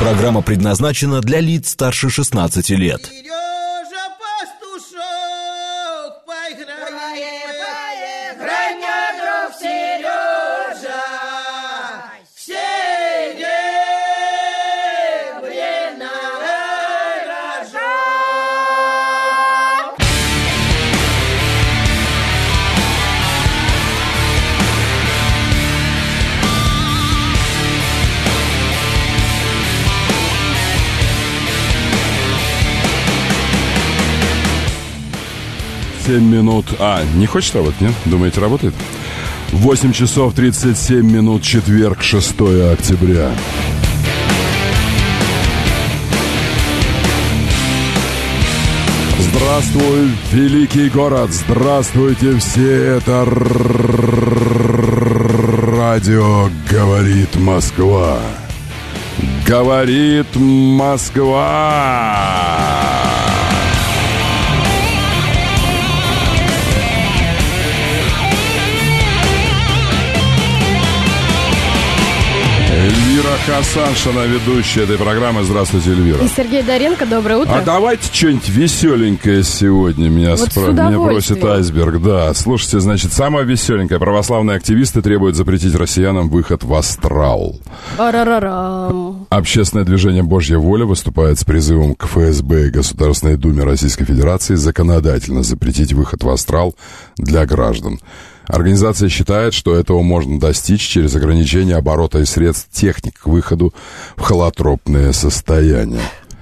Программа предназначена для лиц старше 16 лет. Минут. Не хочет работать, нет? Думаете, работает? 8 часов 37 минут, четверг, 6 октября. Здравствуй, великий город! Здравствуйте все! Это радио «Говорит Москва». Говорит Москва! Эльвира Хасаншина, ведущая этой программы. Здравствуйте, Эльвира. И Сергей Доренко, доброе утро. А давайте что-нибудь веселенькое сегодня. Меня просит Айсберг. Да, слушайте, значит, самое веселенькое. Православные активисты требуют запретить россиянам выход в астрал. Ба-ра-ра-рам. Общественное движение «Божья воля» выступает с призывом к ФСБ и Государственной Думе Российской Федерации законодательно запретить выход в астрал для граждан. Организация считает, что этого можно достичь через ограничение оборота и средств техник к выходу в холотропное состояние.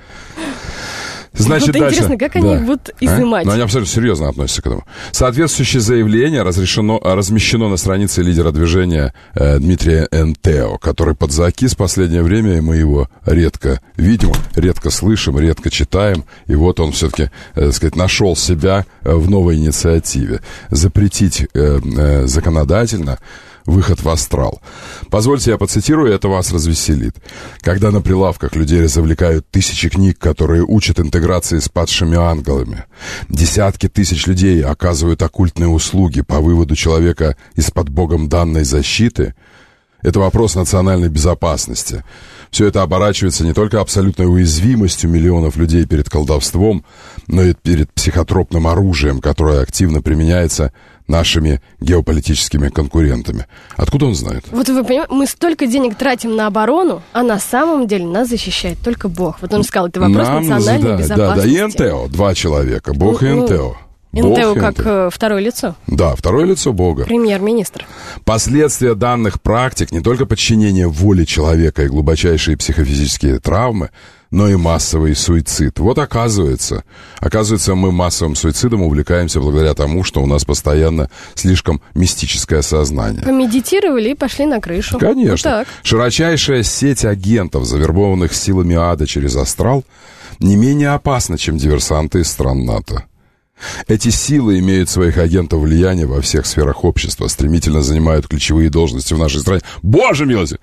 Значит, вот дальше. Интересно, как они будут изымать? Но они абсолютно серьезно относятся к этому. Соответствующее заявление размещено на странице лидера движения Дмитрия Энтео, который подзакис в последнее время, и мы его редко видим, редко слышим, редко читаем. И вот он все-таки, так сказать, нашел себя в новой инициативе. Запретить законодательно выход в астрал. Позвольте, я процитирую, это вас развеселит. Когда на прилавках людей завлекают тысячи книг, которые учат интеграции с падшими ангелами, десятки тысяч людей оказывают оккультные услуги по выводу человека из-под Богом данной защиты, это вопрос национальной безопасности. Все это оборачивается не только абсолютной уязвимостью миллионов людей перед колдовством, но и перед психотропным оружием, которое активно применяется нашими геополитическими конкурентами. Откуда он знает? Вот вы понимаете, мы столько денег тратим на оборону, а на самом деле нас защищает только Бог. Вот он сказал, это вопрос национальной безопасности. Да, и Энтео, два человека, Бог и Энтео. Энтео как второе лицо? Да, второе лицо Бога. Премьер-министр. Последствия данных практик не только подчинение воле человека и глубочайшие психофизические травмы, но и массовый суицид. Вот оказывается, мы массовым суицидом увлекаемся благодаря тому, что у нас постоянно слишком мистическое сознание. Помедитировали и пошли на крышу. Конечно. Вот широчайшая сеть агентов, завербованных силами ада через астрал, не менее опасна, чем диверсанты из стран НАТО. Эти силы имеют своих агентов влияния во всех сферах общества, стремительно занимают ключевые должности в нашей стране. Боже милости!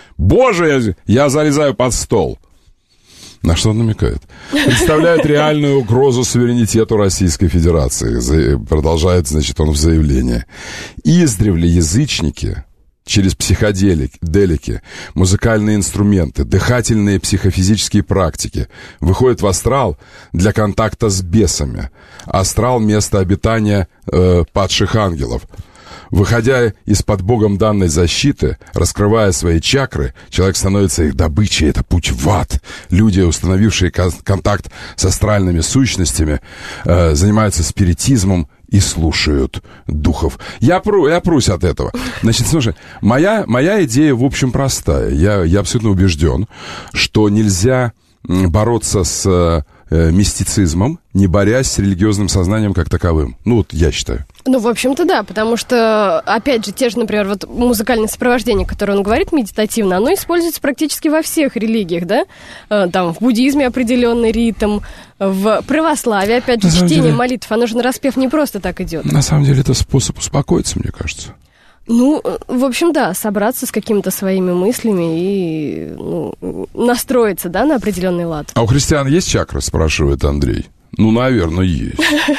Боже, я залезаю под стол! На что он намекает? Представляют реальную угрозу суверенитету Российской Федерации. Продолжает, значит, он в заявлении. Издревле язычники через психоделики, музыкальные инструменты, дыхательные психофизические практики выходят в астрал для контакта с бесами. Астрал — место обитания падших ангелов. Выходя из-под Богом данной защиты, раскрывая свои чакры, человек становится их добычей. Это путь в ад. Люди, установившие контакт с астральными сущностями, занимаются спиритизмом и слушают духов. Я прусь от этого. Значит, слушай, моя идея, в общем, простая. Я абсолютно убежден, что нельзя бороться с мистицизмом, не борясь с религиозным сознанием как таковым. Ну, вот я считаю. Ну, в общем-то, да, потому что, опять же, те же, например, вот музыкальное сопровождение, которое он говорит медитативно, оно используется практически во всех религиях, да? Там, в буддизме определенный ритм, в православии, опять же, чтение молитв, оно же на распев не просто так идет. На самом деле, это способ успокоиться, мне кажется. Ну, в общем, да, собраться с какими-то своими мыслями и настроиться, да, на определенный лад. А у христиан есть чакры, спрашивает Андрей? Ну, наверное, есть.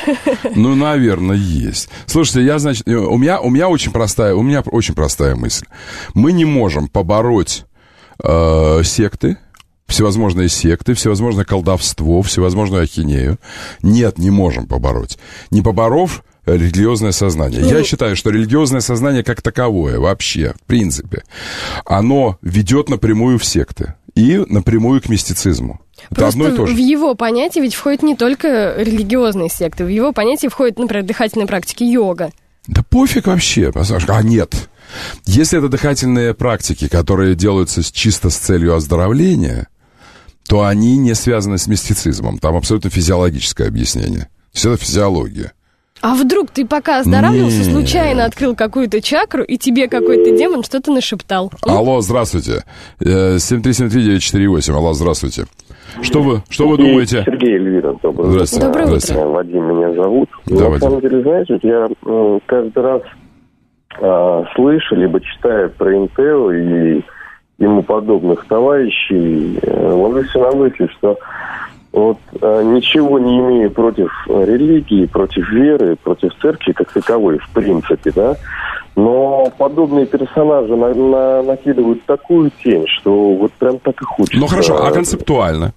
Слушайте, у меня очень простая мысль. Мы не можем побороть секты, всевозможные секты, всевозможное колдовство, всевозможную ахинею. Нет, не можем побороть. Не поборов религиозное сознание. Я считаю, что религиозное сознание как таковое вообще, в принципе, оно ведет напрямую в секты и напрямую к мистицизму. Это просто одно и то же. В его понятие ведь входят не только религиозные секты, в его понятие входят, например, дыхательные практики, йога. Да пофиг вообще. А нет. Если это дыхательные практики, которые делаются чисто с целью оздоровления, то они не связаны с мистицизмом. Там абсолютно физиологическое объяснение. То есть это физиология. А вдруг ты пока оздоравливался, случайно открыл какую-то чакру, и тебе какой-то демон что-то нашептал? Алло, здравствуйте. 7373948. Алло, здравствуйте. Что вы думаете? Сергей Эльвира, доброе утро. Здравствуйте. Доброе утро. Вадим меня зовут. Да, на самом деле, знаете, вот я каждый раз слышу, либо читаю про Интео и ему подобных товарищей, ловлюсь на мысли, что вот ничего не имею против религии, против веры, против церкви как таковой, в принципе, да, но подобные персонажи накидывают такую тень, что вот прям так и хочется. Ну хорошо, а концептуально?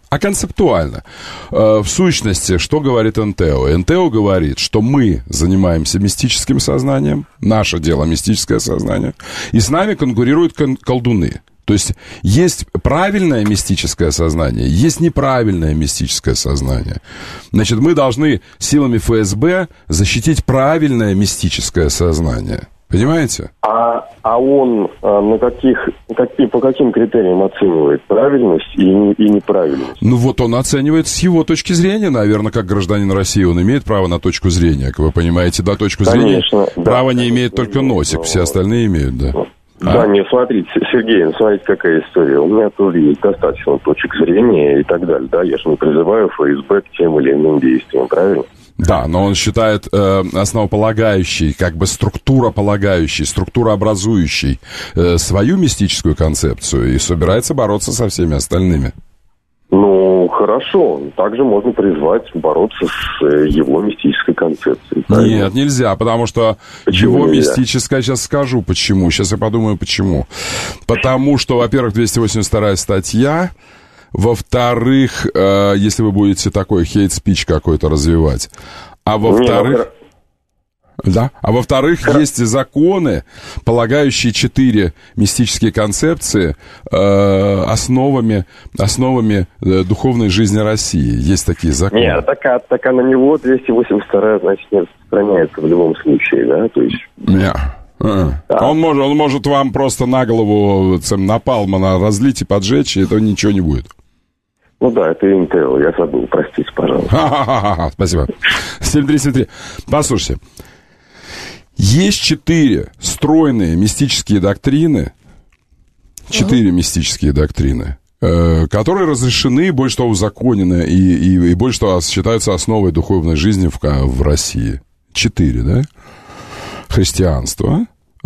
В сущности, что говорит Интео? Интео говорит, что мы занимаемся мистическим сознанием, наше дело мистическое сознание, и с нами конкурируют колдуны. То есть правильное мистическое сознание, есть неправильное мистическое сознание. Значит, мы должны силами ФСБ защитить правильное мистическое сознание. Понимаете? А он по каким критериям оценивает правильность и неправильность? Ну вот он оценивает с его точки зрения, наверное, как гражданин России, он имеет право на точку зрения. Как вы понимаете, да, точку зрения право не имеет только носик, все остальные имеют, да. Да, не, смотрите, Сергей, смотрите, какая история. У меня тоже есть достаточно точек зрения и так далее, да, я же не призываю ФСБ к тем или иным действиям, правильно? Да, но он считает основополагающей, как бы структурообразующей свою мистическую концепцию и собирается бороться со всеми остальными. Ну, хорошо. Также можно призвать бороться с его мистической концепцией. Правильно? Нет, нельзя, потому что его мистическая... Сейчас скажу, почему. Сейчас я подумаю, почему. Потому что, во-первых, 282-я статья... Во-вторых, если вы будете такой хейт-спич какой-то развивать. А во-вторых... Да. А во-вторых, есть законы, полагающие 4 мистические концепции основами духовной жизни России. Есть такие законы. Нет, так на него 282-я, значит, не распространяется в любом случае, да? То есть... Нет. Да. Он может вам просто на голову напалма разлить и поджечь, и этого ничего не будет. Ну да, это Интео, я забыл, простите, пожалуйста. Спасибо. 7373. Послушайте. Есть 4 стройные мистические доктрины, 4 мистические доктрины, которые разрешены, больше того, узаконены и больше того, считаются основой духовной жизни в России. 4, да? Христианство,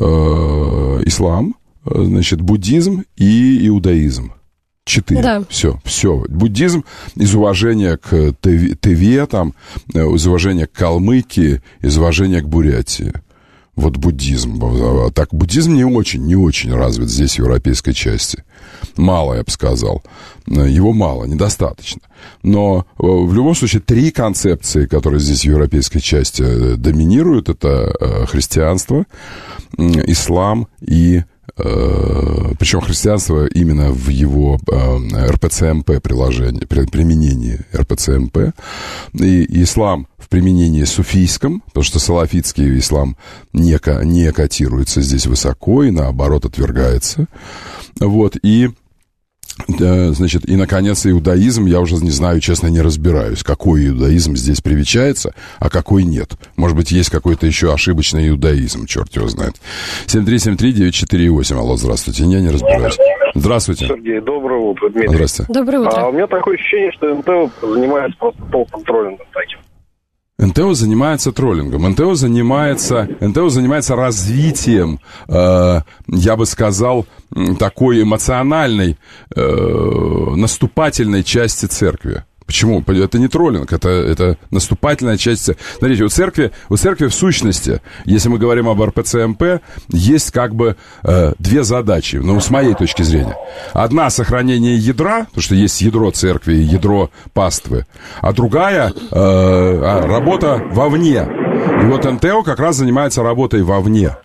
ислам, значит, буддизм и иудаизм. 4. Да. Все. Буддизм из уважения к Тыве, там, из уважения к Калмыкии, из уважения к Бурятии. Вот буддизм. Так, буддизм не очень развит здесь, в европейской части. Мало, я бы сказал. Его мало, недостаточно. Но в любом случае 3 концепции, которые здесь в европейской части доминируют, это христианство, ислам и... Причем христианство именно в его РПЦМП приложении, применении РПЦМП, и ислам в применении суфийском, потому что салафитский ислам не котируется здесь высоко и наоборот отвергается. Вот, значит, и, наконец, иудаизм, я уже не знаю, честно, не разбираюсь, какой иудаизм здесь привечается, а какой нет. Может быть, есть какой-то еще ошибочный иудаизм, черт его знает. 7373948, алло, здравствуйте, я не разбираюсь. Здравствуйте. Сергей, доброе утро, Дмитрий. Здравствуйте. Доброе утро. У меня такое ощущение, что НТО занимается просто толком-троллингом таким. НТО занимается троллингом, НТО занимается развитием, я бы сказал, такой эмоциональной, наступательной части церкви. Почему? Это не троллинг, это наступательная часть. Смотрите, у церкви в сущности, если мы говорим об РПЦ-МП, есть как бы две задачи, ну, с моей точки зрения. Одна — сохранение ядра, потому что есть ядро церкви и ядро паствы, а другая работа вовне. И вот НТО как раз занимается работой вовне.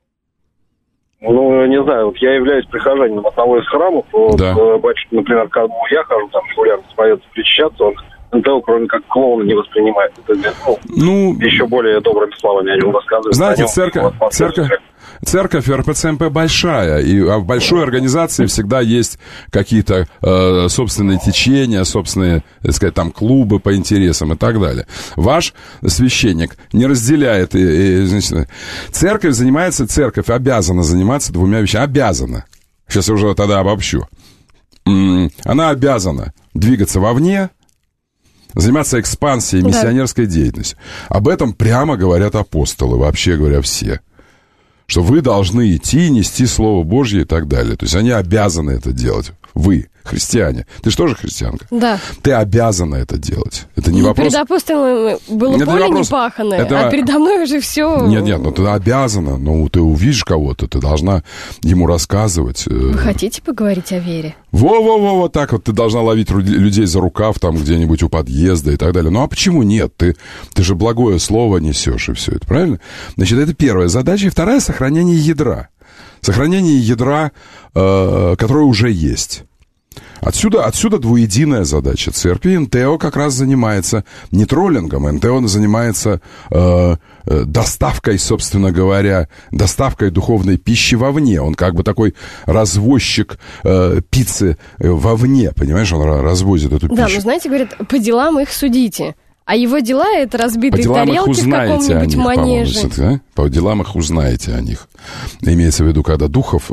Ну, не знаю, вот я являюсь прихожанином одного из храмов, вот, да. Батюшка, например, к кому я хожу, там, регулярно исповедоваться, причащаться, он НТО, кроме как клоуна, не воспринимает. Это, еще более добрыми словами о нем рассказывают. Знаете, церковь РПЦ-МП большая, и в большой организации всегда есть какие-то собственные течения, собственные, так сказать, там, клубы по интересам и так далее. Ваш священник не разделяет. Значит, церковь обязана заниматься двумя вещами. Обязана. Сейчас я уже тогда обобщу. Она обязана двигаться вовне, заниматься экспансией, миссионерской деятельностью. Об этом прямо говорят апостолы, вообще говоря, все. Что вы должны идти, нести Слово Божье и так далее. То есть они обязаны это делать. Вы, христиане. Ты же тоже христианка? Да. Ты обязана это делать. Это не вопрос... Перед апостолами было это поле вопрос... непаханное, это... а передо мной уже все... Нет, ну ты обязана. Ну, ты увидишь кого-то, ты должна ему рассказывать. Вы хотите поговорить о вере? Вот так вот ты должна ловить людей за рукав там где-нибудь у подъезда и так далее. Ну, а почему нет? Ты же благое слово несешь, и все это, правильно? Значит, это первая задача. И вторая — сохранение ядра. Сохранение ядра, которое уже есть. Отсюда двуединая задача церкви. НТО как раз занимается не троллингом, НТО занимается доставкой, собственно говоря, доставкой духовной пищи вовне. Он как бы такой развозчик пиццы вовне, понимаешь? Он развозит эту пищу. Да, но знаете, говорят, по делам их судите. А его дела — это разбитые тарелки в каком-нибудь манеже. По делам их узнаете о них. Имеется в виду, когда духов...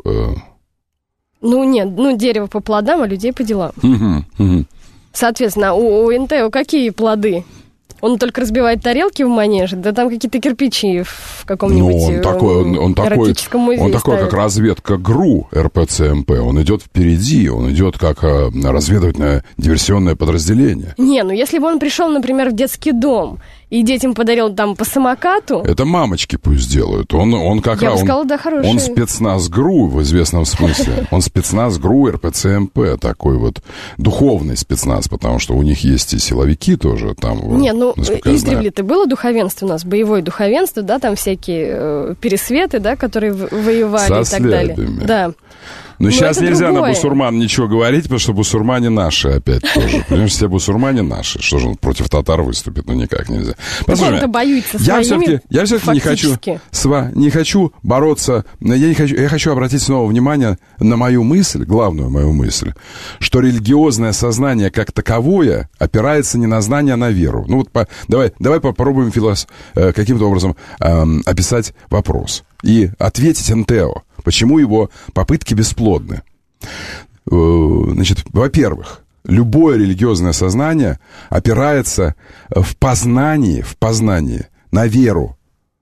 дерево по плодам, а людей по делам. Соответственно, у НТО какие плоды? Он только разбивает тарелки в манеже, да там какие-то кирпичи в каком-нибудь эротическом музее Он такой, как разведка ГРУ РПЦ-МП. Он идет впереди, он идет как разведывательное диверсионное подразделение. Если бы он пришел, например, в детский дом и детям подарил там по самокату... Это мамочки пусть делают. Он как раз... Он спецназ ГРУ в известном смысле. Он спецназ ГРУ РПЦ-МП, такой вот духовный спецназ, потому что у них есть и силовики тоже там. Издревле-то было духовенство у нас, боевое духовенство, да, там всякие пересветы, да, которые воевали и так далее. Да. Но сейчас нельзя на бусурман ничего говорить, потому что бусурмане наши опять тоже. Понимаешь, все бусурмане наши. Что же он против татар выступит? Ну, никак нельзя. Он-то боится своими я все-таки не хочу бороться. Я хочу обратить снова внимание на мою мысль, главную мою мысль, что религиозное сознание как таковое опирается не на знание, а на веру. Ну, вот давай попробуем каким-то образом описать вопрос и ответить НТО. Почему его попытки бесплодны? Значит, во-первых, любое религиозное сознание опирается в познании на веру.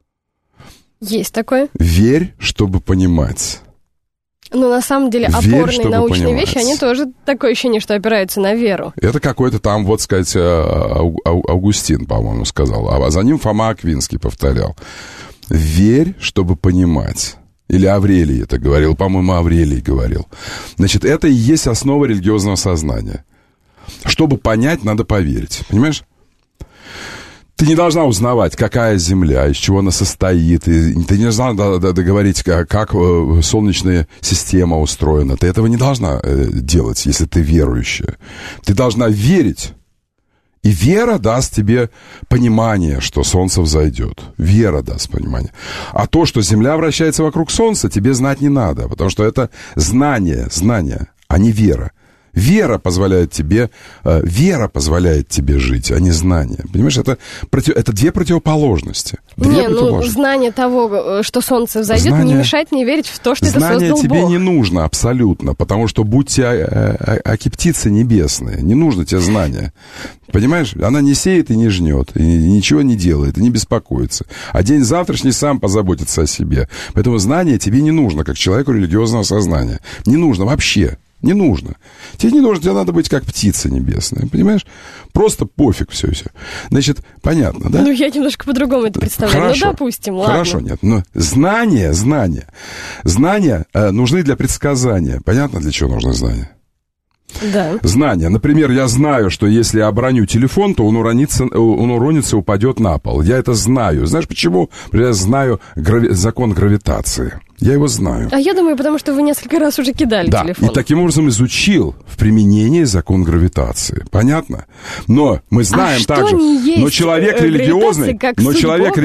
Есть такое. Верь, чтобы понимать. Но на самом деле опорные научные вещи, они тоже такое ощущение, что опираются на веру. Это какой-то там, вот сказать, Августин, по-моему, сказал. А за ним Фома Аквинский повторял. Верь, чтобы понимать. Или Аврелий это говорил, по-моему, Аврелий говорил. Значит, это и есть основа религиозного сознания. Чтобы понять, надо поверить. Понимаешь? Ты не должна узнавать, какая Земля, из чего она состоит. Ты не должна договорить, как Солнечная система устроена. Ты этого не должна делать, если ты верующая. Ты должна верить. И вера даст тебе понимание, что Солнце взойдет. Вера даст понимание. А то, что Земля вращается вокруг Солнца, тебе знать не надо. Потому что это знание, а не вера. Вера позволяет тебе жить, а не знание. Понимаешь, это две противоположности. Знание того, что Солнце взойдет, не мешает мне верить в то, что это создал Бог. Знание тебе не нужно абсолютно, потому что будьте аки птицы небесные. Не нужно тебе знания. Понимаешь, она не сеет и не жнет, и ничего не делает, и не беспокоится. А день завтрашний сам позаботится о себе. Поэтому знание тебе не нужно, как человеку религиозного сознания. Не нужно вообще. Не нужно. Тебе не нужно, тебе надо быть как птица небесная, понимаешь? Просто пофиг все. Значит, понятно, да? Ну, я немножко по-другому это представляю. Хорошо. Ну, допустим, ладно. Хорошо, нет. Но знания нужны для предсказания. Понятно, для чего нужны знания? Да. Знания. Например, я знаю, что если я оброню телефон, то он уронится и упадет на пол. Я это знаю. Знаешь почему? Я знаю закон гравитации. Я его знаю. А я думаю, потому что вы несколько раз уже кидали телефон. И таким образом изучил в применении закон гравитации. Понятно? Но мы знаем также... Но человек религиозный... Человек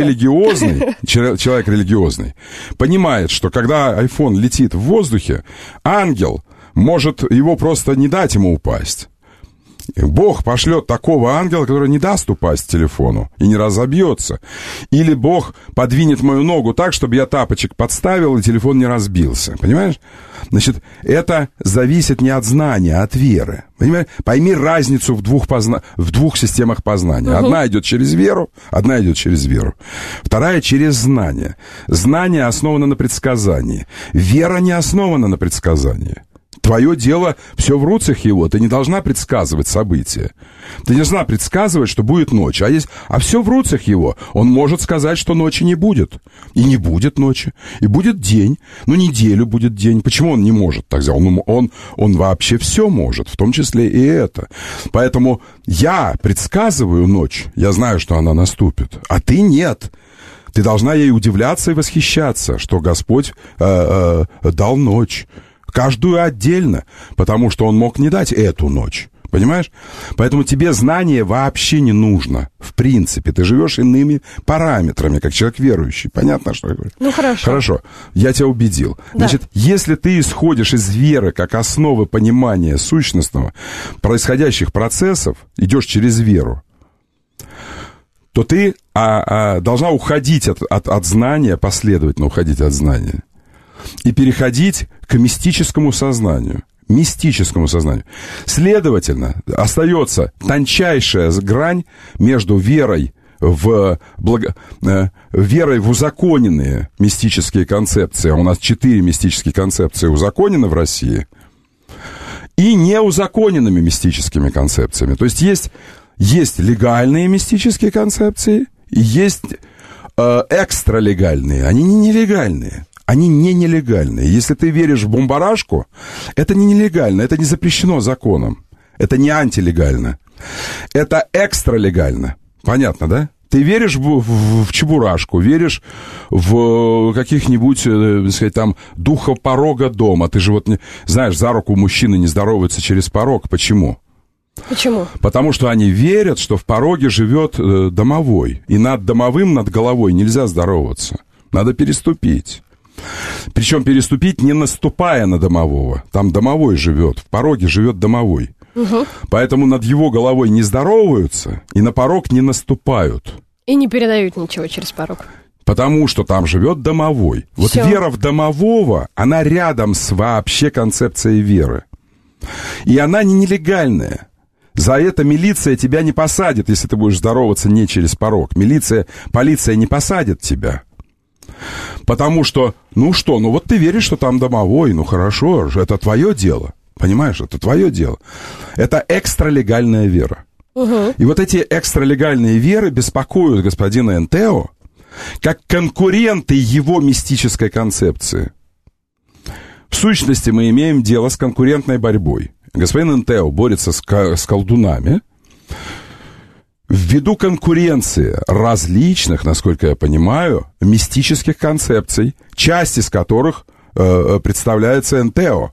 религиозный понимает, что когда iPhone летит в воздухе, ангел может его просто не дать ему упасть. Бог пошлет такого ангела, который не даст упасть телефону и не разобьется. Или Бог подвинет мою ногу так, чтобы я тапочек подставил, и телефон не разбился. Понимаешь? Значит, это зависит не от знания, а от веры. Понимаешь? Пойми разницу в двух системах познания. Одна идет через веру, одна идет через веру. Вторая через знание. Знание основано на предсказании. Вера не основана на предсказании. Твое дело все в руцах его. Ты не должна предсказывать события. Ты не должна предсказывать, что будет ночь. А все в руцах его. Он может сказать, что ночи не будет. И не будет ночи. И будет день. Ну, неделю будет день. Почему он не может так сделать? Он вообще все может, в том числе и это. Поэтому я предсказываю ночь. Я знаю, что она наступит. А ты нет. Ты должна ей удивляться и восхищаться, что Господь дал ночь. Каждую отдельно, потому что он мог не дать эту ночь. Понимаешь? Поэтому тебе знание вообще не нужно. В принципе, ты живешь иными параметрами, как человек верующий. Понятно, что я говорю? Ну, хорошо. Хорошо, я тебя убедил. Да. Значит, если ты исходишь из веры как основы понимания сущностного, происходящих процессов, идешь через веру, то ты должна уходить от знания, последовательно уходить от знания. И переходить к мистическому сознанию. Следовательно, остается тончайшая грань между верой в узаконенные мистические концепции. А у нас 4 мистические концепции узаконены в России. И неузаконенными мистическими концепциями. То есть есть легальные мистические концепции, и есть экстралегальные. Они не нелегальные. Они не нелегальные. Если ты веришь в бумбарашку, это не нелегально, это не запрещено законом. Это не антилегально. Это экстралегально. Понятно, да? Ты веришь в чебурашку, веришь в каких-нибудь, так сказать, там, духа порога дома. Ты же вот, знаешь, за руку мужчины не здороваются через порог. Почему? Почему? Потому что они верят, что в пороге живет домовой. И над домовым, над головой нельзя здороваться. Надо переступить. Причем переступить, не наступая на домового. Там домовой живет, в пороге живет домовой. Угу. Поэтому над его головой не здороваются и на порог не наступают. И не передают ничего через порог. Потому что там живет домовой. Вот вера в домового, она рядом с вообще концепцией веры. И она не нелегальная. За это милиция тебя не посадит, если ты будешь здороваться не через порог. Полиция не посадит тебя. Потому что, вот ты веришь, что там домовой, хорошо, это твое дело. Понимаешь, это твое дело. Это экстралегальная вера. Угу. И вот эти экстралегальные веры беспокоят господина Энтео как конкуренты его мистической концепции. В сущности, мы имеем дело с конкурентной борьбой. Господин Энтео борется с колдунами ввиду конкуренции различных, насколько я понимаю, мистических концепций, часть из которых представляется Энтео.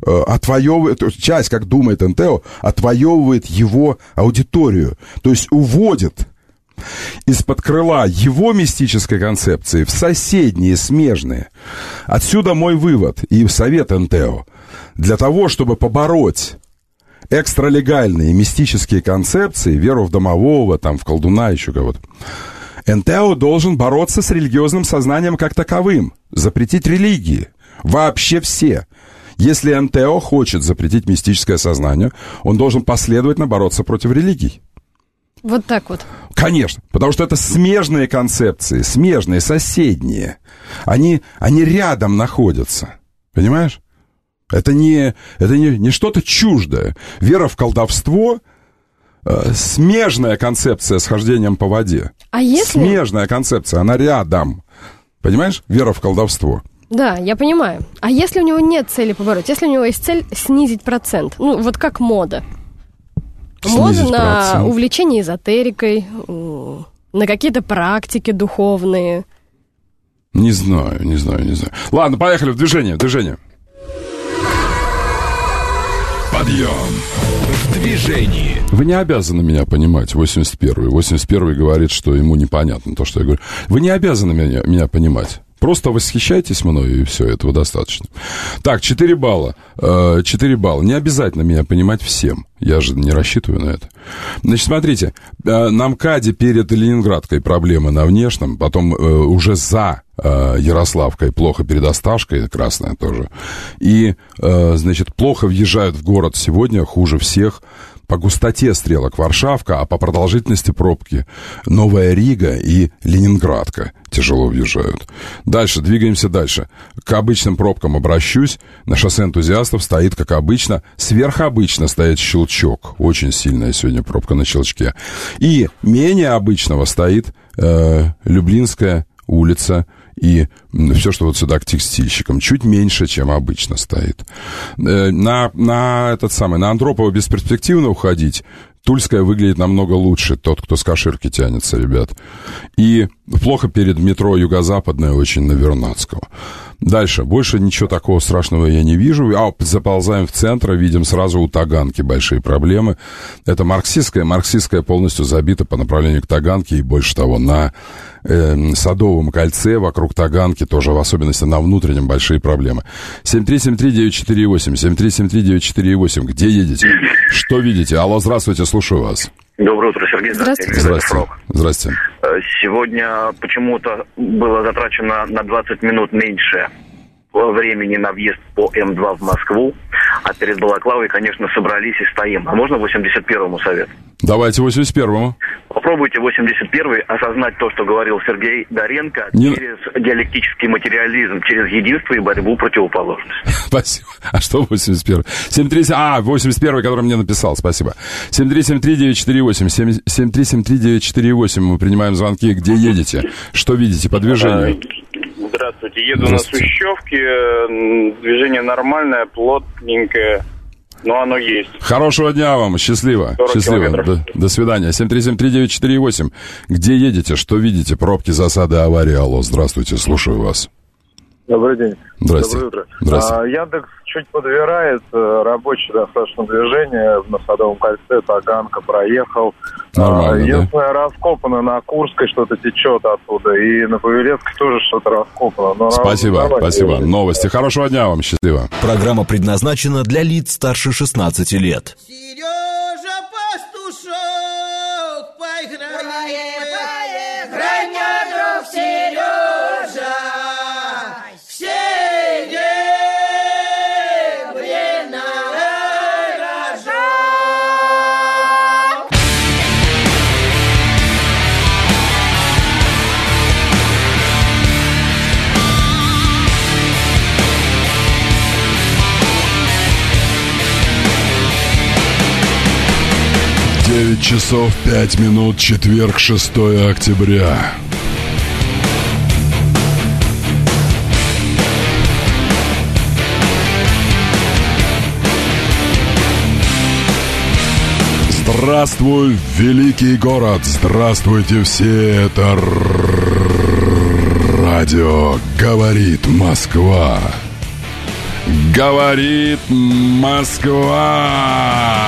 Часть, как думает Энтео, отвоевывает его аудиторию. То есть уводит из-под крыла его мистической концепции в соседние, смежные. Отсюда мой вывод и совет Энтео. Для того, чтобы побороть экстралегальные мистические концепции, веру в домового, там, в колдуна, еще кого-то, Энтео должен бороться с религиозным сознанием как таковым, запретить религии, вообще все. Если Энтео хочет запретить мистическое сознание, он должен последовательно бороться против религий. Вот так вот. Конечно, потому что это смежные концепции, смежные, соседние. Они рядом находятся, понимаешь? Это не что-то чуждое. Вера в колдовство смежная концепция с хождением по воде. А если... Смежная концепция, она рядом. Понимаешь? Вера в колдовство. Да, я понимаю. А если у него нет цели побороть? Если у него есть цель снизить процент? Ну, вот как мода. Мода на увлечение эзотерикой, на какие-то практики духовные. Не знаю. Ладно, поехали в движение. Подъем. В движении. Вы не обязаны меня понимать, 81-й. 81-й говорит, что ему непонятно то, что я говорю. Вы не обязаны меня понимать. Просто восхищайтесь мною, и все, этого достаточно. Так, 4 балла. 4 балла. Не обязательно меня понимать всем. Я же не рассчитываю на это. Значит, смотрите. На МКАДе перед Ленинградкой проблемы на внешнем, потом уже за Ярославкой плохо перед Осташкой, красная тоже. И, значит, плохо въезжают в город сегодня, хуже всех. По густоте стрелок Варшавка, а по продолжительности пробки Новая Рига и Ленинградка тяжело въезжают. Дальше, двигаемся дальше. К обычным пробкам обращусь. На шоссе энтузиастов стоит, как обычно, сверхобычно стоит Щелчок. Очень сильная сегодня пробка на Щелчке. И менее обычного стоит Люблинская улица и все, что вот сюда к текстильщикам, чуть меньше, чем обычно стоит. На Андропова бесперспективно уходить. Тульская выглядит намного лучше, тот, кто с Каширки тянется, ребят. И плохо перед метро Юго-Западное, очень на Вернадского. Дальше. Больше ничего такого страшного я не вижу. Заползаем в центр, видим сразу у Таганки большие проблемы. Это марксистская полностью забита по направлению к Таганке. И больше того, на Садовом кольце вокруг Таганки тоже, в особенности на внутреннем, большие проблемы. 7373948, 7373948. Где едете? Что видите? Алло, здравствуйте, слушаю вас. Доброе утро, Сергей. Здравствуйте. Сегодня почему-то было затрачено на 20 минут меньше времени на въезд по М2 в Москву, а перед Балаклавой, конечно, собрались и стоим. А можно 81-му совет? Давайте 81-му. Попробуйте 81-й осознать то, что говорил Сергей Доренко, через диалектический материализм, через единство и борьбу противоположностей. Спасибо. А что 81-й? 81-й, который мне написал, спасибо. 7373948, 7373948, мы принимаем звонки. Где едете? Что видите по движению? Здравствуйте, еду на Сущевке, движение нормальное, плотненькое, но оно есть. Хорошего дня вам, счастливо. До свидания. 7373948. Где едете, что видите? Пробки, засады, аварии. Алло, здравствуйте, слушаю вас. Добрый день. Здрасте. Доброе утро. Здрасте. Яндекс чуть подбирает, рабочее достаточно движение, на Садовом кольце Таганка проехал. Нормально, единственное, раскопано на Курской, что-то течет оттуда, и на Павелецкой тоже что-то раскопано. Но спасибо. Новости. Хорошего дня вам, счастливо. Программа предназначена для лиц старше 16 лет. Сережа Пастушок, поиграй, друг Сережа. Часов 5 минут, четверг, 6 октября. Здравствуй, великий город! Здравствуйте все! Это радио «Говорит Москва». Говорит Москва!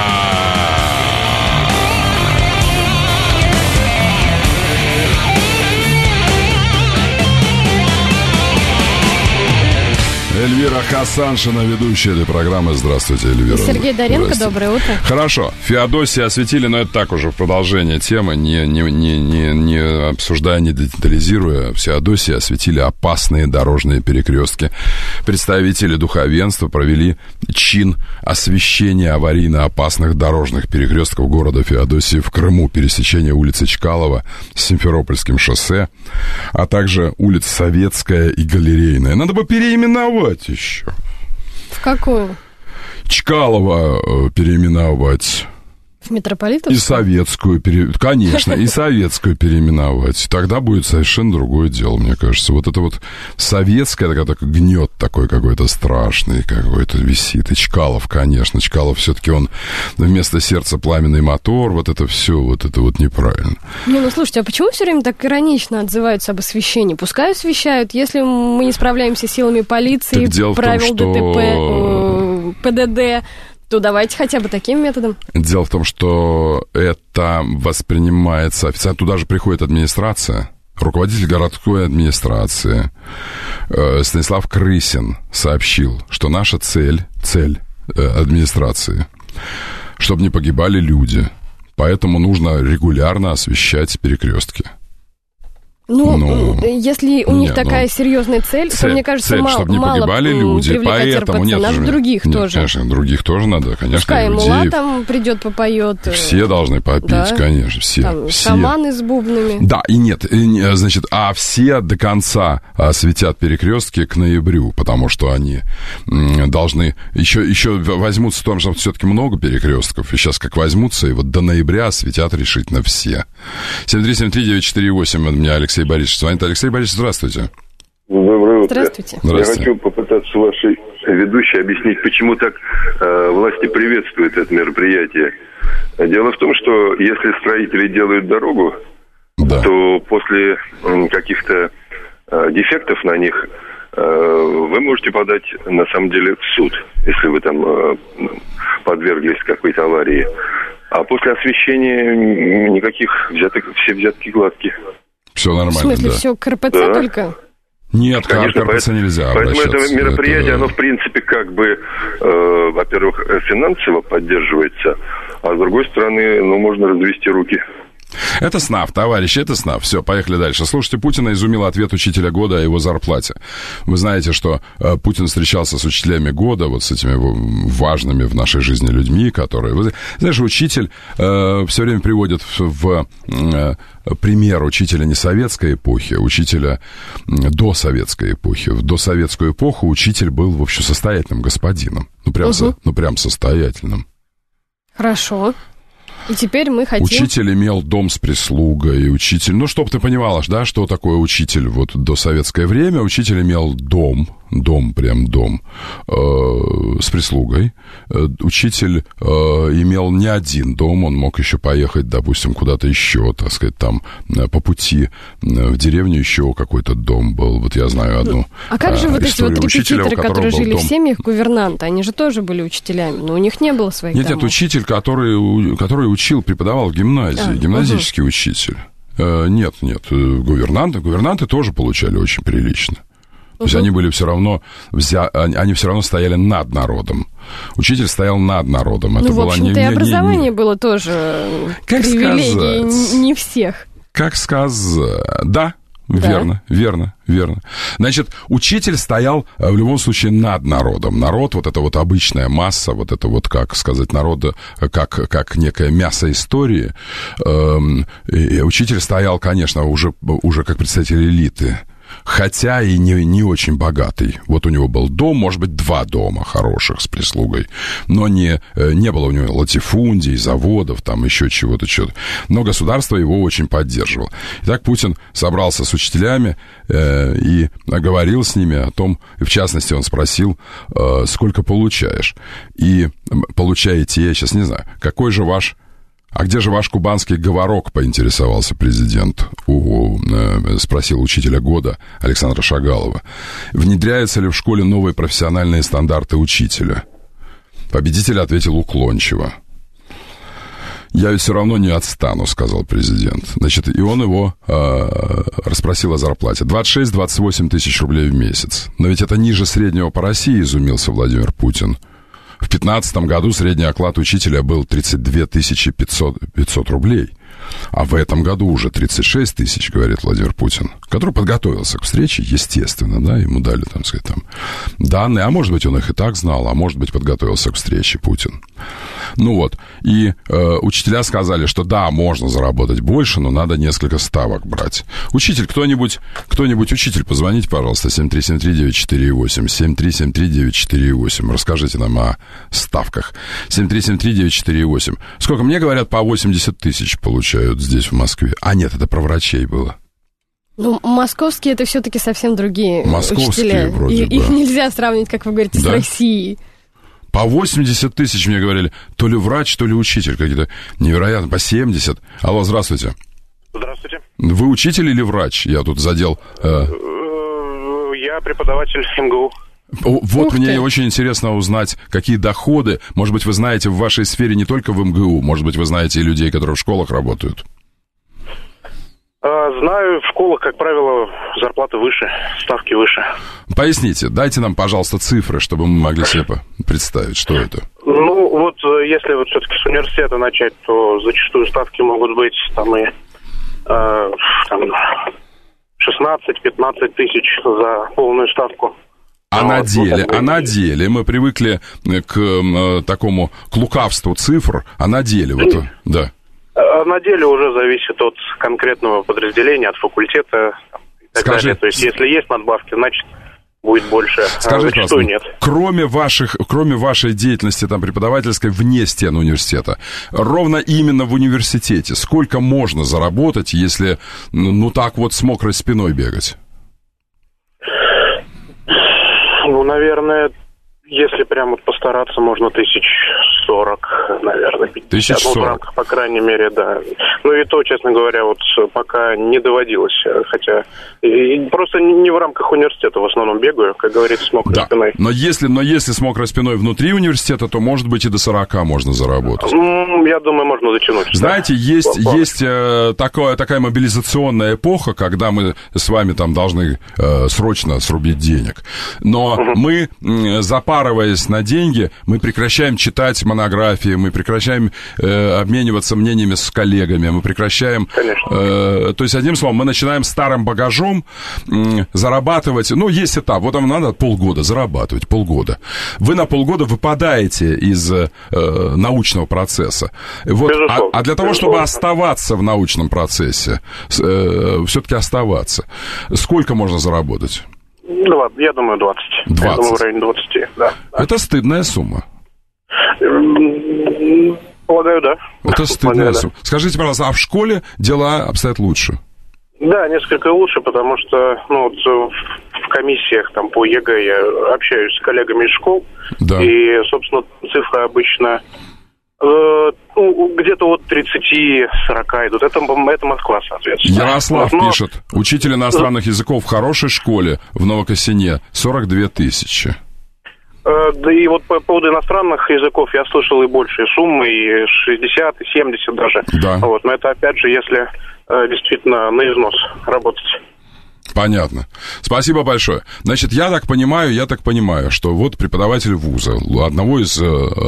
Эльвира Хасаншина, ведущая этой программы. Здравствуйте, Эльвира. Сергей Доренко, доброе утро. Хорошо. Феодосия осветили, но это так уже в продолжение темы, не обсуждая, не детализируя. В Феодосии осветили опасные дорожные перекрестки. Представители духовенства провели чин освещения аварийно опасных дорожных перекрестков города Феодосии в Крыму. Пересечение улицы Чкалова с Симферопольским шоссе, а также улиц Советская и Галерейная. Надо бы переименовать еще. В какую? Чкалова переименовать. В митрополитовскую? И советскую, конечно, и советскую переименовать. Тогда будет совершенно другое дело, мне кажется. Вот это вот советское, так гнет такой какой-то страшный, какой-то висит. И Чкалов, конечно. Чкалов все-таки он вместо сердца пламенный мотор. Вот это все, вот это вот неправильно. Ну, слушайте, а почему все время так иронично отзываются об освещении? Пускай освещают, если мы не справляемся силами полиции, правил ДТП, ПДД, то давайте хотя бы таким методом. Дело в том, что это воспринимается официально. Туда же приходит администрация, руководитель городской администрации Станислав Крысин сообщил, что наша цель администрации, чтобы не погибали люди. Поэтому нужно регулярно освещать перекрестки. Если у них такая серьезная цель, то, мне кажется, мало чтобы не погибали люди, поэтому нет, других тоже. Конечно, других тоже надо, конечно. Пускай Мула там придет, попоет. Все должны попить, да? Конечно, все. Там шаманы с бубнами. Да, значит, а все до конца осветят перекрестки к ноябрю, потому что они должны еще возьмутся в том, что все-таки много перекрестков, и сейчас как возьмутся, и вот до ноября осветят решительно все. 7373948, от меня Алексей Борисович звонит. Алексей Борисович, здравствуйте. Доброе утро. Здравствуйте. Я хочу попытаться вашей ведущей объяснить, почему так власти приветствуют это мероприятие. Дело в том, что если строители делают дорогу, то после каких-то дефектов на них вы можете подать, на самом деле, в суд, если вы там подверглись какой-то аварии. А после освещения никаких взяток, все взятки гладкие. Все нормально, в смысле, все КРПЦ только? Нет, конечно, КРПЦ нельзя поэтому обращаться. это мероприятие, оно, в принципе, как бы, во-первых, финансово поддерживается, а с другой стороны, можно развести руки. Это СНАФ, товарищи, это СНАФ. Все, поехали дальше. Слушайте, Путина изумил ответ учителя года о его зарплате. Вы знаете, что Путин встречался с учителями года, вот с этими важными в нашей жизни людьми, которые... Знаешь, учитель все время приводит в пример учителя не советской эпохи, а учителя до советской эпохи. В досоветскую эпоху учитель был, в общем, состоятельным господином. Прям состоятельным. Хорошо. И теперь мы хотим... Учитель имел дом с прислугой, учитель... чтоб ты понимала, да, что такое учитель вот до советское время. Учитель имел дом с прислугой. Учитель имел не один дом, он мог еще поехать, допустим, куда-то еще, так сказать, там по пути в деревню еще какой-то дом был. Вот я знаю одну А как же вот эти вот репетиторы, которые жили дом. В семьях гувернанта, они же тоже были учителями, но у них не было своих домов. Нет, учитель, который учил, преподавал в гимназии, гимназический учитель. Нет, гувернанты тоже получали очень прилично. То есть они были все равно, они все равно стояли над народом. Учитель стоял над народом. Это в общем-то, и образование было тоже привилегией не всех. Как сказать, да. Верно. Значит, учитель стоял в любом случае над народом. Народ, вот эта вот обычная масса, вот это вот, как сказать, народа, как некое мясо истории. И учитель стоял, конечно, уже как представитель элиты. Хотя и не очень богатый. Вот у него был дом, может быть, 2 дома хороших с прислугой. Но не было у него латифундий, заводов, там еще чего-то. Но государство его очень поддерживало. Итак, Путин собрался с учителями и говорил с ними о том, и в частности, он спросил, сколько получаешь. И получаете, я сейчас не знаю, какой же ваш... А где же ваш кубанский говорок, поинтересовался президент, спросил учителя года Александра Шагалова. Внедряются ли в школе новые профессиональные стандарты учителя? Победитель ответил уклончиво. Я ведь все равно не отстану, сказал президент. Значит, и он его расспросил о зарплате. 26-28 тысяч рублей в месяц. Но ведь это ниже среднего по России, изумился Владимир Путин. В 2015 году средний оклад учителя был 32 500 рублей. А в этом году уже 36 тысяч, говорит Владимир Путин, который подготовился к встрече, естественно, да, ему дали, там сказать, там, данные, а может быть, он их и так знал, а может быть, подготовился к встрече Путин. Ну вот, и учителя сказали, что да, можно заработать больше, но надо несколько ставок брать. Учитель, кто-нибудь учитель, позвоните, пожалуйста, 7373948, 7373948, расскажите нам о ставках. 7373948. Сколько? Мне говорят, по 80 тысяч получают здесь, в Москве. А нет, это про врачей было. Ну, московские это все-таки совсем другие московские, учителя. Вроде бы. Их нельзя сравнивать, как вы говорите, с Россией. По 80 тысяч мне говорили, то ли врач, то ли учитель. Какие-то невероятно, по 70. Алло, здравствуйте. Здравствуйте. Вы учитель или врач? Я тут задел... Я преподаватель МГУ. Вот мне очень интересно узнать, какие доходы, может быть, вы знаете в вашей сфере не только в МГУ, может быть, вы знаете и людей, которые в школах работают. Знаю, в школах, как правило, зарплаты выше, ставки выше. Поясните, дайте нам, пожалуйста, цифры, чтобы мы могли себе представить, что это. Ну, вот если вот все-таки с университета начать, то зачастую ставки могут быть там и 16-15 тысяч за полную ставку. А на деле мы привыкли к такому, к лукавству цифр, а на деле вот, да. На деле уже зависит от конкретного подразделения, от факультета и так далее. То есть, если есть надбавки, значит, будет больше, скажите, а зачастую нет. Кроме вашей деятельности там преподавательской вне стен университета, ровно именно в университете, сколько можно заработать, если, ну так вот, с мокрой спиной бегать? Ну, наверное, если прям вот постараться, можно 1040, наверное, 50. 1040. Ну, в рамках, по крайней мере, да. Ну, и то, честно говоря, вот пока не доводилось. Хотя просто не в рамках университета в основном бегаю, как говорится, с мокрой спиной. Но если с мокрой спиной внутри университета, то, может быть, и до 40 можно заработать. Я думаю, можно затянуть. Знаете, есть такая мобилизационная эпоха, когда мы с вами там должны срочно срубить денег. Но мы, запарываясь на деньги, мы прекращаем читать монографии, мы прекращаем обмениваться мнениями с коллегами, мы прекращаем... То есть, одним словом, мы начинаем старым багажом зарабатывать... Ну, есть этап, вот вам надо полгода зарабатывать, полгода. Вы на полгода выпадаете из научного процесса. Вот, а для того, чтобы оставаться в научном процессе, все-таки оставаться, сколько можно заработать? Я думаю, 20. 20. Я думаю, в районе 20, да. Это стыдная сумма. Полагаю, да. Это стыдная сумма. Скажите, пожалуйста, а в школе дела обстоят лучше? Да, несколько лучше, потому что в комиссиях там, по ЕГЭ я общаюсь с коллегами из школ. Да. И, собственно, цифры обычно где-то от 30-40 идут. Это Москва, соответственно. Ярослав пишет, учитель иностранных языков в хорошей школе в Новокосине 42 тысячи. Да и вот по поводу иностранных языков я слышал и большие суммы, и 60, и 70 даже. Да. Вот, но это, опять же, если действительно на износ работать. Понятно. Спасибо большое. Значит, я так понимаю, что вот преподаватель вуза, одного из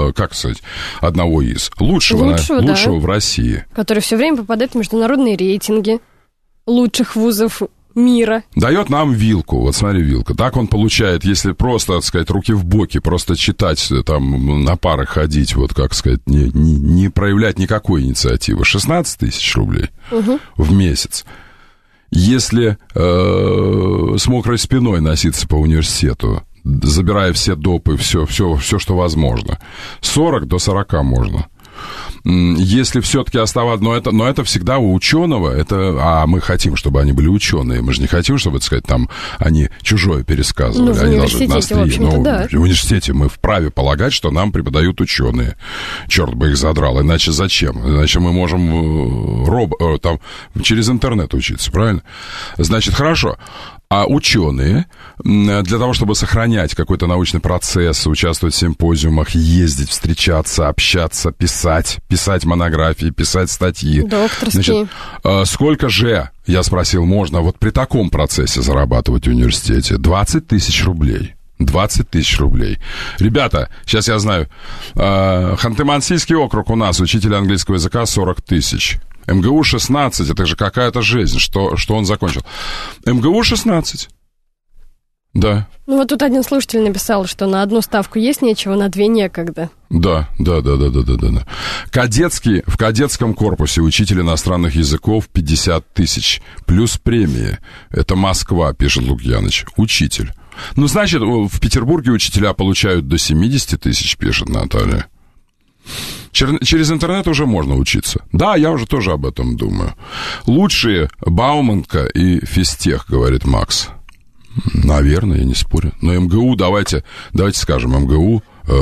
лучшего в России. Который все время попадает в международные рейтинги лучших вузов мира. Дает нам вилку. Вот смотри, вилка. Так он получает, если просто, так сказать, руки в боки, просто читать, там, на пары ходить, вот, как сказать, не проявлять никакой инициативы. 16 тысяч рублей в месяц. Если с мокрой спиной носиться по университету, забирая все допы, все, что возможно, 40 до 40 можно. Если все-таки оставаться... Но это всегда у ученого, а мы хотим, чтобы они были ученые. Мы же не хотим, чтобы, так сказать, там они чужое пересказывали. В университете, в общем-то, да. В университете мы вправе полагать, что нам преподают ученые. Черт бы их задрал. Иначе зачем? Иначе мы можем там через интернет учиться, правильно? Значит, хорошо. А ученые для того, чтобы сохранять какой-то научный процесс, участвовать в симпозиумах, ездить, встречаться, общаться, писать монографии, писать статьи. Докторские. Значит, сколько же, я спросил, можно вот при таком процессе зарабатывать в университете? 20 тысяч рублей. 20 тысяч рублей. Ребята, сейчас я знаю, Ханты-Мансийский округ у нас, учитель английского языка 40 тысяч. МГУ 16, это же какая-то жизнь, что он закончил. МГУ 16. Да. Ну вот тут один слушатель написал, что на одну ставку есть нечего, на две некогда. Да. В кадетском корпусе учитель иностранных языков 50 тысяч, плюс премии. Это Москва, пишет Лукьяныч. Учитель. Ну, значит, в Петербурге учителя получают до 70 тысяч, пишет Наталья. Через интернет уже можно учиться. Да, я уже тоже об этом думаю. Лучшие Бауманка и Физтех, говорит Макс. Наверное, я не спорю. Но МГУ, давайте скажем, МГУ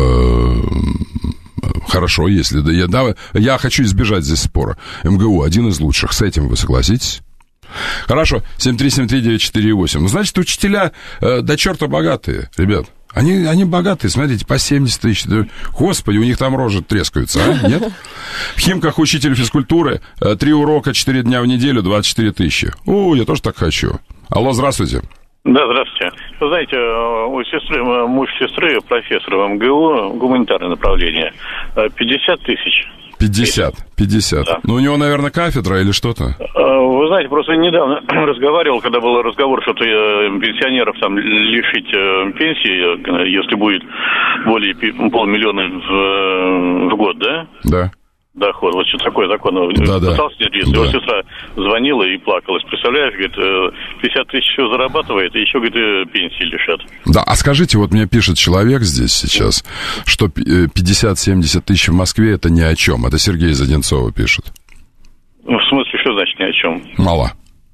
хорошо, если... Я хочу избежать здесь спора. МГУ один из лучших. С этим вы согласитесь? Хорошо, 7373948. Ну, значит, учителя до черта богатые, ребят. Они богатые, смотрите, по 70 тысяч. Господи, у них там рожи трескаются, а? Нет? В Химках учитель физкультуры, 3 урока, 4 дня в неделю, 24 тысячи. О, я тоже так хочу. Алло, здравствуйте. Да, здравствуйте. Вы знаете, муж сестры профессор в МГУ, гуманитарное направление, 50 тысяч. 50. Да. Ну, у него, наверное, кафедра или что-то? Вы знаете, просто недавно разговаривал, когда был разговор, что пенсионеров там лишить пенсии, если будет более 500 000 в год, да? Да. Доход, вот что такое закон. Пытался держаться. Его сестра звонила и плакалась. Представляешь, говорит, 50 тысяч все зарабатывает, и еще, говорит, пенсии лишат. Да, а скажите, вот мне пишет человек здесь сейчас, что 50-70 тысяч в Москве это ни о чем. Это Сергей из Одинцова пишет. Ну, в смысле, что значит ни о чем? Мало.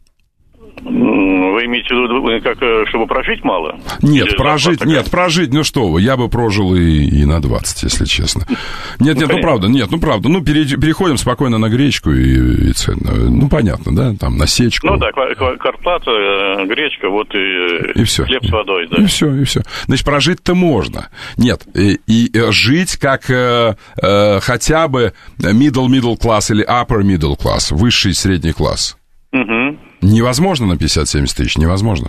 Вы имеете в виду, как, чтобы прожить мало? Нет, прожить, ну что вы, я бы прожил и на 20, если честно. Нет, ну правда. Ну, переходим спокойно на гречку и ну, понятно, да, там, на сечку. Ну, да, квартплата, гречка, вот и все. Хлеб с водой, да. И все. Значит, прожить-то можно. Нет, и жить как хотя бы middle class или upper middle class, высший и средний класс. Угу. Невозможно на 50-70 тысяч, невозможно.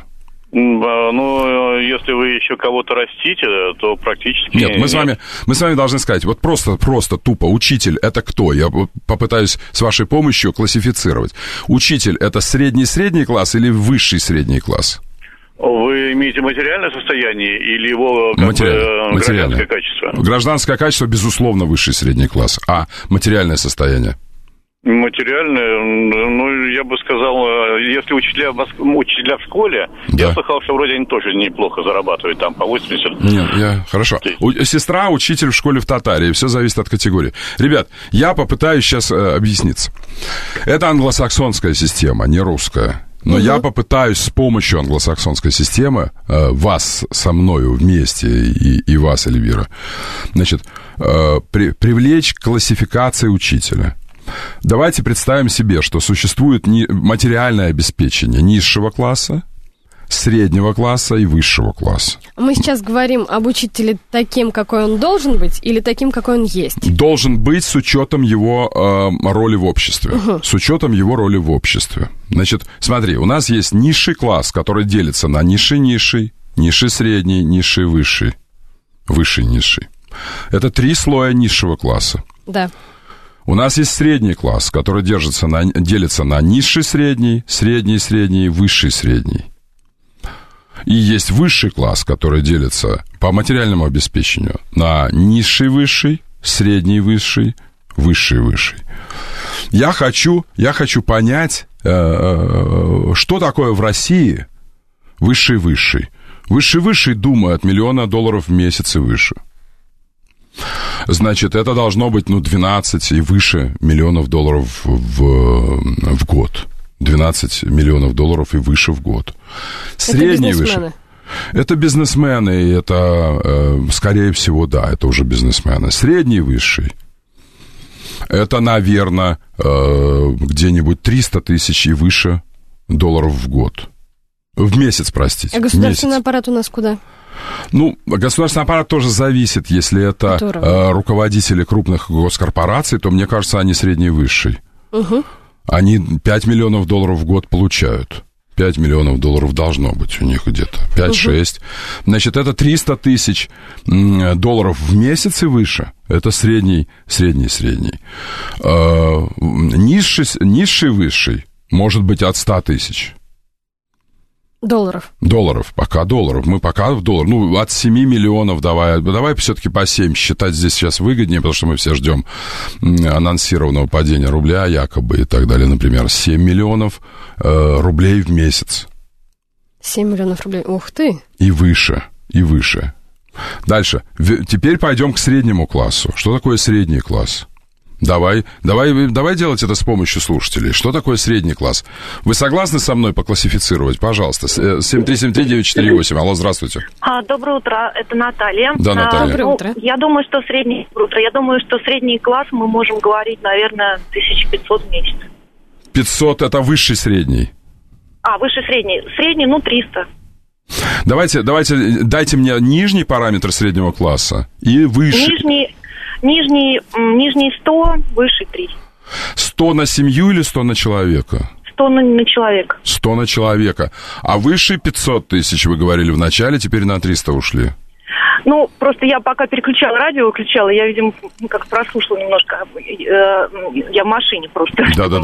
Ну, если вы еще кого-то растите, то практически... Нет, мы с вами должны сказать, вот просто тупо, учитель — это кто? Я попытаюсь с вашей помощью классифицировать. Учитель — это средний класс или высший средний класс? Вы имеете материальное состояние или его гражданское качество? Гражданское качество, безусловно, высший средний класс. А материальное состояние? Материальное, ну, я бы сказал, если учителя в школе, да. Я слыхал, что вроде они тоже неплохо зарабатывают, там, по 80. Нет, хорошо. Сестра учитель в школе в Татарии, все зависит от категории. Ребят, я попытаюсь сейчас объясниться. Это англосаксонская система, не русская. Но я попытаюсь с помощью англосаксонской системы вас со мною вместе и вас, Эльвира, значит, привлечь к классификации учителя. Давайте представим себе, что существует материальное обеспечение низшего класса, среднего класса и высшего класса. Мы сейчас говорим об учителе таким, какой он должен быть, или таким, какой он есть? Должен быть с учетом его роли в обществе. С учетом его роли в обществе. Значит, смотри, у нас есть низший класс, который делится на низший-низший, низший-средний, низший-высший, высший-низший. Это 3 слоя низшего класса. Да. У нас есть средний класс, который делится на низший средний, средний средний, высший средний. И есть высший класс, который делится по материальному обеспечению на низший высший, средний высший, высший высший. Я хочу понять, что такое в России высший высший. Высший высший думает $1 миллион в месяц и выше. Значит, это должно быть, 12 и выше миллионов долларов в год. 12 миллионов долларов и выше в год. Средний выше. Это бизнесмены, и это, скорее всего, да, это уже бизнесмены. Средний высший. Это, наверное, где-нибудь 300 тысяч и выше долларов в год. В месяц, простите. А государственный аппарат у нас куда? Государственный аппарат тоже зависит. Если это руководители крупных госкорпораций, то, мне кажется, они средний и высший. Они $5 миллионов в год получают. 5 миллионов долларов должно быть у них где-то. 5-6. Значит, это 300 тысяч долларов в месяц и выше. Это средний. Низший, высший может быть от 100 тысяч. Долларов. Пока долларов. Мы пока в доллар. Ну, от 7 миллионов давай все-таки по 7 считать здесь сейчас выгоднее, потому что мы все ждем анонсированного падения рубля, якобы, и так далее. Например, 7 миллионов рублей в месяц. 7 миллионов рублей. Ух ты! И выше. Дальше. Теперь пойдем к среднему классу. Что такое средний класс? Давай делать это с помощью слушателей. Что такое средний класс? Вы согласны со мной поклассифицировать? Пожалуйста. 7373948. Алло, здравствуйте. Доброе утро, это Наталья. Да, Наталья. Доброе утро. Я думаю, что средний класс мы можем говорить, наверное, 1500 в месяц. 500 – это высший средний. Выше средний. Средний, 300. Дайте мне нижний параметр среднего класса и выше. Нижний 100, выше 3. 100 на семью или 100 на человека? 100 на человека. 100 на человека. А выше 500 тысяч, вы говорили в начале, теперь на 300 ушли. Просто я пока переключала радио, я, видимо, как прослушала немножко. Я в машине просто.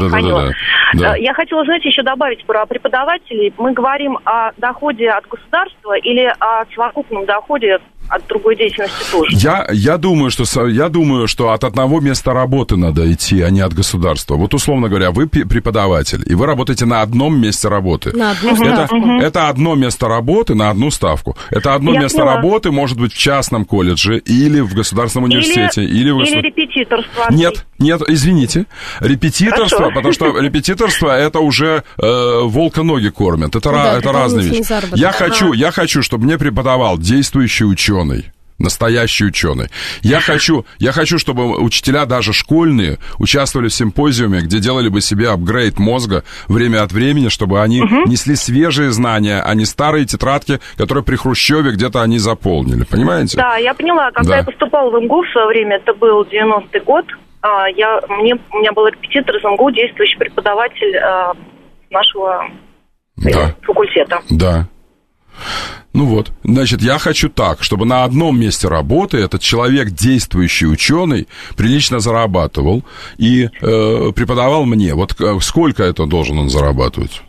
Да. Я хотела, еще добавить про преподавателей. Мы говорим о доходе от государства или о совокупном доходе от другой деятельности тоже? Я думаю, что от одного места работы надо идти, а не от государства. Вот, условно говоря, вы преподаватель, и вы работаете на одном месте работы. На одну ставку. Это одно место работы на одну ставку. Это одно место работы может быть в частном колледже, или в государственном университете, или репетиторство. Нет, извините. Репетиторство, Хорошо. потому что репетиторство это уже волка ноги кормят. Это разные вещи. Я хочу, чтобы мне преподавал действующий ученый. Настоящий ученый. Я хочу, чтобы учителя, даже школьные, участвовали в симпозиуме, где делали бы себе апгрейд мозга время от времени, чтобы они несли свежие знания, а не старые тетрадки, которые при Хрущеве где-то они заполнили. Понимаете? Да, я поняла. Когда я поступала в МГУ в свое время, это был 90-й год, у меня был репетитор из МГУ, действующий преподаватель нашего факультета. Да. Значит, я хочу так, чтобы на одном месте работы этот человек, действующий ученый, прилично зарабатывал и преподавал мне. Вот сколько это должен он зарабатывать?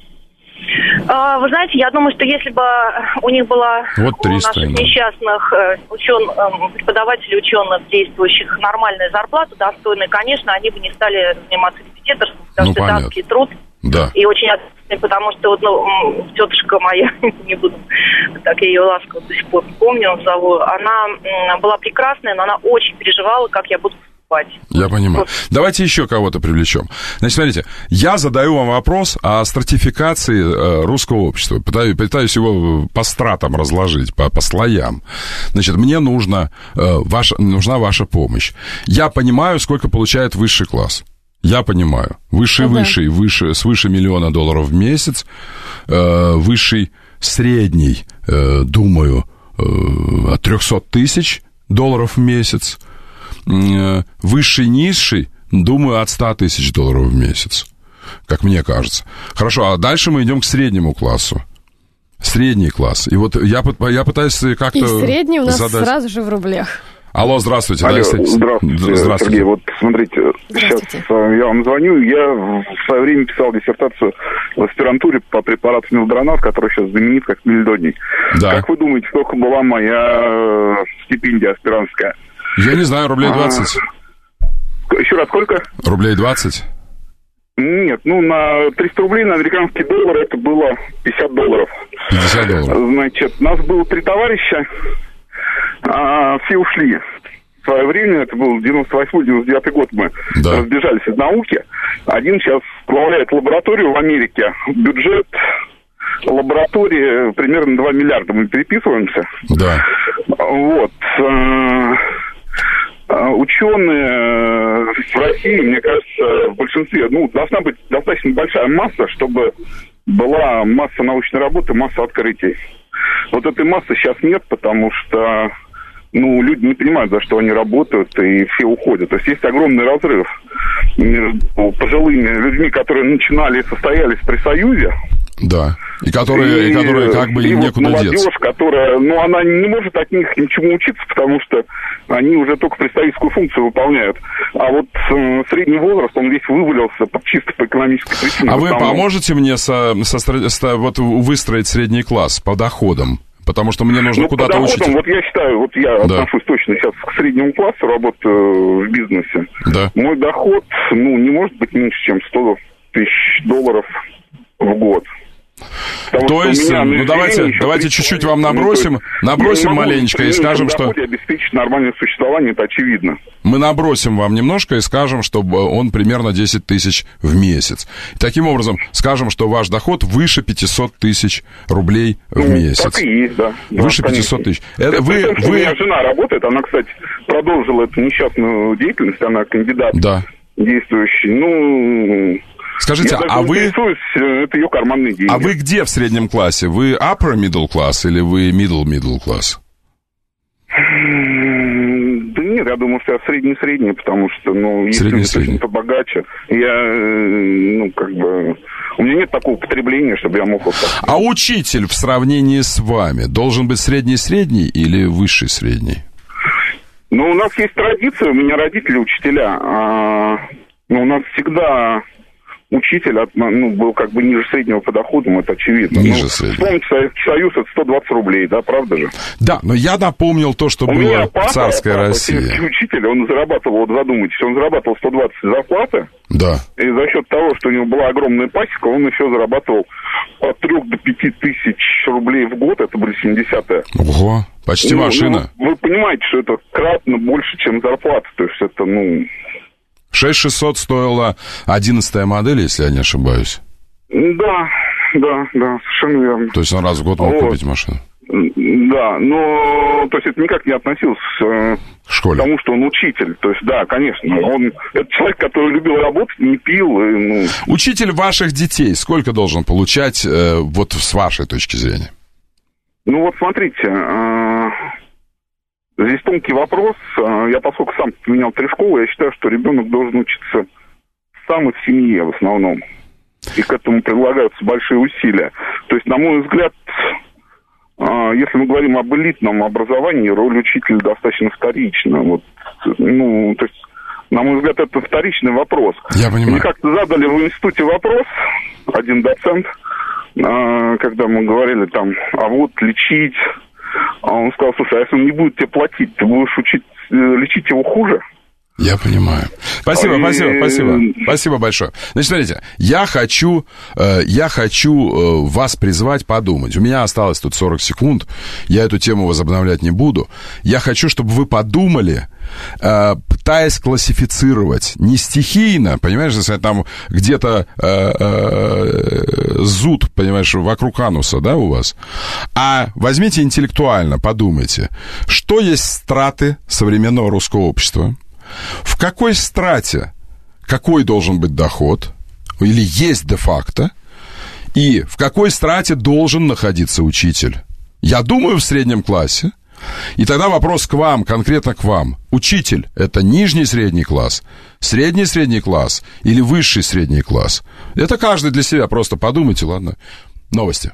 Вы знаете, я думаю, что если бы у них была у наших несчастных преподавателей, ученых, действующих, нормальная зарплата, достойная, конечно, они бы не стали заниматься репетиторством, потому что это адский труд. Да. И очень ответственный, потому что тетушка моя, не буду, так я ее ласково до сих пор помню, зову, она была прекрасная, но она очень переживала, как я буду поступать. Я понимаю. Давайте еще кого-то привлечем. Значит, смотрите, я задаю вам вопрос о стратификации русского общества. Пытаюсь его по стратам разложить, по слоям. Значит, мне нужна ваша помощь. Я понимаю, сколько получает высший класс. Я понимаю. Выше, свыше $1 миллиона в месяц. Высший средний, думаю, от 300 тысяч долларов в месяц. Высший, низший, думаю, от 100 тысяч долларов в месяц. Как мне кажется. Хорошо, а дальше мы идем к среднему классу. Средний класс. И вот я пытаюсь как-то И средний у нас задать... сразу же в рублях. Алло, здравствуйте. Алло, здравствуйте, Сергей. Вот смотрите, сейчас я вам звоню. Я в свое время писал диссертацию в аспирантуре по препарату мелдронат, который сейчас знаменит как мельдоний. Да. Как вы думаете, сколько была моя стипендия аспирантская? Я не знаю, рублей 20. Еще раз, сколько? Рублей 20. Нет, на 300 рублей на американские доллары это было $50. 50 долларов. Значит, нас было 3 товарища. Все ушли. В свое время, это был 98-99 год, мы разбежались из науки. Один сейчас возглавляет лабораторию в Америке. Бюджет лаборатории примерно 2 миллиарда. Мы переписываемся. Да. Вот. Ученые в России, мне кажется, в большинстве, должна быть достаточно большая масса, чтобы была масса научной работы, масса открытий. Вот этой массы сейчас нет, потому что люди не понимают, за что они работают, и все уходят. То есть огромный разрыв между пожилыми людьми, которые начинали и состоялись при Союзе, И которые как бы им некуда молодежь, деться. Которая, она не может от них ничему учиться, потому что они уже только представительскую функцию выполняют. А вот средний возраст, он весь вывалился чисто по экономической причине. А вы поможете мне выстроить средний класс по доходам? Потому что мне нужно куда-то учиться. Вот я считаю, я отношусь точно сейчас к среднему классу, работаю в бизнесе. Да. Мой доход, не может быть меньше, чем $100 тысяч в год. То есть, давайте чуть-чуть вам набросим маленечко и скажем, что... обеспечить нормальное существование, это очевидно. Мы набросим вам немножко и скажем, что он примерно 10 тысяч в месяц. И таким образом, скажем, что ваш доход выше 500 тысяч рублей в месяц. Так и есть, да. Выше 500 тысяч. У меня жена работает, она, кстати, продолжила эту несчастную деятельность, она кандидат действующий. Скажите, это ее карманные деньги. А вы где в среднем классе? Вы upper middle class или вы middle class? Да нет, я думаю, что я средний-средний, потому что, если побогаче, у меня нет такого потребления, чтобы я мог... А учитель в сравнении с вами должен быть средний-средний или высший средний? У нас есть традиция, у меня родители учителя, у нас всегда... Учитель был как бы ниже среднего по доходам, это очевидно. Ниже среднего. Вспомните, Советский Союз, это 120 рублей, да, правда же? Да, но я напомнил то, что было в царской России. Учитель, он зарабатывал, задумайтесь, он зарабатывал 120 зарплаты. Да. И за счет того, что у него была огромная пасека, он еще зарабатывал от 3 до 5 тысяч рублей в год, это были 70-е. Ого, почти машина. Вы понимаете, что это кратно больше, чем зарплата, то есть это, 6600 стоила 11-я модель, если я не ошибаюсь. Да, совершенно верно. То есть он раз в год мог купить машину? Да, но то есть это никак не относилось к тому, что он учитель. То есть, да, конечно, это человек, который любил работать, не пил. Учитель ваших детей сколько должен получать, с вашей точки зрения? Смотрите... Здесь тонкий вопрос. Я, поскольку сам поменял 3 школы, я считаю, что ребенок должен учиться сам и в семье в основном. И к этому прилагаются большие усилия. То есть, на мой взгляд, если мы говорим об элитном образовании, роль учителя достаточно вторична. То есть, на мой взгляд, это вторичный вопрос. Я понимаю. Мне как-то задали в институте вопрос, один доцент, когда мы говорили лечить. А он сказал, слушай, а если он не будет тебе платить, ты будешь лечить его хуже? Я понимаю. Спасибо большое. Значит, смотрите, я хочу вас призвать подумать. У меня осталось тут 40 секунд, я эту тему возобновлять не буду. Я хочу, чтобы вы подумали, пытаясь классифицировать не стихийно, понимаешь, если там где-то зуд, понимаешь, вокруг ануса, да, у вас, а возьмите интеллектуально, подумайте, что есть страты современного русского общества, в какой страте какой должен быть доход, или есть де-факто, и в какой страте должен находиться учитель. Я думаю, в среднем классе. И тогда вопрос к вам, конкретно к вам. Учитель – это нижний средний класс, средний средний класс или высший средний класс? Это каждый для себя, просто подумайте, ладно? Новости.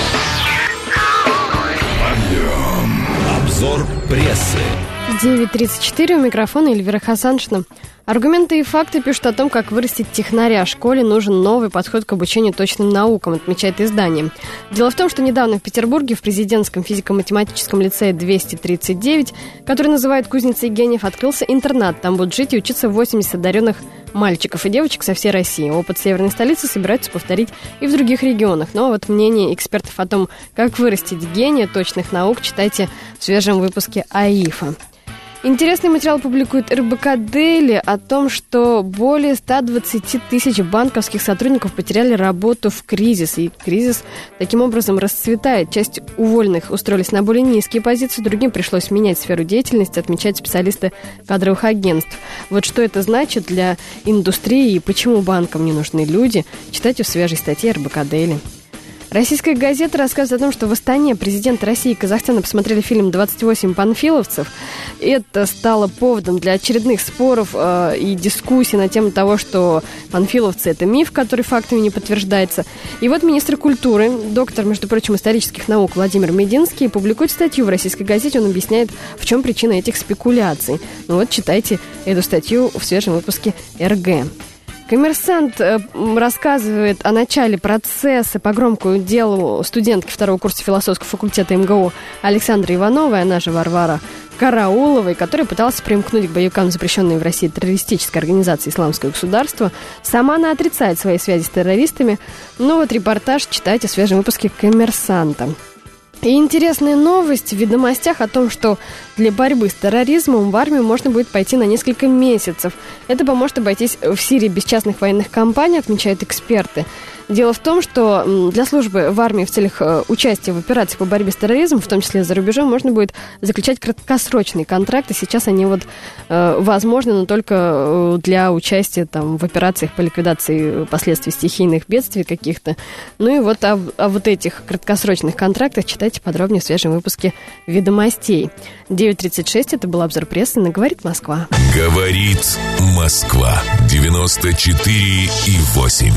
Обзор прессы. 9:34, у микрофона Эльвира Хасаншина. Аргументы и факты пишут о том, как вырастить технаря. Школе нужен новый подход к обучению точным наукам, отмечает издание. Дело в том, что недавно в Петербурге в президентском физико-математическом лицее 239, который называют кузницей гениев, открылся интернат. Там будут жить и учиться 80 одаренных мальчиков и девочек со всей России. Опыт северной столицы собираются повторить и в других регионах. Но вот мнение экспертов о том, как вырастить гения точных наук, читайте в свежем выпуске АИФа. Интересный материал публикует РБК Дейли о том, что более 120 тысяч банковских сотрудников потеряли работу в кризис. И кризис таким образом расцветает. Часть уволенных устроились на более низкие позиции, другим пришлось менять сферу деятельности, отмечают специалисты кадровых агентств. Вот что это значит для индустрии и почему банкам не нужны люди, читайте в свежей статье РБК Дейли. Российская газета рассказывает о том, что в Астане президенты России и Казахстана посмотрели фильм «28 панфиловцев». Это стало поводом для очередных споров и дискуссий на тему того, что панфиловцы – это миф, который фактами не подтверждается. И вот министр культуры, доктор, между прочим, исторических наук Владимир Мединский публикует статью в российской газете. Он объясняет, в чем причина этих спекуляций. Ну вот, читайте эту статью в свежем выпуске РГ. «Коммерсант» рассказывает о начале процесса по громкому делу студентки второго курса философского факультета МГУ Александры Ивановой, она же Варвара Карауловой, которая пыталась примкнуть к боевикам запрещенной в России террористической организации «Исламское государство». Сама она отрицает свои связи с террористами. Ну вот репортаж читайте в свежем выпуске «Коммерсанта». И интересная новость в «Ведомостях» о том, что для борьбы с терроризмом в армию можно будет пойти на несколько месяцев. Это поможет обойтись в Сирии без частных военных компаний, отмечают эксперты. Дело в том, что для службы в армии в целях участия в операции по борьбе с терроризмом, в том числе за рубежом, можно будет заключать краткосрочные контракты. Сейчас они возможны, но только для участия там, в операциях по ликвидации последствий стихийных бедствий каких-то. Ну и вот о вот этих краткосрочных контрактах читайте подробнее в свежем выпуске «Ведомостей». 9:36, это был обзор прессы на «Говорит Москва». «Говорит Москва» 94,8.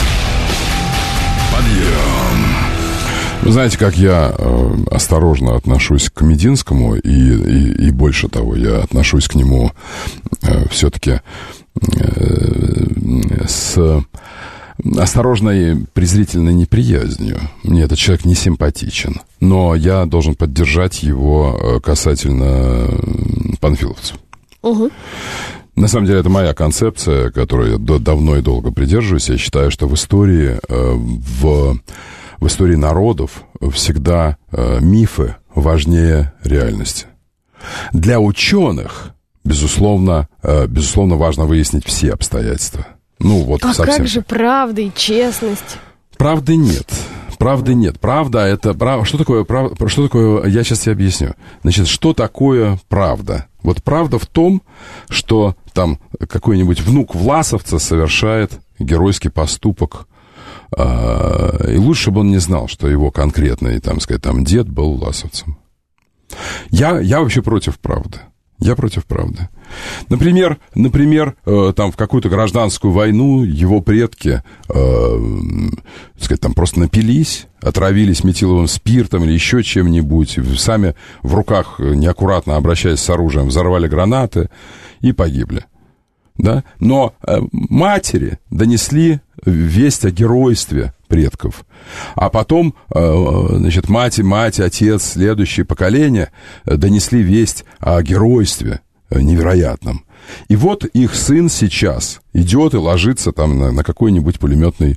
Подъем. Вы знаете, как я осторожно отношусь к Мединскому, и больше того, я отношусь к нему все-таки с осторожной презрительной неприязнью. Мне этот человек не симпатичен, но я должен поддержать его касательно панфиловцев. Угу. На самом деле, это моя концепция, которую я давно и долго придерживаюсь. Я считаю, что в истории, в истории народов всегда мифы важнее реальности. Для ученых, безусловно, важно выяснить все обстоятельства. Ну, вот а совсем. Как же правда и честность? Правды нет. Правды нет. Правда — это... Что такое правда? Что такое... Я сейчас тебе объясню. Значит, что такое правда? Вот правда в том, что там какой-нибудь внук власовца совершает геройский поступок, и лучше бы он не знал, что его конкретный, там, сказать, там, дед был власовцем. Я вообще против правды. Я против правды. Например, там в какую-то гражданскую войну его предки, сказать, там просто напились, отравились метиловым спиртом или еще чем-нибудь, сами в руках, неаккуратно обращаясь с оружием, взорвали гранаты и погибли. Да? Но матери донесли весть о геройстве предков. А потом, значит, мать, отец, следующее поколение донесли весть о геройстве невероятном. И вот их сын сейчас идет и ложится там на какой-нибудь пулеметный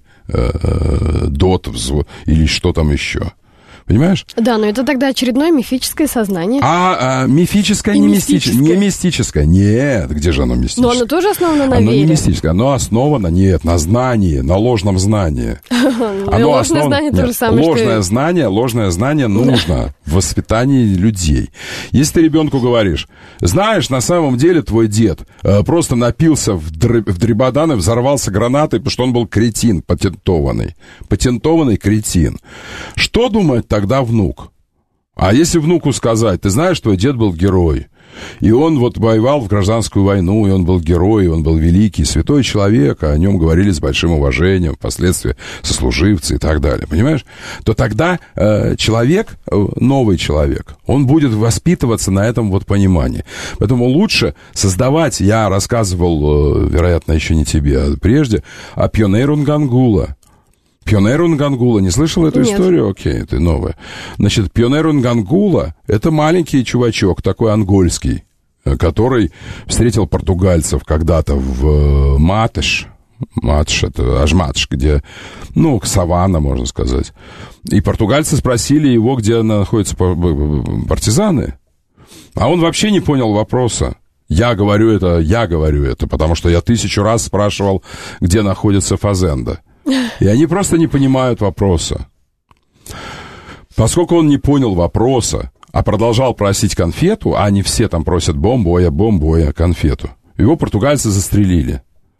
ДОТ или что там еще. Понимаешь? Да, но это тогда очередное мифическое сознание. Мифическое, не мистическое. Не мистическое. Нет, где же оно мистическое? Но оно тоже основано на вере. Оно не мистическое, оно основано, нет, на знании, на ложном знании. Ложное знание то же самое, Ложное знание нужно в воспитании людей. Если ты ребенку говоришь, знаешь, на самом деле твой дед просто напился в дребодан и взорвался гранатой, потому что он был кретин патентованный. Патентованный кретин. Что думает тогда внук? А если внуку сказать, ты знаешь, твой дед был герой, и он вот воевал в гражданскую войну, и он был герой, и он был великий, святой человек, а о нем говорили с большим уважением, впоследствии сослуживцы и так далее, понимаешь? То тогда человек, новый человек, он будет воспитываться на этом вот понимании. Поэтому лучше создавать, я рассказывал, вероятно, еще не тебе, а прежде, о Пьонейру Нгангула. Пьонейру Нгангула, не слышал эту историю? Окей, это новая. Значит, Пьонейру Нгангула — это маленький чувачок, такой ангольский, который встретил португальцев когда-то в Матеш, это Ажматш, где, саванна, можно сказать. И португальцы спросили его, где находятся партизаны. А он вообще не понял вопроса. Я говорю это, потому что я 1000 раз спрашивал, где находится фазенда. И они просто не понимают вопроса. Поскольку он не понял вопроса, а продолжал просить конфету, а они все там просят бомбоя, конфету, его португальцы застрелили.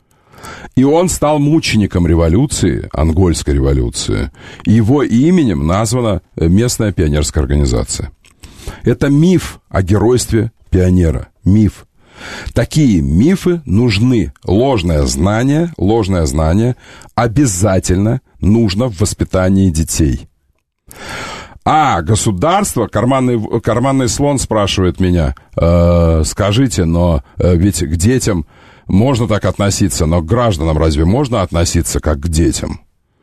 И он стал мучеником революции, Ангольской революции. Его именем названа местная пионерская организация. Это миф о геройстве пионера. Миф. Такие мифы нужны. Ложное знание обязательно нужно в воспитании детей. А государство, карманный слон спрашивает меня, скажите, но ведь к детям можно так относиться, но к гражданам разве можно относиться как к детям?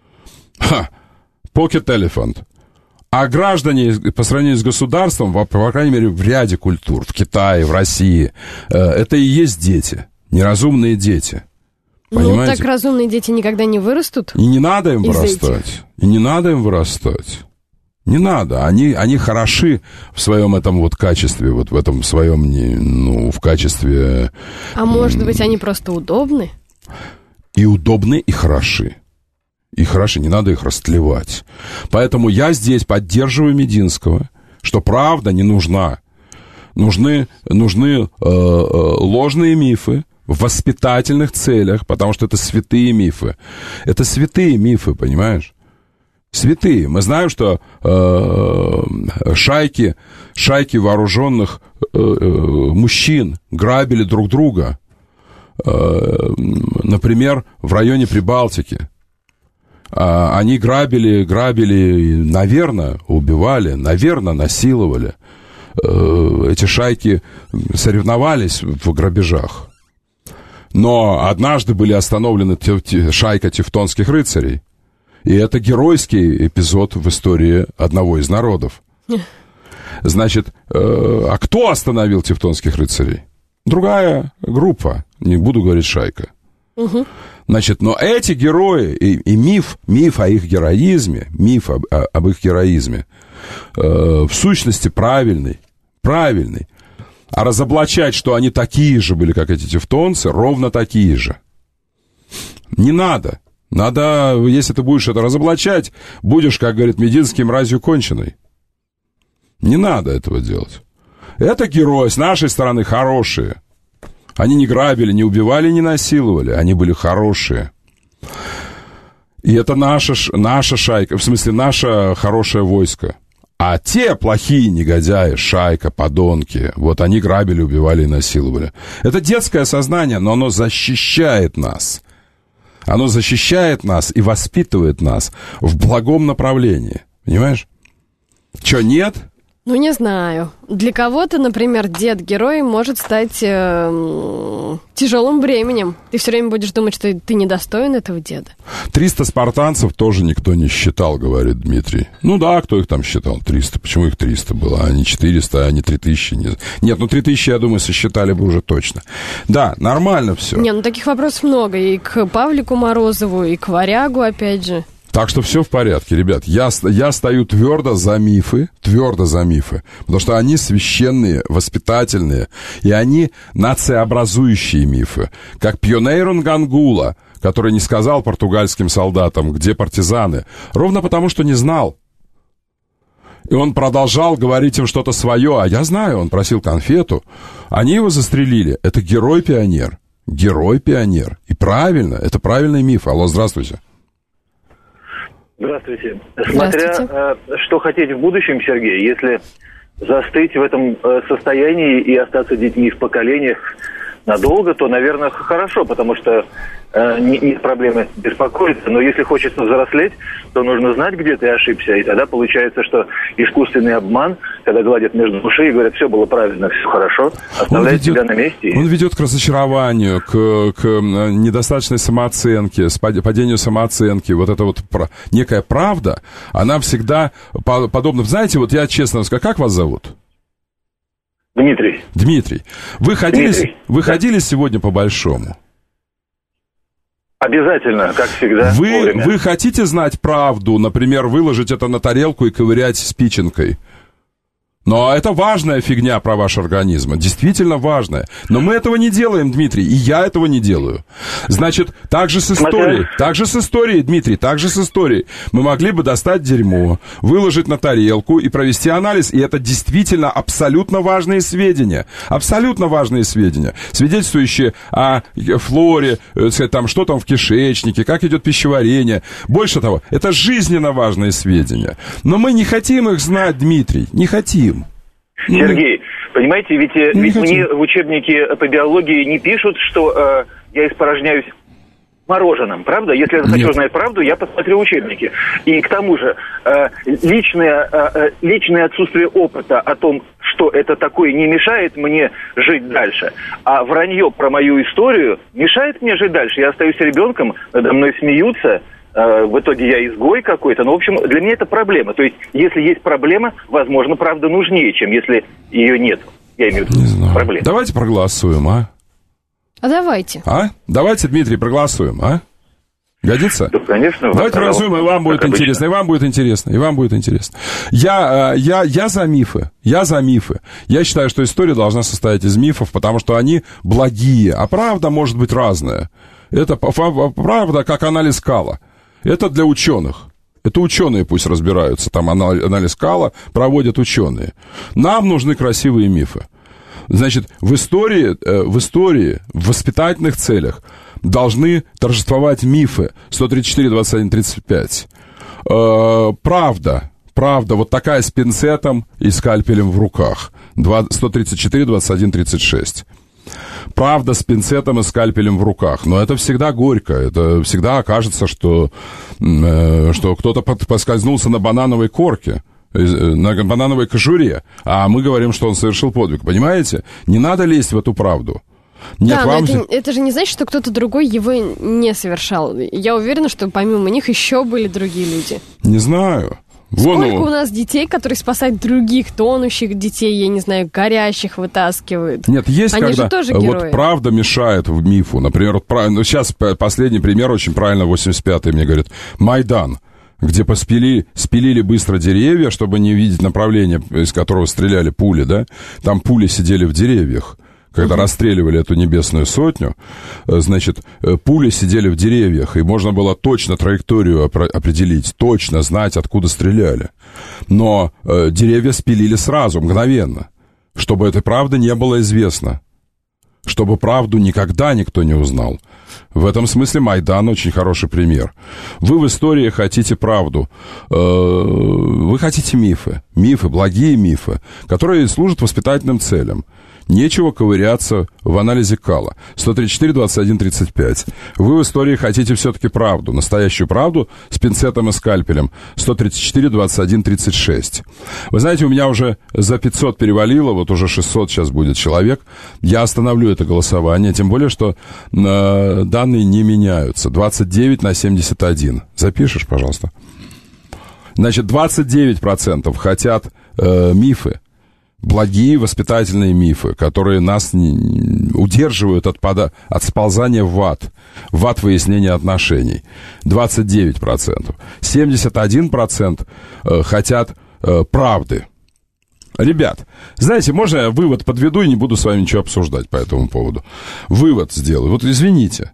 Pocket elephant. А граждане по сравнению с государством, по крайней мере, в ряде культур, в Китае, в России, это и есть дети, неразумные дети. Понимаете? Ну, так разумные дети никогда не вырастут. И не надо им вырастать. И не надо им вырастать. Не надо. Они хороши в своем этом вот качестве, вот в этом своем, ну, в качестве... А может быть, они просто удобны? И удобны, и хороши. И хороши, не надо их растлевать. Поэтому я здесь поддерживаю Мединского, что правда не нужна. Нужны ложные мифы в воспитательных целях, потому что это святые мифы. Это святые мифы, понимаешь? Святые. Мы знаем, что шайки вооруженных мужчин грабили друг друга. Например, в районе Прибалтики. Они грабили, наверное, убивали, наверное, насиловали. Эти шайки соревновались в грабежах. Но однажды были остановлены шайка тевтонских рыцарей. И это геройский эпизод в истории одного из народов. Значит, а кто остановил тевтонских рыцарей? Другая группа, не буду говорить шайка. Угу. Значит, но эти герои, и миф о их героизме, об их героизме, в сущности правильный. А разоблачать, что они такие же были, как эти тевтонцы, ровно такие же. Не надо. Надо, если ты будешь это разоблачать, будешь, как говорит Мединский, мразью конченой. Не надо этого делать. Это герои с нашей стороны хорошие. Они не грабили, не убивали, не насиловали. Они были хорошие. И это наша шайка, в смысле, наше хорошее войско. А те плохие негодяи, шайка, подонки, вот они грабили, убивали и насиловали. Это детское сознание, но оно защищает нас. Оно защищает нас и воспитывает нас в благом направлении. Понимаешь? Чё, нет? Ну, не знаю. Для кого-то, например, дед-герой может стать тяжелым бременем. Ты все время будешь думать, что ты недостоин этого деда. 300 спартанцев тоже никто не считал, говорит Дмитрий. Ну да, кто их там считал? 300. Почему их 300 было? А не 400, а не 3000? Нет, ну 3000, я думаю, сосчитали бы уже точно. Да, нормально все. Не, ну таких вопросов много. И к Павлику Морозову, и к Варягу, опять же. Так что все в порядке, ребят. Я стою твердо за мифы, потому что они священные, воспитательные, и они нациеобразующие мифы. Как Пьонейро Нгангула, который не сказал португальским солдатам, где партизаны, ровно потому, что не знал. И он продолжал говорить им что-то свое, а я знаю, он просил конфету. Они его застрелили. Это герой-пионер. Герой-пионер. И правильно, это правильный миф. Алло, здравствуйте. Здравствуйте. Смотря что хотеть в будущем, Сергей, если застыть в этом состоянии и остаться детьми в поколениях надолго, то, наверное, хорошо, потому что нет проблемы беспокоиться. Но если хочется взрослеть, то нужно знать, где ты ошибся. И тогда получается, что искусственный обман, когда гладят между ушей и говорят, все было правильно, все хорошо, оставляет тебя на месте. Он ведет к разочарованию, к недостаточной самооценке, падению самооценки. Вот эта вот некая правда, она всегда подобна... Знаете, вот я честно скажу, как вас зовут? Дмитрий. Дмитрий. Вы ходили сегодня по Большому? Обязательно, как всегда. Вы хотите знать правду, например, выложить это на тарелку и ковырять спиченкой? Но это важная фигня про ваш организм, действительно важная. Но мы этого не делаем, Дмитрий, и я этого не делаю. Значит, так же с историей, Дмитрий, так же с историей. Мы могли бы достать дерьмо, выложить на тарелку и провести анализ, и это действительно абсолютно важные сведения, свидетельствующие о флоре, там, что там в кишечнике, как идет пищеварение. Больше того, это жизненно важные сведения. Но мы не хотим их знать, Дмитрий, не хотим. Сергей, понимаете, ведь мне в учебнике по биологии не пишут, что я испражняюсь мороженым, правда? Если я захочу знать правду, я посмотрю учебники. И к тому же личное отсутствие опыта о том, что это такое, не мешает мне жить дальше. А вранье про мою историю мешает мне жить дальше. Я остаюсь ребенком, надо мной смеются. В итоге я изгой какой-то. Но, в общем, для меня это проблема. То есть, если есть проблема, возможно, правда нужнее, чем если ее нет. Я имею в виду проблему. Давайте проголосуем, а? Давайте. Давайте, Дмитрий, проголосуем, а? Годится? Да, конечно. Давайте проголосуем, и вам будет интересно, и вам будет интересно. Я за мифы. Я считаю, что история должна состоять из мифов, потому что они благие, а правда может быть разная. Это правда, как анализ кала. Это для ученых. Это ученые пусть разбираются. Там анализ кала проводят ученые. Нам нужны красивые мифы. Значит, в истории, в воспитательных целях должны торжествовать мифы. 134, 21, 35. Правда, вот такая с пинцетом и скальпелем в руках. 134, 21, 36. Правда с пинцетом и скальпелем в руках. Но это всегда горько. Это всегда окажется, что кто-то поскользнулся на банановой корке, на банановой кожуре. А мы говорим, что он совершил подвиг. Понимаете? Не надо лезть в эту правду. Нет, да, но это же не значит, что кто-то другой его не совершал. Я уверена, что помимо них еще были другие люди. Не знаю. Сколько у нас детей, которые спасают других тонущих детей, я не знаю, горящих вытаскивают. Нет, есть они когда же тоже герои. Вот правда мешает в мифу. Например, сейчас последний пример очень правильно, 85-й мне говорят. Майдан, где спилили быстро деревья, чтобы не видеть направление, из которого стреляли пули, да? Там пули сидели в деревьях. Когда расстреливали эту небесную сотню, значит, пули сидели в деревьях, и можно было точно траекторию определить, точно знать, откуда стреляли. Но деревья спилили сразу, мгновенно, чтобы этой правды не было известно, чтобы правду никогда никто не узнал. В этом смысле Майдан очень хороший пример. Вы в истории хотите правду, вы хотите мифы, благие мифы, которые служат воспитательным целям. Нечего ковыряться в анализе кала. 134, 21, 35. Вы в истории хотите все-таки правду, настоящую правду с пинцетом и скальпелем. 134, 21, 36. Вы знаете, у меня уже за 500 перевалило, вот уже 600 сейчас будет человек. Я остановлю это голосование, тем более, что данные не меняются. 29 на 71. Запишешь, пожалуйста? Значит, 29% хотят мифы. Благие воспитательные мифы, которые нас удерживают от сползания в ад выяснения отношений. 29%. 71% хотят правды. Ребят, знаете, можно я вывод подведу и не буду с вами ничего обсуждать по этому поводу? Вывод сделаю. Вот извините.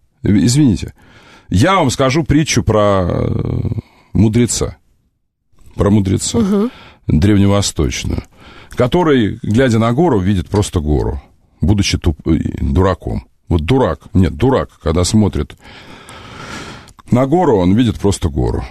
Я вам скажу притчу про мудреца. Древневосточную. Который, глядя на гору, видит просто гору, будучи дураком. Вот дурак, когда смотрит на гору, он видит просто гору.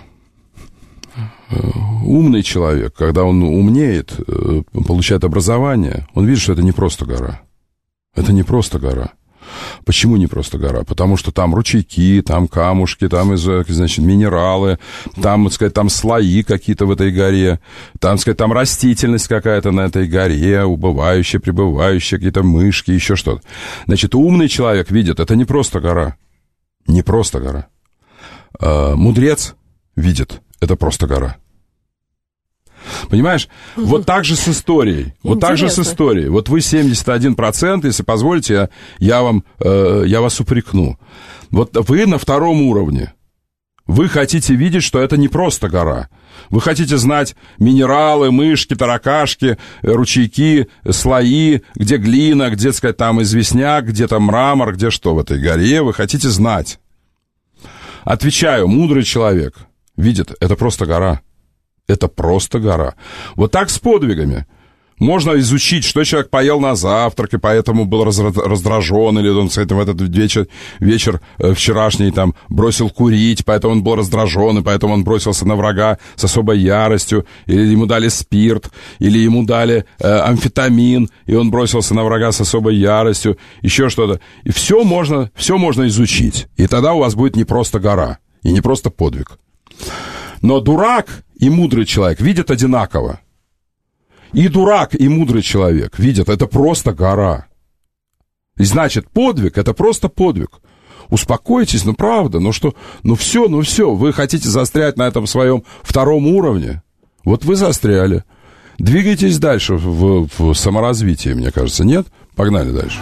Умный человек, когда он умнеет, получает образование, он видит, что это не просто гора. Это не просто гора. Почему не просто гора? Потому что там ручейки, там камушки, там, значит, минералы, там, так сказать, там слои какие-то в этой горе, там, так сказать, там растительность какая-то на этой горе, убывающая, прибывающая, какие-то мышки, еще что-то. Значит, умный человек видит, это не просто гора. Не просто гора. Мудрец видит, это просто гора. Понимаешь? Вот так же с историей. Вот так же с историей. Вот вы 71%, если позволите, я вас упрекну. Вот вы на втором уровне. Вы хотите видеть, что это не просто гора. Вы хотите знать минералы, мышки, таракашки, ручейки, слои, где глина, где, так сказать, там известняк, где там мрамор, где что в этой горе. Вы хотите знать. Отвечаю, мудрый человек видит, это просто гора. Это просто гора. Вот так с подвигами. Можно изучить, что человек поел на завтрак, и поэтому был раздражен, или он, кстати, в этот вечер вчерашний там бросил курить, поэтому он был раздражен, и поэтому он бросился на врага с особой яростью, или ему дали спирт, или ему дали амфетамин, и он бросился на врага с особой яростью, еще что-то. И все можно изучить. И тогда у вас будет не просто гора, и не просто подвиг. Но дурак и мудрый человек видят одинаково. И дурак, и мудрый человек видят, это просто гора. И значит, подвиг, это просто подвиг. Успокойтесь, правда, все, вы хотите застрять на этом своем втором уровне. Вот вы застряли. Двигайтесь дальше в саморазвитии, мне кажется, нет? Погнали дальше.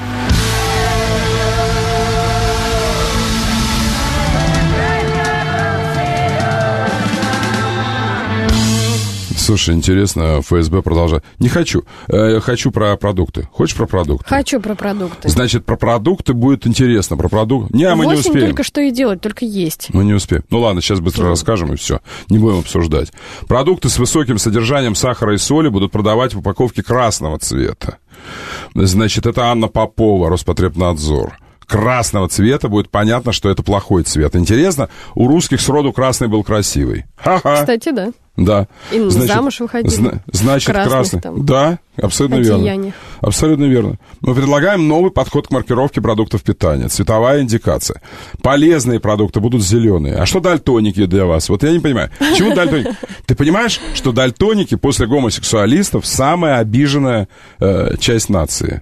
Слушай, интересно, ФСБ продолжает. Не хочу. Хочу про продукты. Хочешь про продукты? Хочу про продукты. Значит, про продукты будет интересно. Про продукты... мы не успеем. Только что и делать, только есть. Мы не успеем. Ладно, сейчас быстро расскажем, и все. Не будем обсуждать. Продукты с высоким содержанием сахара и соли будут продавать в упаковке красного цвета. Значит, это Анна Попова, Роспотребнадзор. Красного цвета будет понятно, что это плохой цвет. Интересно, у русских сроду красный был красивый. Ха-ха. Кстати, да. Да. И замуж выходили. Значит, красный. Да, абсолютно верно. Абсолютно верно. Мы предлагаем новый подход к маркировке продуктов питания. Цветовая индикация. Полезные продукты будут зеленые. А что дальтоники для вас? Вот я не понимаю. Почему дальтоники? Ты понимаешь, что дальтоники после гомосексуалистов самая обиженная часть нации?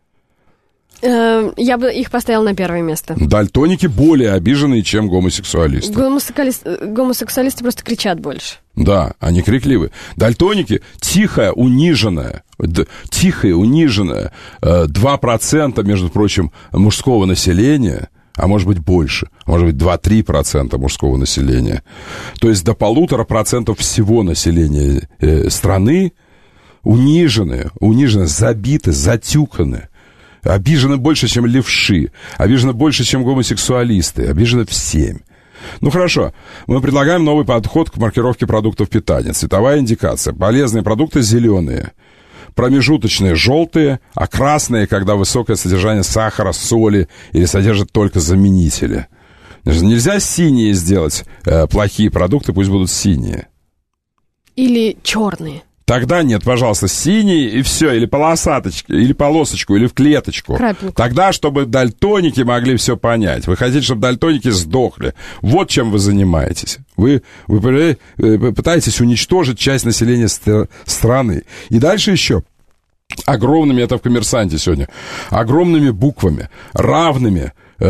Я бы их поставила на первое место. Дальтоники более обиженные, чем гомосексуалисты. Гомосексуалисты просто кричат больше. Да, они крикливые. Дальтоники тихое, униженное 2%, между прочим, мужского населения, а может быть больше, может быть 2-3% мужского населения. То есть до 1,5% всего населения страны унижены, забиты, затюканы. Обижены больше, чем левши, обижены больше, чем гомосексуалисты, обижены всем. Хорошо, мы предлагаем новый подход к маркировке продуктов питания. Цветовая индикация. Полезные продукты зеленые, промежуточные желтые, а красные, когда высокое содержание сахара, соли или содержит только заменители. Нельзя синие сделать плохие продукты, пусть будут синие. Или черные. Тогда нет, пожалуйста, синий и все, или полосаточку, или полосочку, или в клеточку. Крапинку. Тогда, чтобы дальтоники могли все понять. Вы хотите, чтобы дальтоники сдохли. Вот чем вы занимаетесь. Вы пытаетесь уничтожить часть населения страны. И дальше еще огромными, это в «Коммерсанте» сегодня, огромными буквами, равными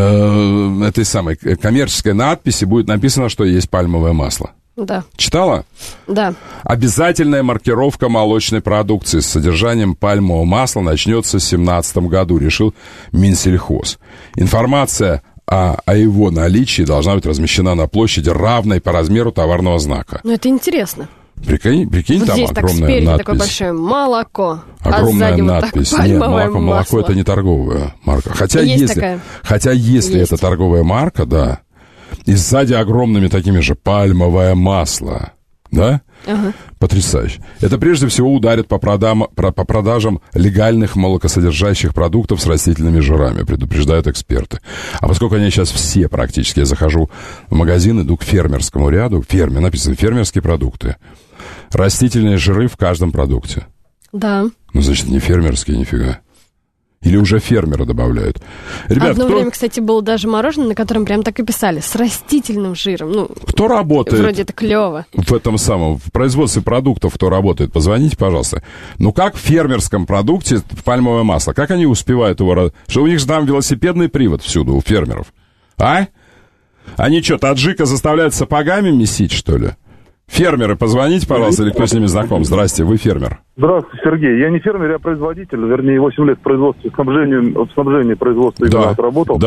этой самой коммерческой надписи будет написано, что есть пальмовое масло. Да. Читала? Да. Обязательная маркировка молочной продукции с содержанием пальмового масла начнется в 2017 году, решил Минсельхоз. Информация о его наличии должна быть размещена на площади, равной по размеру товарного знака. Это интересно. Прикинь, вот там здесь огромная так надпись. Такое большое молоко. Огромная надпись. Вот Нет, молоко это не торговая марка. Хотя если это торговая марка, да. И сзади огромными такими же пальмовое масло. Да? Ага. Потрясающе. Это прежде всего ударит по продажам легальных молокосодержащих продуктов с растительными жирами, предупреждают эксперты. А поскольку они сейчас все практически, я захожу в магазин, иду к фермерскому ряду, написано «фермерские продукты». Растительные жиры в каждом продукте. Да. Значит, не фермерские, нифига. Или уже фермеры добавляют. Ребят, одно время, кстати, было даже мороженое, на котором прям так и писали, с растительным жиром. Кто работает? Вроде это клево. В этом самом, в производстве продуктов кто работает? Позвоните, пожалуйста. Как в фермерском продукте пальмовое масло? Как они успевают его... Что у них же там велосипедный привод всюду, у фермеров. А? Они что, таджика заставляют сапогами месить, что ли? Фермеры, позвоните, пожалуйста, или кто с ними знаком. Здрасте, вы фермер. Здравствуйте, Сергей. Я не фермер, я производитель. Вернее, 8 лет в производстве, в снабжении производства именно отработал. Да.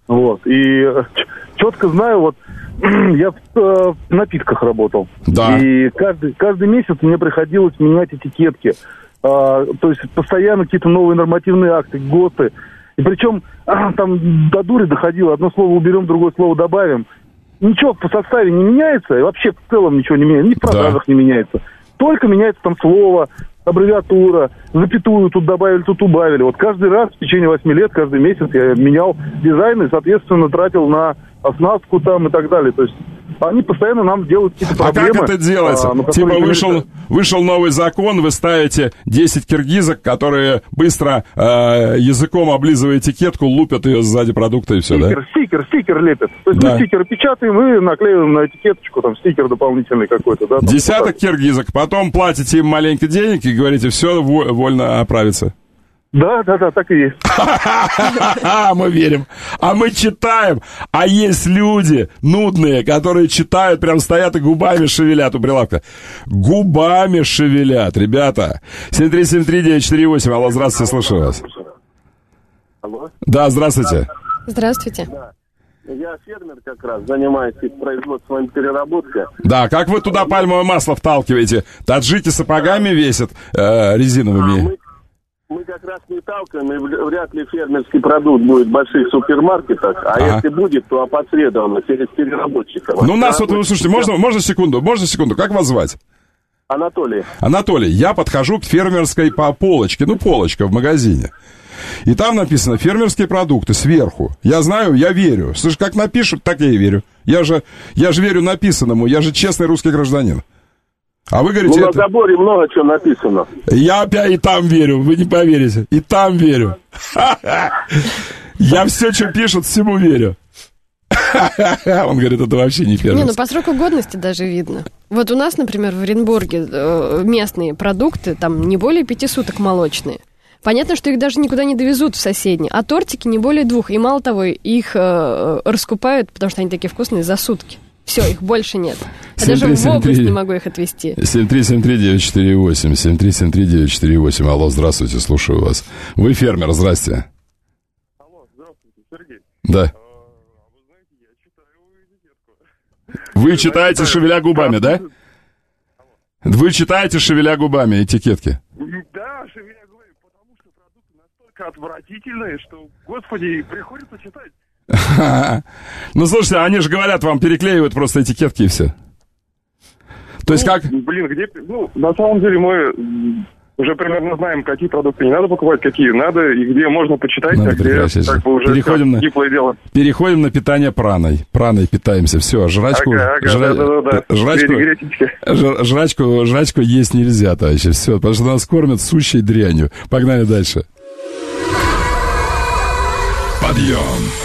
Вот. И четко знаю, вот, я в напитках работал. Да. И каждый месяц мне приходилось менять этикетки. То есть постоянно какие-то новые нормативные акты, ГОСТы. И причем там до дури доходило. Одно слово уберем, другое слово добавим. Ничего по составе не меняется. И вообще в целом ничего не меняется. Ни в продажах не меняется. Только меняется там слово, аббревиатура, запятую тут добавили, тут убавили. Вот каждый раз в течение 8 лет, каждый месяц я менял дизайн и, соответственно, тратил на оснастку там и так далее. То есть они постоянно нам делают какие-то проблемы. А как это делается? Типа вышел новый закон, вы ставите 10 киргизок, которые быстро языком облизывая этикетку, лупят ее сзади продукта и все, стикер лепят. То есть мы стикеры печатаем и наклеиваем на этикеточку, там стикер дополнительный какой-то. Да, десяток киргизок, потом платите им маленько денег и говорите, все, вольно оправиться. Да, так и есть. Мы верим. А мы читаем. А есть люди нудные, которые читают, прям стоят и губами шевелят у прилавка. Губами шевелят, ребята. 7373948. Алло, здравствуйте, слушаю вас. Алло? Да, здравствуйте. Здравствуйте. Да. Я фермер как раз, занимаюсь производством и переработкой. Да, как вы туда пальмовое масло вталкиваете? Таджики сапогами весят резиновыми. Мы как раз не талкаем, и вряд ли фермерский продукт будет в больших супермаркетах, если будет, то опосредованно, через переработчиков. Ну, нас вот, слушайте, можно секунду, как вас звать? Анатолий. Я подхожу к фермерской полочке, полочка в магазине. И там написано «фермерские продукты» сверху. Я знаю, я верю. Слушай, как напишут, так я и верю. Я же верю написанному, я же честный русский гражданин. А вы говорите... на заборе много чего написано. Я опять и там верю, вы не поверите. И там верю. Я все, что пишут, всему верю. Он говорит, это вообще не фермерский. По сроку годности даже видно. Вот у нас, например, в Оренбурге местные продукты, там не более 5 суток молочные. Понятно, что их даже никуда не довезут в соседние. А тортики не более 2. И мало того, их раскупают, потому что они такие вкусные, за сутки. Все, их больше нет. Я даже в область не могу их отвезти. 7373948, 7373948. Алло, здравствуйте, слушаю вас. Вы фермер, здрасте. Алло, здравствуйте, Сергей. Да. Вы знаете, я читаю этикетку. Вы читаете, шевеля губами, да? Вы читаете, шевеля губами этикетки? Да, шевеля губами, потому что продукты настолько отвратительные, что, господи, приходится читать. Слушайте, они же говорят, вам переклеивают просто этикетки и все. То есть как? На самом деле мы уже примерно знаем, какие продукты не надо покупать, какие надо, и где можно почитать, надо, а где как бы уже гиблое дело. Переходим на питание праной. Праной питаемся, все, жрачку есть нельзя, товарищи, все, потому что нас кормят сущей дрянью. Погнали дальше. Подъем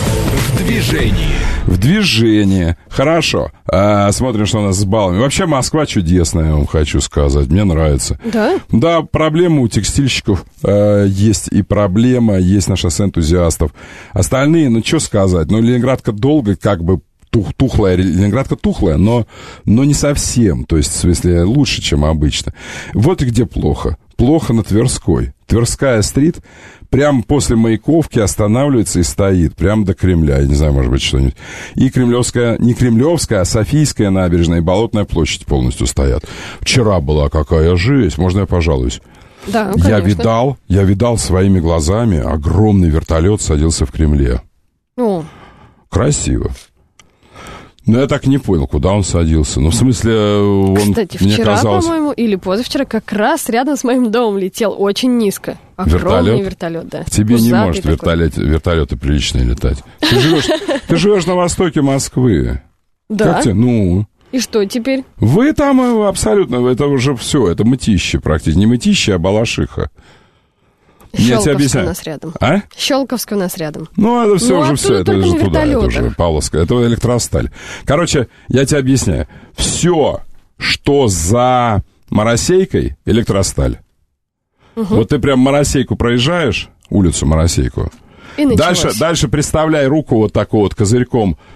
в движении. Хорошо. Смотрим, что у нас с баллами. Вообще Москва чудесная, я вам хочу сказать. Мне нравится. Да? Да, проблема у текстильщиков есть и проблема есть на шоссе энтузиастов. Остальные, что сказать. Ленинградка долго как бы тухлая. Ленинградка тухлая, но не совсем. То есть, в смысле, лучше, чем обычно. Вот и где плохо. Плохо на Тверской. Тверская-стрит прямо после Маяковки останавливается и стоит, прямо до Кремля, я не знаю, может быть, что-нибудь. И Кремлевская, не Кремлевская, а Софийская набережная и Болотная площадь полностью стоят. Вчера была какая жесть, можно я пожалуюсь? Да, конечно. Я видал своими глазами, огромный вертолет садился в Кремле. О. Красиво. Но я так и не понял, куда он садился. В смысле, он, кстати, мне вчера, казалось... по-моему, или позавчера как раз рядом с моим домом летел очень низко. Огромный вертолет, да. Тебе не может вертолеты приличные летать. Ты живешь на востоке Москвы. Да. Как тебе? И что теперь? Вы там абсолютно, это уже все, это мытище практически. Не мытище, а балашиха. Щелковская у нас рядом. А? Щелковская у нас рядом. Это все уже все, это уже туда, это уже Павловская, это электросталь. Короче, я тебе объясняю. Все, что за Моросейкой, электросталь. Угу. Вот ты прям Моросейку проезжаешь, улицу Моросейку. Дальше представляй руку вот такой вот козырьком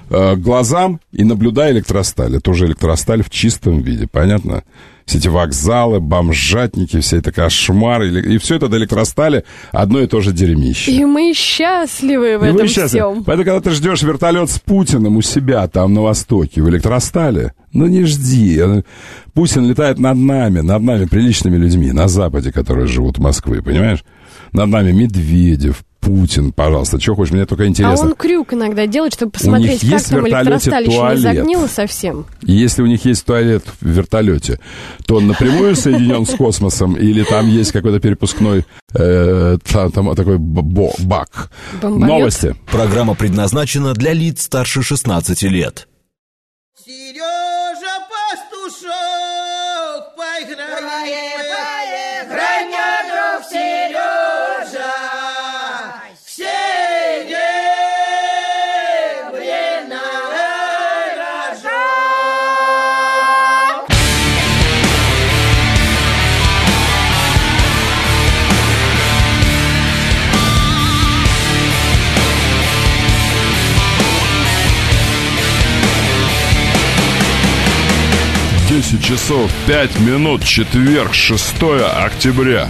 глазам и наблюдай электросталь. Это уже электросталь в чистом виде, понятно? Все эти вокзалы, бомжатники, все это кошмары. И все это до электростали одно и то же дерьмище. И мы счастливы в этом всем. Поэтому, когда ты ждешь вертолет с Путиным у себя там на востоке, в электростале, ну не жди. Путин летает над нами, приличными людьми, на Западе, которые живут в Москве, понимаешь? Над нами Медведев, Путин, пожалуйста, что хочешь, мне только интересно. А он крюк иногда делает, чтобы посмотреть, как там электросталь еще не загнило совсем. И если у них есть туалет в вертолете, то он напрямую соединен с космосом, или там есть какой-то перепускной там такой бак. Бомбарет. Новости. Программа предназначена для лиц старше 16 лет. Сережа Пастушок, поиграй, мой друг Сережа. Часов 5 минут, четверг, 6 октября.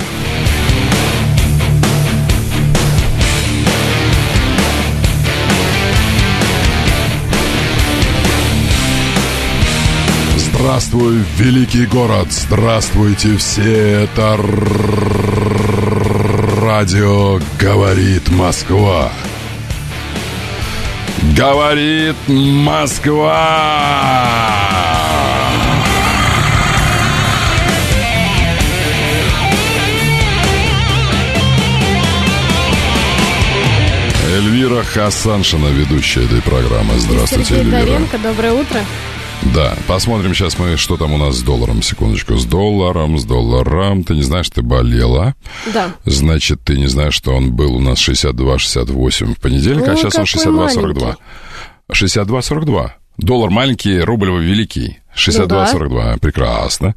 Здравствуй, великий город! Здравствуйте все! Это радио «Говорит Москва». Говорит Москва! Эльвира Хасаншина, ведущая этой программы. Здравствуйте, Сергей Эльвира. Доренко, доброе утро. Да, посмотрим сейчас мы, что там у нас с долларом. Секундочку. С долларом. Ты не знаешь, ты болела. Да. Значит, ты не знаешь, что он был у нас 62,68 в понедельник, а сейчас он 62,42. 62,42. Доллар маленький, рубль великий. 62,42, ну да. Прекрасно.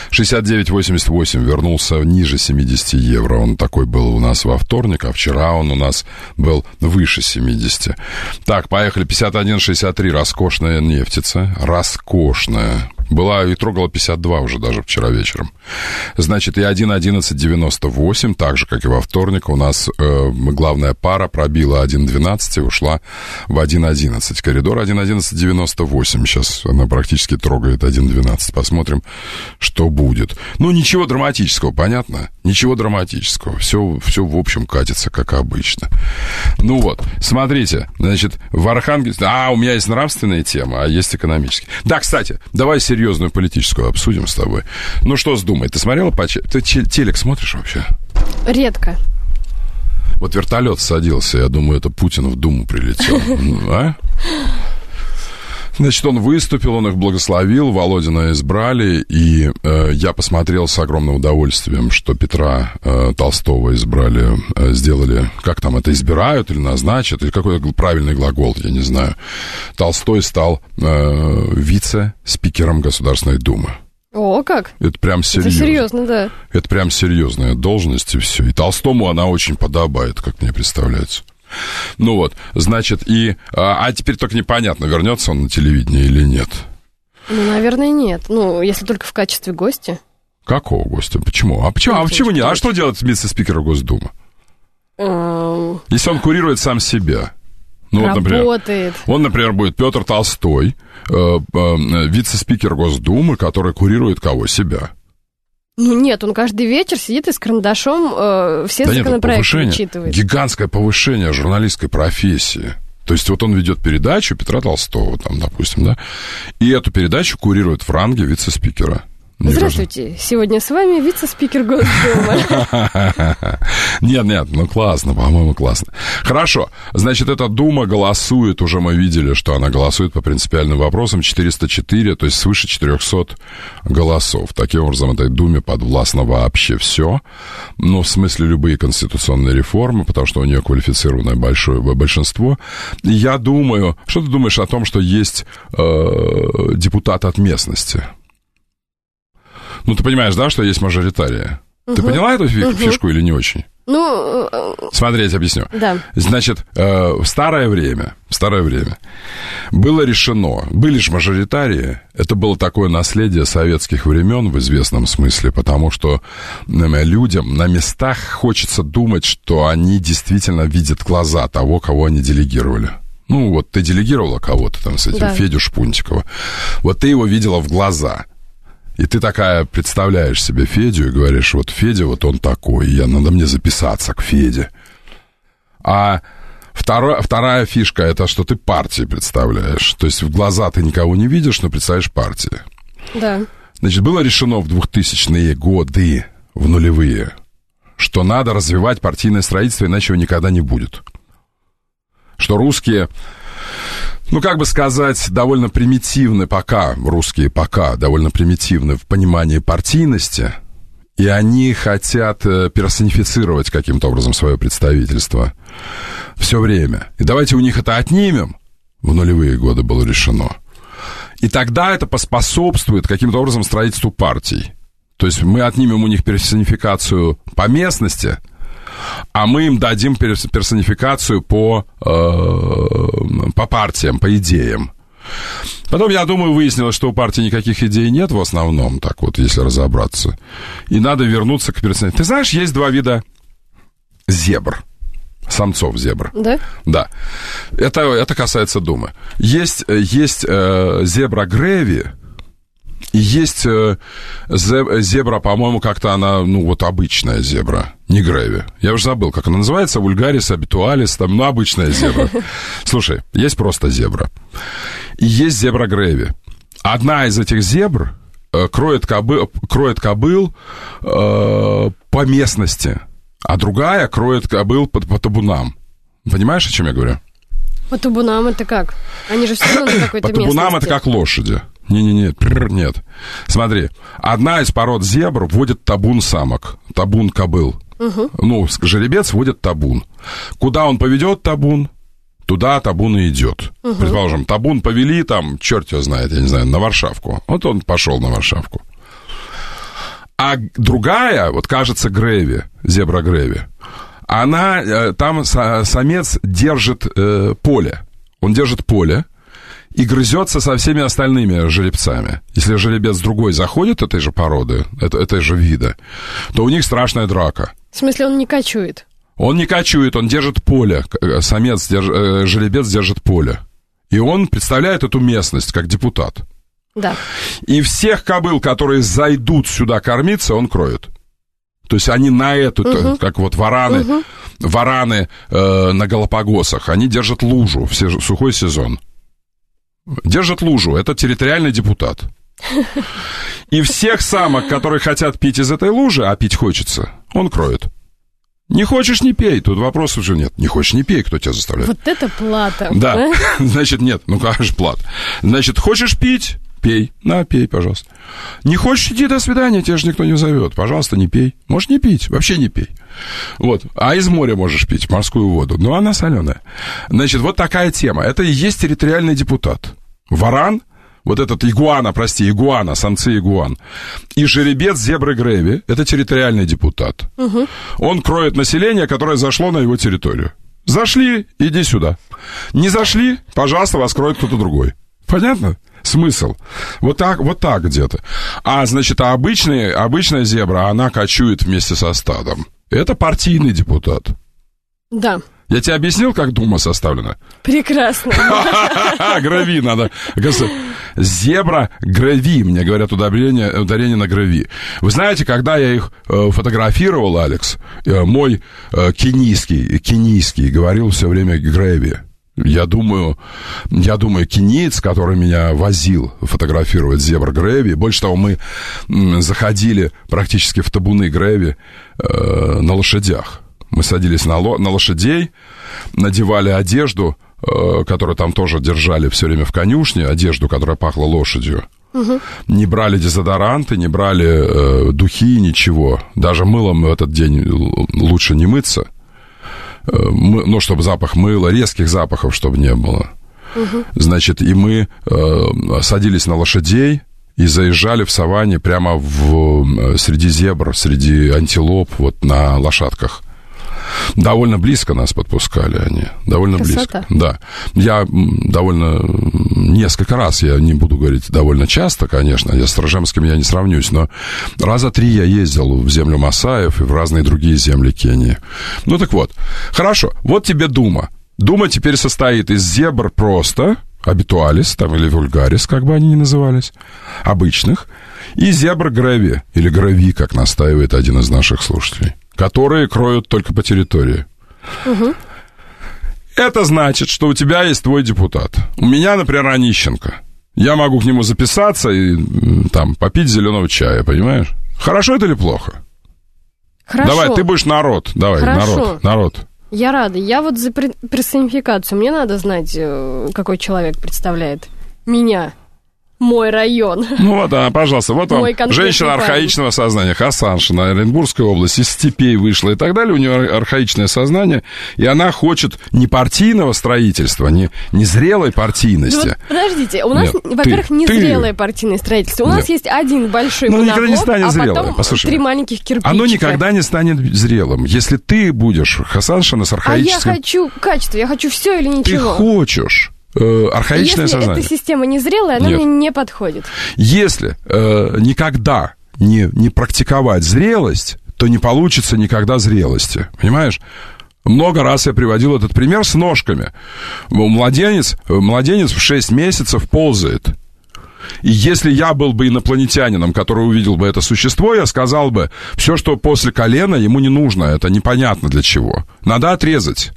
69,88 вернулся ниже 70 евро. Он такой был у нас во вторник, а вчера он у нас был выше 70. Так, поехали. 51,63. Роскошная нефтица. Роскошная. Была и трогала 52 уже даже вчера вечером. Значит, и 1,1198, так же, как и во вторник, у нас главная пара пробила 1,12 и ушла в 1,11. Коридор 1,1198. Сейчас она практически трогает 1,12. Посмотрим, что будет. Ну, ничего драматического, понятно? Ничего драматического. Все в общем катится, как обычно. Ну вот, смотрите, значит, в Архангельске... у меня есть нравственная тема, а есть экономические. Да, кстати, давай серьезную политическую обсудим с тобой. Ну, что с Думой? Ты смотрела Ты телек смотришь вообще? Редко. Вот вертолет садился, я думаю, это Путин в Думу прилетел. А? Значит, он выступил, он их благословил, Володина избрали, и я посмотрел с огромным удовольствием, что Петра Толстого избрали, сделали, как там это, избирают или назначат, или какой-то правильный глагол, я не знаю. Толстой стал вице-спикером Государственной Думы. О, как? Это прям серьезно. Это серьезно, да. Это прям серьезная должность, и все. И Толстому она очень подобает, как мне представляется. Ну вот, значит, а теперь только непонятно, вернется он на телевидение или нет. Ну, наверное, нет. Ну, если только в качестве гостя. Какого гостя? Почему? Почему нет? А что делает вице-спикер Госдумы? Если он курирует сам себя. Ну, вот, работает. Он, например, будет Петр Толстой, вице-спикер Госдумы, который курирует кого? Себя. Ну нет, он каждый вечер сидит и с карандашом все законопроекты вычитывает. Гигантское повышение журналистской профессии. То есть вот он ведет передачу Петра Толстого, там, допустим, да, и эту передачу курирует в ранге вице-спикера. Здравствуйте, сегодня с вами вице-спикер Госдумы. Нет, ну классно, по-моему, классно. Хорошо, значит, эта Дума голосует, уже мы видели, что она голосует по принципиальным вопросам, 404, то есть свыше 400 голосов. Таким образом, этой Думе подвластно вообще все, ну, в смысле, любые конституционные реформы, потому что у нее квалифицированное большое большинство. И я думаю, что ты думаешь о том, что есть депутат от местности? Ну, ты понимаешь, да, что есть мажоритария? Ты поняла эту фишку или не очень? Ну... Смотри, я тебе объясню. Да. Значит, в старое время было решено, были же мажоритарии, это было такое наследие советских времен в известном смысле, потому что людям на местах хочется думать, что они действительно видят глаза того, кого они делегировали. Ну, вот ты делегировала кого-то там с этим, Федю Шпунтикова. Вот ты его видела в глаза. И ты такая представляешь себе Федю и говоришь, вот Федя, вот он такой, и надо мне записаться к Феде. А вторая фишка, это что ты партии представляешь. То есть в глаза ты никого не видишь, но представляешь партии. Да. Значит, было решено в 2000-е годы, в нулевые, что надо развивать партийное строительство, иначе его никогда не будет. Что русские... Ну, как бы сказать, довольно примитивны русские довольно примитивны в понимании партийности, и они хотят персонифицировать каким-то образом свое представительство все время. И давайте у них это отнимем, в нулевые годы было решено. И тогда это поспособствует каким-то образом строительству партий. То есть мы отнимем у них персонификацию по местности, а мы им дадим персонификацию по партиям, по идеям. Потом, я думаю, выяснилось, что у партии никаких идей нет в основном, так вот, если разобраться. И надо вернуться к персонификации. Ты знаешь, есть два вида зебр. Самцов зебр. Да? Да. Это касается Думы. Есть зебра Греви, и есть зебра, по-моему, как-то она, обычная зебра, не Греви. Я уже забыл, как она называется, вульгарис, абитуалис, там, обычная зебра. Слушай, есть просто зебра. И есть зебра Греви. Одна из этих зебр кроет кобыл по местности, а другая кроет кобыл по табунам. Понимаешь, о чем я говорю? По табунам это как? Они же все равно на какой-то местности. По табунам это как лошади. Нет. Смотри, одна из пород зебр водит табун самок, табун кобыл. Угу. Жеребец водит табун. Куда он поведет табун, туда табун и идет. Угу. Предположим, табун повели там, черт его знает, я не знаю, на Варшавку. Вот он пошел на Варшавку. А другая, вот кажется, Греви, зебра Греви, она, там самец держит поле. Он держит поле и грызется со всеми остальными жеребцами. Если жеребец другой заходит этой же породы, этой же вида, то у них страшная драка. В смысле, он не кочует? Он не кочует, он держит поле. Жеребец держит поле. И он представляет эту местность как депутат. Да. И всех кобыл, которые зайдут сюда кормиться, он кроет. То есть они на эту, как вот вараны на Галапагосах, они держат лужу в сухой сезон. Держат лужу, это территориальный депутат. И всех самок, которые хотят пить из этой лужи, а пить хочется, он кроет. Не хочешь — не пей, тут вопросов уже нет. Не хочешь — не пей, кто тебя заставляет. Вот это плата. Да, значит, нет, как же плата. Значит, хочешь пить — пей. Пей, пожалуйста. Не хочешь — иди, до свидания, тебя же никто не зовет. Пожалуйста, не пей. Можешь не пить, вообще не пей. Вот. А из моря можешь пить морскую воду. Но она соленая. Значит, вот такая тема. Это и есть территориальный депутат. Варан, вот этот игуана, самцы игуан, и жеребец зебры Греви, это территориальный депутат. Угу. Он кроет население, которое зашло на его территорию. Зашли — иди сюда. Не зашли — пожалуйста, вас кроет кто-то другой. Понятно? Смысл. Вот так где-то. Значит, обычная зебра, она кочует вместе со стадом. Это партийный депутат. Да. Я тебе объяснил, как Дума составлена? Прекрасно. Греви надо. Зебра Греви. Мне говорят ударение на Греви. Вы знаете, когда я их фотографировал, Алекс, мой кенийский говорил все время Греви. Я думаю, кениец, который меня возил фотографировать зебр Греви. Больше того, мы заходили практически в табуны Греви на лошадях. Мы садились на лошадей, надевали одежду, которую там тоже держали все время в конюшне, одежду, которая пахла лошадью. Угу. Не брали дезодоранты, не брали духи, ничего. Даже мылом в этот день лучше не мыться. Чтобы запах мыла, резких запахов, чтобы не было. Угу. Значит, и мы садились на лошадей и заезжали в саванне прямо среди зебр, среди антилоп, вот на лошадках. Довольно близко нас подпускали они. Довольно Красота. близко. Да. Я довольно... Несколько раз, я не буду говорить довольно часто, конечно, я с Рожемским я не сравнюсь, но раза 3 я ездил в землю Масаев и в разные другие земли Кении. Ну так вот. Хорошо. Вот тебе дума. Дума теперь состоит из зебр просто, абитуалис, там, или вульгарис, как бы они ни назывались, обычных, и зебр грэви, или грэви, как настаивает один из наших слушателей, которые кроют только по территории. Угу. Это значит, что у тебя есть твой депутат. У меня, например, Онищенко. Я могу к нему записаться и там попить зеленого чая, понимаешь? Хорошо это или плохо? Хорошо. Давай, ты будешь народ. Давай, Хорошо. народ. Я рада. Я вот за персонификацию. Мне надо знать, какой человек представляет меня. Мой район. Ну вот, пожалуйста, вот вам женщина архаичного сознания, Хасаншина, Оренбургская область, из степей вышла и так далее, у нее архаичное сознание, и она хочет не партийного строительства, не зрелой партийности. Ну, вот, подождите, у нас, во-первых, не зрелое партийное строительство, у нас есть один большой моноблок, никогда не станет зрелым. Потом 3 маленьких кирпичика. Оно никогда не станет зрелым, если ты будешь, Хасаншина, с архаическим... А я хочу качество, я хочу все или ничего. Ты хочешь... архаичное сознание. Если эта система незрелая, она мне не подходит. Если никогда не практиковать зрелость, то не получится никогда зрелости. Понимаешь? Много раз я приводил этот пример с ножками. Младенец в 6 месяцев ползает. И если я был бы инопланетянином, который увидел бы это существо, я сказал бы, все, что после колена, ему не нужно, это непонятно для чего. Надо отрезать.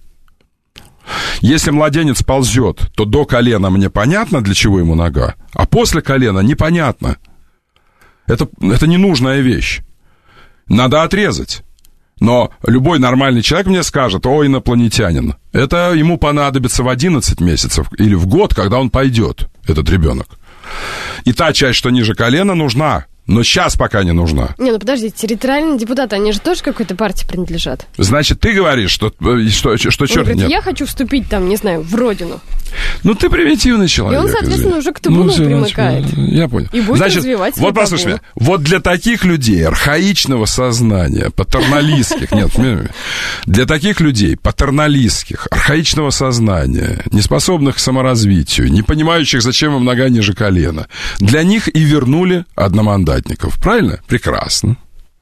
Если младенец ползет, то до колена мне понятно, для чего ему нога, а после колена непонятно. Это ненужная вещь. Надо отрезать. Но любой нормальный человек мне скажет: о, инопланетянин. Это ему понадобится в 11 месяцев или в год, когда он пойдет, этот ребенок. И та часть, что ниже колена, нужна. Но сейчас пока не нужна. Не, ну подождите, территориальные депутаты, они же тоже какой-то партии принадлежат. Значит, ты говоришь, что черт нет. Нет. Я хочу вступить там, не знаю, в родину. Ну, ты примитивный человек. И он, соответственно, уже к табуну примыкает. Я понял. И будет развивать свой вот послушай меня. Вот для таких людей архаичного сознания, патерналистских, для таких людей патерналистских, архаичного сознания, неспособных к саморазвитию, не понимающих, зачем им нога ниже колена, для них и вернули одномандатников. Правильно? Прекрасно.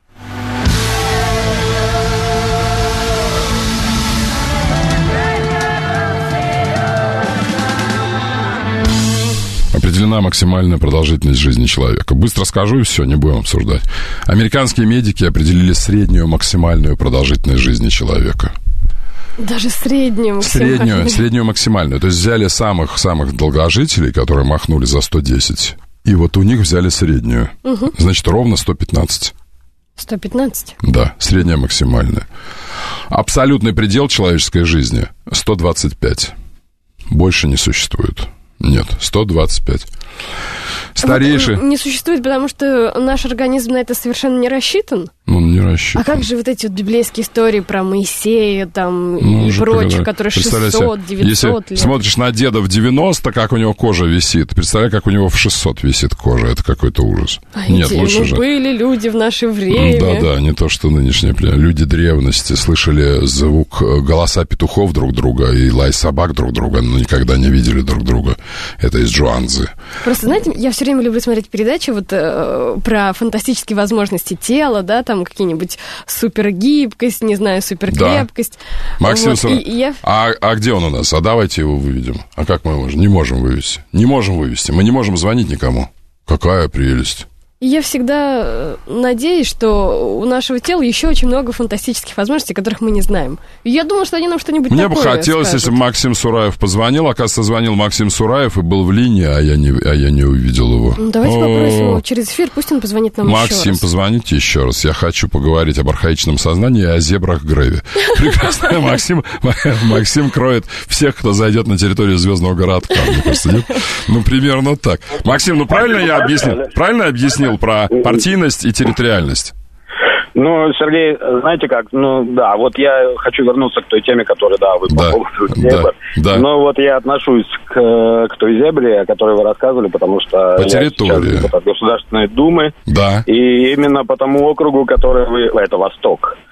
Определена максимальная продолжительность жизни человека. Быстро скажу и все, не будем обсуждать. Американские медики определили среднюю максимальную продолжительность жизни человека. Даже среднюю максимальную? Среднюю максимальную. То есть взяли самых долгожителей, которые махнули за 110, и вот у них взяли среднюю. Угу. Значит, ровно 115. 115? Да, средняя максимальная. Абсолютный предел человеческой жизни 125. Больше не существует. Нет, 125. Старейший... Вот не существует, потому что наш организм на это совершенно не рассчитан? Он не рассчитан. А как же вот эти вот библейские истории про Моисея там, и прочих, которые 600, 900 если лет? Смотришь на деда в 90, как у него кожа висит, представляй, как у него в 600 висит кожа. Это какой-то ужас. Нет, лучше же. Были люди в наше время. Да, не то, что нынешние. Люди древности слышали звук, голоса петухов друг друга и лай собак друг друга, но никогда не видели друг друга. Это из Джуанзы. Просто, знаете, я все время люблю смотреть передачи вот про фантастические возможности тела, да, там какие-нибудь супергибкость, не знаю, суперкрепкость. Да. Максим, вот, а где он у нас? А давайте его выведем. А как мы его не можем вывести? Не можем вывести. Мы не можем звонить никому. Какая прелесть. Я всегда надеюсь, что у нашего тела еще очень много фантастических возможностей, которых мы не знаем. И я думаю, что они нам что-нибудь такое скажут. Мне бы хотелось, если бы Максим Сураев позвонил. Оказывается, звонил Максим Сураев и был в линии, а я не увидел его. Ну, давайте попросим его через эфир, пусть он позвонит нам еще раз. Максим, позвоните еще раз. Я хочу поговорить об архаичном сознании и о зебрах Грэви. Прекрасно. Максим кроет всех, кто зайдет на территорию Звездного городка. Мне кажется, нет? Ну, примерно так. Максим, правильно я объяснил? Правильно я объяснил про партийность и территориальность? Ну, Сергей, знаете как, да, вот я хочу вернуться к той теме, которую, вы по поводу зебр. Да. Но вот я отношусь к той зебре, о которой вы рассказывали, потому что по территории. Я депутат Государственной Думы. Да. И именно по тому округу, который это Восток.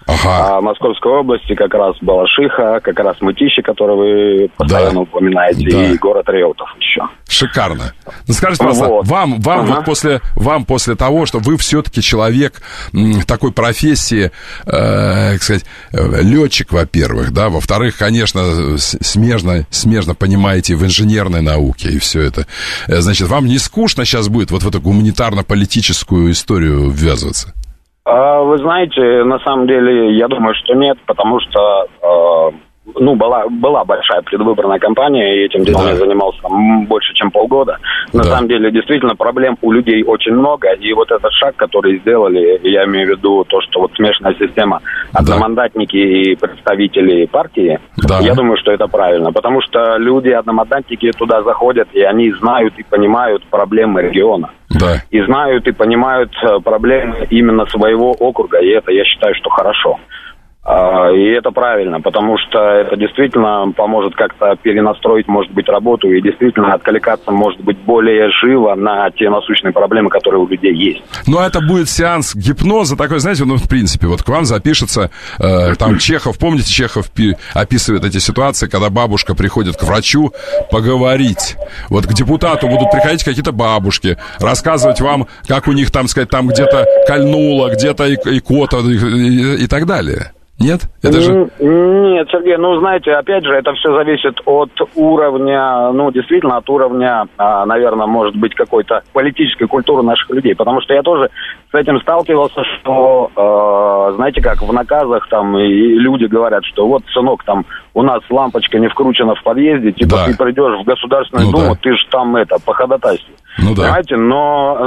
Московской области, как раз Балашиха, как раз Мытищи, который вы постоянно упоминаете, и город Реутов еще. Шикарно. Ну, скажите, пожалуйста, вам после того, что вы все-таки человек такой профессии, как сказать, летчик, во-первых, да, во-вторых, конечно, смежно понимаете в инженерной науке и все это. Значит, вам не скучно сейчас будет вот в эту гуманитарно-политическую историю ввязываться? Вы знаете, на самом деле, я думаю, что нет, потому что, была большая предвыборная кампания, и этим делом я занимался там больше, чем полгода. На самом деле, действительно, проблем у людей очень много, и вот этот шаг, который сделали, я имею в виду то, что вот смешанная система, одномандатники и представители партии, я думаю, что это правильно, потому что люди, одномандатники, туда заходят, и они знают и понимают проблемы региона. И знают и понимают проблемы именно своего округа, и это, я считаю, что хорошо. И это правильно, потому что это действительно поможет как-то перенастроить, может быть, работу и действительно откликаться, может быть, более живо на те насущные проблемы, которые у людей есть. Ну, это будет сеанс гипноза такой, знаете, в принципе, вот к вам запишется, там Чехов, помните, Чехов описывает эти ситуации, когда бабушка приходит к врачу поговорить. Вот к депутату будут приходить какие-то бабушки, рассказывать вам, как у них, там сказать, там где-то кольнуло, где-то икота и так далее. Нет? Это же... Нет, Сергей, знаете, опять же, это все зависит от уровня, действительно, от уровня, наверное, может быть, какой-то политической культуры наших людей, потому что я тоже с этим сталкивался, что, знаете, как в наказах там и люди говорят, что вот, сынок, там у нас лампочка не вкручена в подъезде, типа ты придешь в Государственную Думу, ты же там по ходатайству. Понимаете, но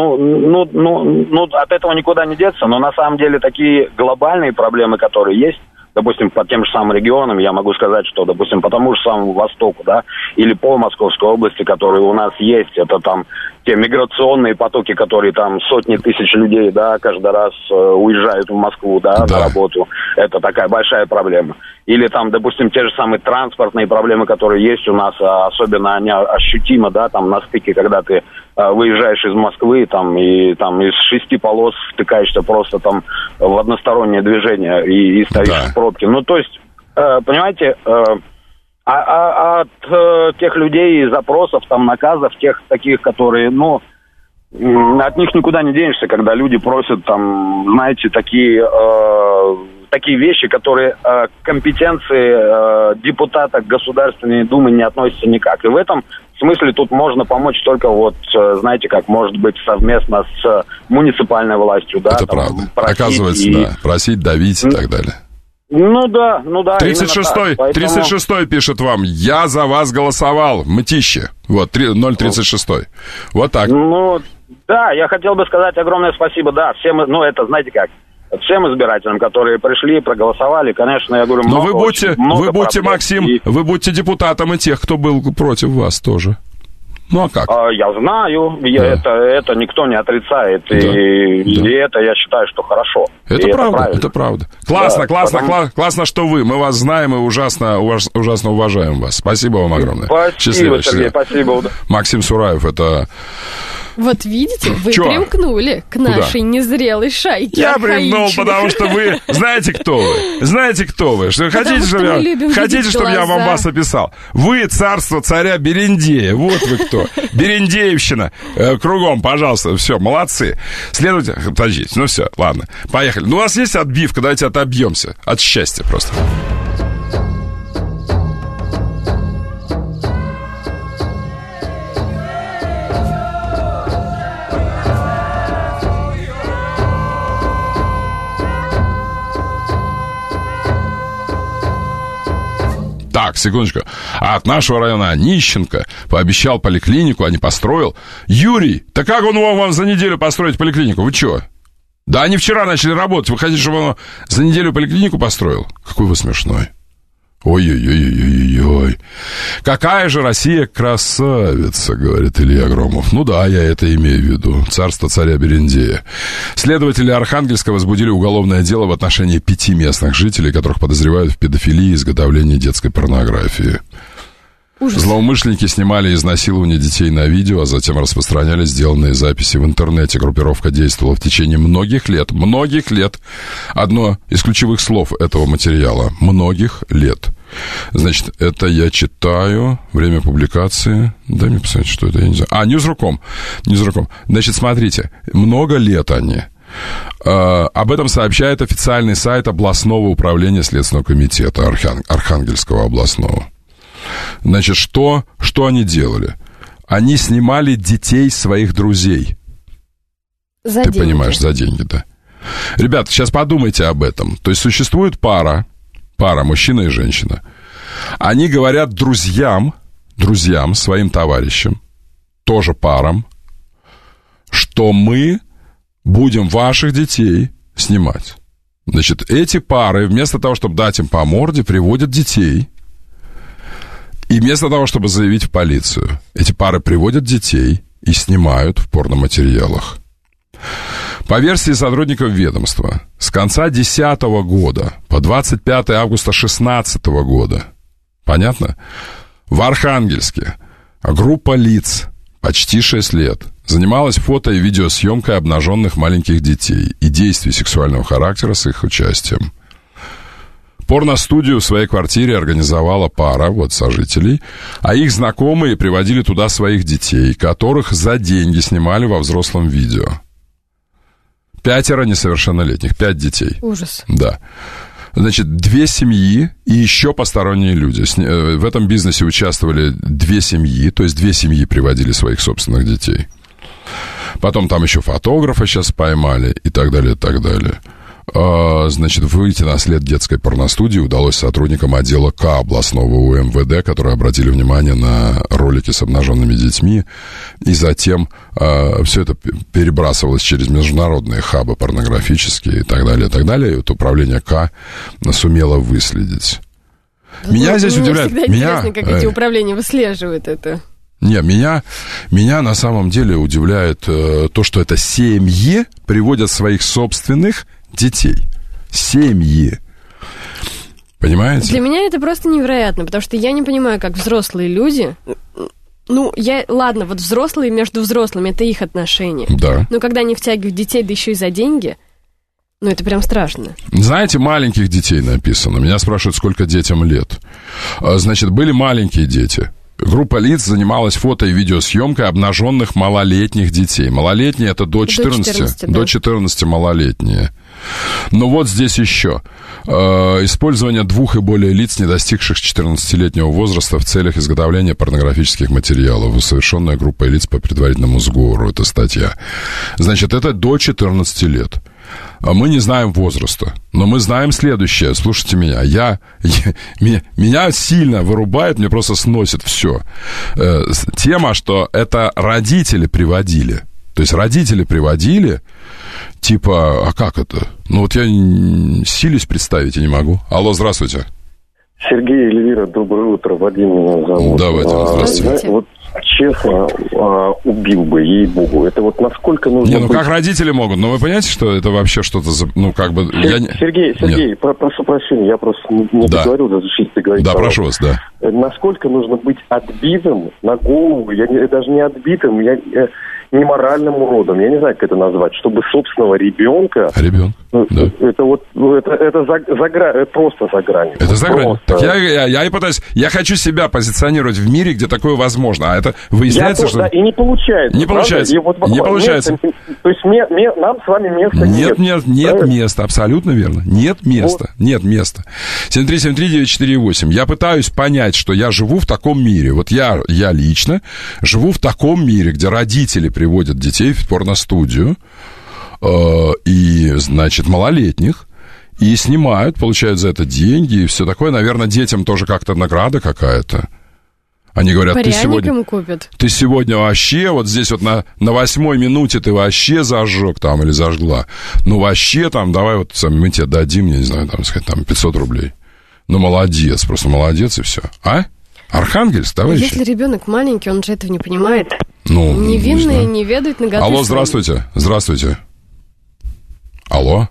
от этого никуда не деться, но на самом деле такие глобальные проблемы, которые есть, допустим, по тем же самым регионам, я могу сказать, что, допустим, по тому же самому Востоку, да, или по Московской области, которые у нас есть, это там те миграционные потоки, которые там сотни тысяч людей, да, каждый раз уезжают в Москву, да, на работу, это такая большая проблема. Или там, допустим, те же самые транспортные проблемы, которые есть у нас, особенно они ощутимы, да, там на стыке, когда ты выезжаешь из Москвы, там, и там из 6 полос втыкаешься просто там в одностороннее движение и стоишь в пробке. То есть, понимаете, от тех людей и запросов, там, наказов, тех таких, которые, от них никуда не денешься, когда люди просят, там, знаете, такие вещи, которые к компетенции депутата Государственной Думы не относятся никак. И в этом смысле тут можно помочь только знаете, как, может быть, совместно с муниципальной властью, да. Это правда. Оказывается, просить, давить и так далее. 36-й пишет вам: я за вас голосовал, Мытищи. Вот, 036-й. Вот так. Я хотел бы сказать огромное спасибо, всем, это, знаете как, всем избирателям, которые пришли, проголосовали, конечно, я говорю, но вы будьте, Максим, вы будьте депутатом и тех, кто был против вас тоже. А как? Я знаю, это никто не отрицает, и это я считаю, что хорошо. Это правда. Классно, что вы. Мы вас знаем и ужасно уважаем вас. Спасибо вам огромное. Спасибо, Сергей, спасибо. Максим Сураев, это... Вот видите, вы примкнули к нашей незрелой шайке. Я примкнул, потому что вы... Знаете, кто вы? Хотите, чтобы я вам вас описал? Вы царство царя Берендея. Вот вы кто. Берендеевщина. Кругом, пожалуйста. Все, молодцы. Следовательно... Подождите, все, ладно. Поехали. У нас есть отбивка, давайте отобьемся. От счастья просто. Так, секундочку. А от нашего района Онищенко пообещал поликлинику, а не построил. Юрий, да как он мог вам за неделю построить поликлинику? Вы чё? Да они вчера начали работать. Вы хотите, чтобы он за неделю поликлинику построил? Какой вы смешной. Ой-ой-ой-ой-ой. Какая же Россия красавица, говорит Илья Громов. Я это имею в виду. Царство царя Берендея. Следователи Архангельска возбудили уголовное дело в отношении 5 местных жителей, которых подозревают в педофилии и изготовлении детской порнографии. Ужас. Злоумышленники снимали изнасилование детей на видео, а затем распространяли сделанные записи в интернете. Группировка действовала в течение многих лет. Одно из ключевых слов этого материала. Многих лет. Значит, это я читаю. Время публикации. Дай мне посмотреть, что это, я не знаю. Ньюзруком. Значит, смотрите. Много лет они. Об этом сообщает официальный сайт областного управления Следственного комитета Архангельского областного. Значит, что они делали? Они снимали детей своих друзей. За Ты деньги. понимаешь, за деньги, да. Ребята, сейчас подумайте об этом. То есть существует пара, мужчина и женщина. Они говорят друзьям, своим товарищам, тоже парам, что мы будем ваших детей снимать. Значит, эти пары, вместо того, чтобы дать им по морде, приводят детей. И вместо того, чтобы заявить в полицию, эти пары приводят детей и снимают в порноматериалах. По версии сотрудников ведомства, с конца 2010 года по 25 августа 2016 года, понятно, в Архангельске группа лиц почти 6 лет занималась фото- и видеосъемкой обнаженных маленьких детей и действий сексуального характера с их участием. Порностудию в своей квартире организовала пара, сожителей, а их знакомые приводили туда своих детей, которых за деньги снимали во взрослом видео. 5 несовершеннолетних, 5 детей. Ужас. Да. Значит, 2 семьи и еще посторонние люди. В этом бизнесе участвовали 2 семьи, то есть 2 семьи приводили своих собственных детей. Потом там еще фотографа сейчас поймали и так далее, и так далее. Значит, выйти на след детской порностудии удалось сотрудникам отдела К областного УМВД, которые обратили внимание на ролики с обнаженными детьми, и затем все это перебрасывалось через международные хабы порнографические и так далее, и так далее. И вот управление К сумело выследить. Меня здесь удивляет... Всегда интересно, как эти управления выслеживают это. Не, меня на самом деле удивляет то, что это семьи приводят своих собственных детей. Семьи. Понимаете? Для меня это просто невероятно, потому что я не понимаю, как взрослые люди... Ладно, взрослые между взрослыми, это их отношения. Да. Но когда они втягивают детей, да еще и за деньги, это прям страшно. Знаете, маленьких детей написано. Меня спрашивают, сколько детям лет. Значит, были маленькие дети. Группа лиц занималась фото- и видеосъемкой обнаженных малолетних детей. Малолетние — это до 14. До 14 малолетние. Но вот здесь еще. Использование 2 и более лиц, не достигших 14-летнего возраста, в целях изготовления порнографических материалов. Совершенная группой лиц по предварительному сговору. Это статья. Значит, это до 14 лет. Мы не знаем возраста, но мы знаем следующее. Слушайте меня. Меня сильно вырубает, мне просто сносит все. Тема, что это родители приводили. То есть родители приводили, типа, а как это? Я силюсь представить и не могу. Алло, здравствуйте. Сергей, Эльвира, доброе утро. Вадим меня зовут. Да, Вадим, здравствуйте. Честно, убил бы, ей-богу. Это насколько нужно быть... как родители могут? Но вы понимаете, что это вообще что-то... Сергей, прошу прощения, я просто не договорил, разрешите договорить. Да, прошу вас, да. Насколько нужно быть отбитым на голову, даже не отбитым, не моральным уродом, я не знаю, как это назвать, чтобы собственного ребенка... Ребенок, да. Это просто за гранью. Это за гранью. Так я и пытаюсь... Я хочу себя позиционировать в мире, где такое возможно. А это выясняется, что... Да, и не получается. Не получается. Не получается. То есть нам с вами места нет. Нет места, абсолютно верно. Нет места. 7373948. Я пытаюсь понять, что я живу в таком мире. Я лично живу в таком мире, где родители приводят детей в порностудию, и, значит, малолетних, и снимают, получают за это деньги, и все такое. Наверное, детям тоже как-то награда какая-то. Они говорят, ты сегодня вообще, здесь на 8-й минуте ты вообще зажег там или зажгла. Вообще там, давай мы тебе дадим, я не знаю, 500 рублей. Молодец, просто молодец и все. А? Архангельск, товарищи? Если ребенок маленький, он же этого не понимает. Невинные не ведают наготы. Алло, здравствуйте. Алло.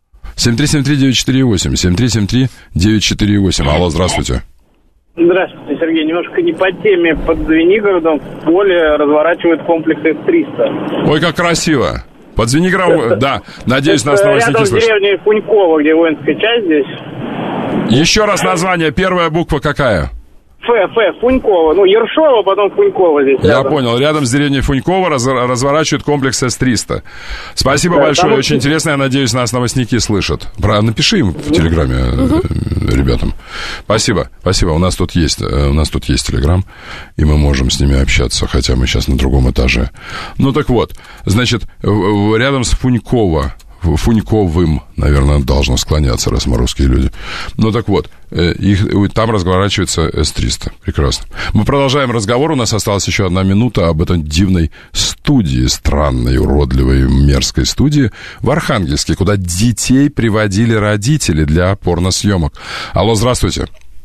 7373948. 7373948. Алло, здравствуйте. Здравствуйте. Сергей, немножко не по теме. Под Звенигородом в поле разворачивают комплекс С-300. Ой, как красиво. Под Звенигородом, да. Надеюсь, нас новостники рядом слышат. Рядом с деревней Фуньково, где воинская часть здесь. Еще раз название. Первая буква какая? Фуньково. Ну, Ершова, потом Фуньково здесь. Я рядом. понял. Рядом с деревней Фуньково разворачивают комплекс С-300. Спасибо большое. Очень интересно. Я надеюсь, нас новостники слышат. Напиши им в Телеграме, ребятам. Спасибо. У нас тут есть Телеграм, и мы можем с ними общаться, хотя мы сейчас на другом этаже. Ну, так вот. Значит, рядом с Фуньковым, наверное, должно склоняться, раз мы русские люди. Ну, так вот, там разворачивается С-300. Прекрасно. Мы продолжаем разговор. У нас осталась еще 1 минута об этой дивной студии, странной, уродливой, мерзкой студии в Архангельске, куда детей приводили родители для порносъемок. Алло, здравствуйте.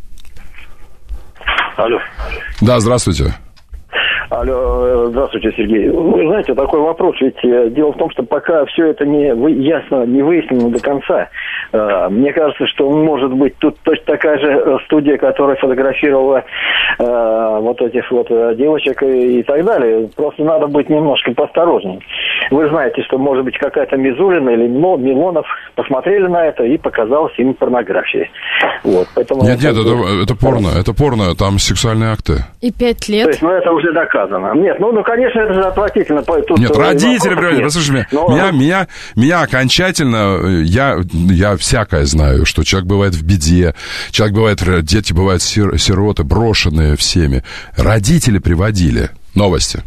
Алло. Да, здравствуйте. Алло, здравствуйте, Сергей. Вы знаете, такой вопрос, ведь дело в том, что пока все это не выяснено до конца, мне кажется, что может быть тут точно такая же студия, которая фотографировала вот этих вот девочек и так далее. Просто надо быть немножко поосторожнее. Вы знаете, что, может быть, какая-то Мизулина или Милонов посмотрели на это и показалось им порнографией. Вот, поэтому Нет, это порно, там сексуальные акты. И 5 лет. То есть, это уже доказано. Нет, конечно, это же отвратительно. Тут нет, родители, послушай, меня окончательно, я всякое знаю, что человек бывает в беде, дети бывают сироты, брошенные всеми. Родители приводили. Новости.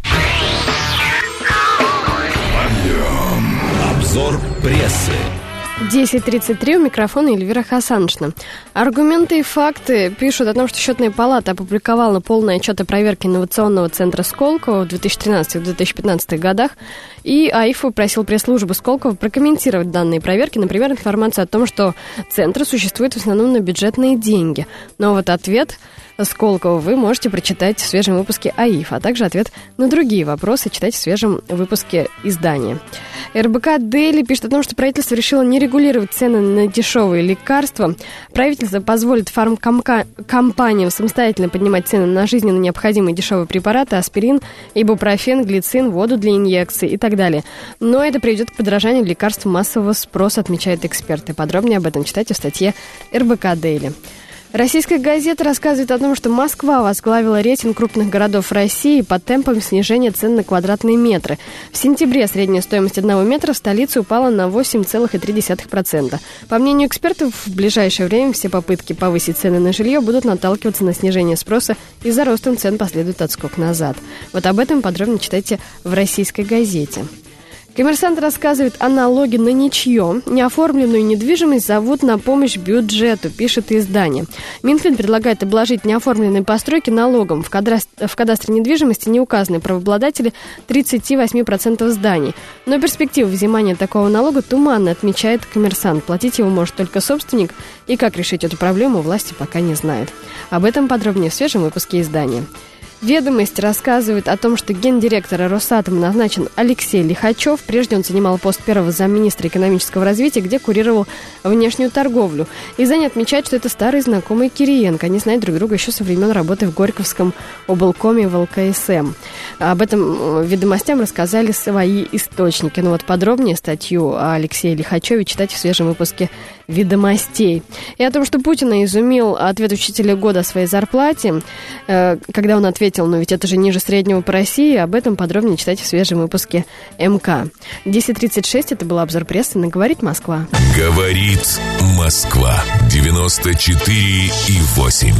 Обзор прессы. 10:33, у микрофона Эльвира Хасаншина. Аргументы и факты пишут о том, что Счетная палата опубликовала полный отчет о проверке инновационного центра Сколково в 2013-2015 годах, и АИФ попросил пресс-службу Сколково прокомментировать данные проверки, например, информацию о том, что центр существует в основном на бюджетные деньги. Но вот ответ Сколково вы можете прочитать в свежем выпуске АИФ, а также ответ на другие вопросы читать в свежем выпуске издания. РБК Дели пишет о том, что правительство решило не регулировать цены на дешевые лекарства. Правительство позволит фармкомпаниям самостоятельно поднимать цены на жизненно необходимые дешевые препараты, аспирин, ибупрофен, глицин, воду для инъекций и так далее. Но это приведет к подорожанию лекарств массового спроса, отмечают эксперты. Подробнее об этом читайте в статье РБК Дели. Российская газета рассказывает о том, что Москва возглавила рейтинг крупных городов России по темпам снижения цен на квадратные метры. В сентябре средняя стоимость 1 метра в столице упала на 8,3%. По мнению экспертов, в ближайшее время все попытки повысить цены на жилье будут наталкиваться на снижение спроса, и за ростом цен последует отскок назад. Вот об этом подробнее читайте в Российской газете. Коммерсант рассказывает о налоге на ничье. Неоформленную недвижимость зовут на помощь бюджету, пишет издание. Минфин предлагает обложить неоформленные постройки налогом. В кадастре недвижимости не указаны правообладатели 38% зданий. Но перспектива взимания такого налога туманно, отмечает коммерсант. Платить его может только собственник, и как решить эту проблему, власти пока не знают. Об этом подробнее в свежем выпуске издания. «Ведомость» рассказывает о том, что гендиректора Росатома назначен Алексей Лихачев. Прежде он занимал пост первого замминистра экономического развития, где курировал внешнюю торговлю. Издание отмечает, что это старый знакомый Кириенко. Они знают друг друга еще со времен работы в Горьковском облкоме в ЛКСМ. Об этом «Ведомостям» рассказали свои источники. Но вот подробнее статью о Алексее Лихачеве читайте в свежем выпуске «Ведомостей». И о том, что Путина изумил ответ учителя года о своей зарплате, когда он ответил: но ведь это же ниже среднего по России. Об этом подробнее читайте в свежем выпуске МК. 10:36, это был обзор прессы на «Говорит Москва». Говорит Москва. 94,8.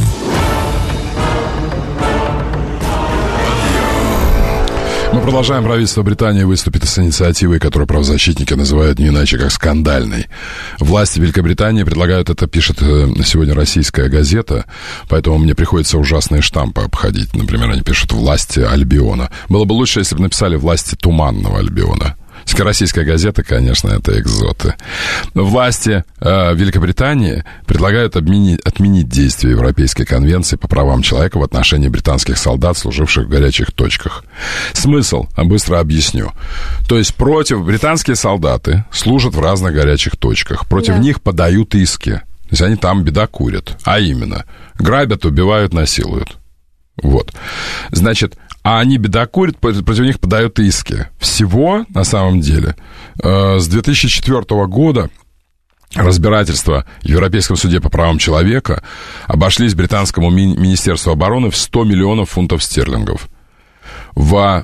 Мы продолжаем. Правительство Британии выступит с инициативой, которую правозащитники называют не иначе, как скандальной. Власти Великобритании предлагают, это пишет сегодня российская газета, поэтому мне приходится ужасные штампы обходить. Например, они пишут «власти Альбиона». Было бы лучше, если бы написали «власти Туманного Альбиона». Российская газета, конечно, это экзоты. Власти Великобритании предлагают отменить действие Европейской конвенции по правам человека в отношении британских солдат, служивших в горячих точках. Смысл? Быстро объясню. То есть британские солдаты служат в разных горячих точках. Против них подают иски. То есть они там бедокурят. А именно, грабят, убивают, насилуют. Вот. Значит, а они бедокурят, против них подают иски. Всего, на самом деле, с 2004 года разбирательства в Европейском суде по правам человека обошлись британскому Министерству обороны в 100 миллионов фунтов стерлингов. В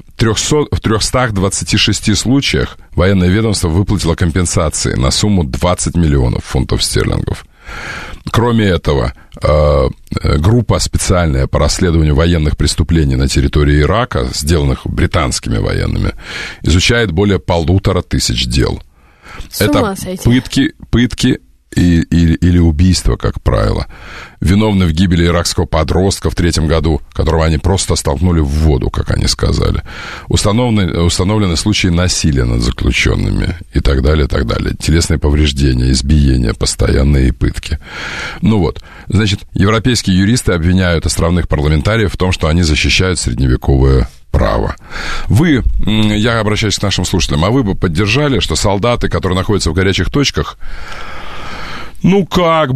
326 случаях военное ведомство выплатило компенсации на сумму 20 миллионов фунтов стерлингов. Кроме этого, группа специальная по расследованию военных преступлений на территории Ирака, сделанных британскими военными, изучает более 1500 дел. Это пытки или убийства, как правило. Виновны в гибели иракского подростка в 2003 году, которого они просто столкнули в воду, как они сказали. Установлены случаи насилия над заключенными и так далее, и так далее. Телесные повреждения, избиения, постоянные пытки. Ну вот, значит, европейские юристы обвиняют островных парламентариев в том, что они защищают средневековое право. Вы, я обращаюсь к нашим слушателям, а вы бы поддержали, что солдаты, которые находятся в горячих точках, они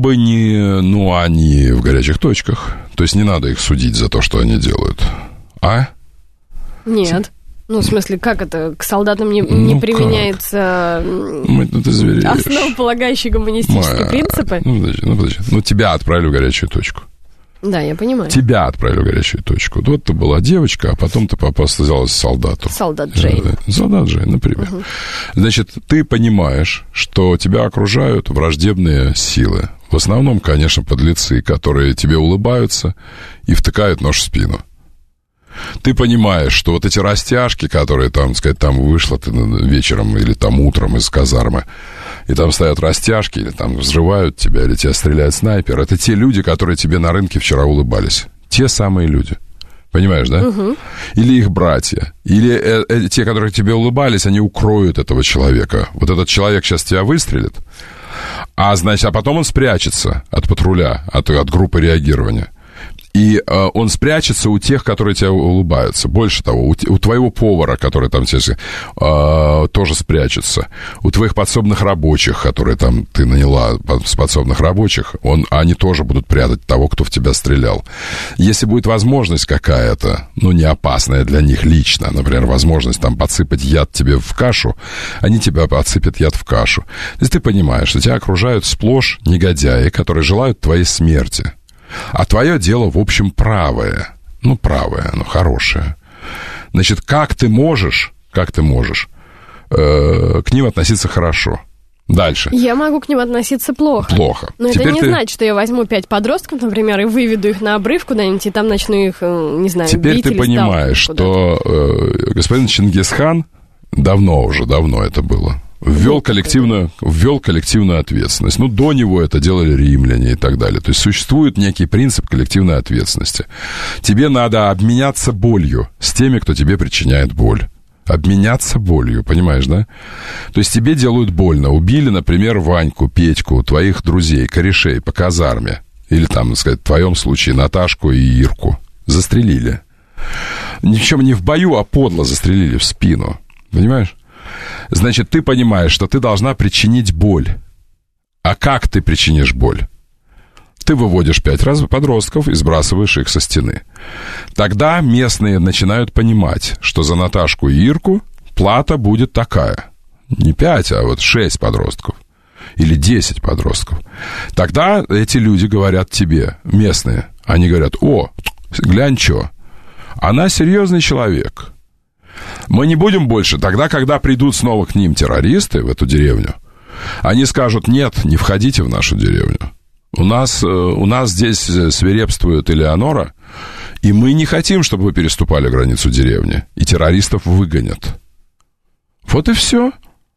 в горячих точках. То есть не надо их судить за то, что они делают. А? Нет. Ну, в смысле, как это? К солдатам не применяется основополагающие гуманистические принципы? Подожди. Тебя отправили в горячую точку. Да, я понимаю. Тебя отправили в горячую точку. Вот ты была девочка, а потом ты попалась солдату. Солдат Джейн. Солдат Джейн, например. Угу. Значит, ты понимаешь, что тебя окружают враждебные силы. В основном, конечно, подлецы, которые тебе улыбаются и втыкают нож в спину. Ты понимаешь, что вот эти растяжки, которые там вышла ты вечером или там утром из казармы, и там стоят растяжки, или там взрывают тебя, или тебя стреляет снайпер, это те люди, которые тебе на рынке вчера улыбались. Те самые люди. Понимаешь, да? Угу. Или их братья. Или те, которые тебе улыбались, они укроют этого человека. Вот этот человек сейчас тебя выстрелит, а потом он спрячется от патруля, от группы реагирования. И он спрячется у тех, которые тебе улыбаются. Больше того, у твоего повара, который там тебе тоже спрячется. У твоих подсобных рабочих, которые там ты наняла с подсобных рабочих, они тоже будут прятать того, кто в тебя стрелял. Если будет возможность какая-то, не опасная для них лично, например, возможность там подсыпать яд тебе в кашу, они тебя подсыпят яд в кашу. То есть ты понимаешь, что тебя окружают сплошь негодяи, которые желают твоей смерти. А твое дело, в общем, правое, хорошее. Значит, как ты можешь к ним относиться хорошо? Дальше. Я могу к ним относиться плохо. Но теперь это не значит, что я возьму 5 подростков, например, и выведу их на обрыв куда-нибудь, и там начну их, не знаю, теперь бить или ты понимаешь, что господин Чингисхан, давно это было, ввел коллективную ответственность. До него это делали римляне и так далее. То есть существует некий принцип коллективной ответственности. Тебе надо обменяться болью с теми, кто тебе причиняет боль. Обменяться болью, понимаешь, да? То есть тебе делают больно. Убили, например, Ваньку, Петьку, твоих друзей, корешей по казарме. Или там, в твоем случае, Наташку и Ирку. Застрелили. Причем не в бою, а подло застрелили в спину. Понимаешь? Значит, ты понимаешь, что ты должна причинить боль. А как ты причинишь боль? Ты выводишь 5 подростков и сбрасываешь их со стены. Тогда местные начинают понимать, что за Наташку и Ирку плата будет такая. Не 5, а 6 подростков. Или 10 подростков. Тогда эти люди говорят тебе, местные, они говорят: глянь, что, она серьезный человек. Мы не будем больше. Тогда, когда придут снова к ним террористы в эту деревню, они скажут: нет, не входите в нашу деревню. У нас здесь свирепствует Элеонора, и мы не хотим, чтобы вы переступали границу деревни, и террористов выгонят. Вот и все.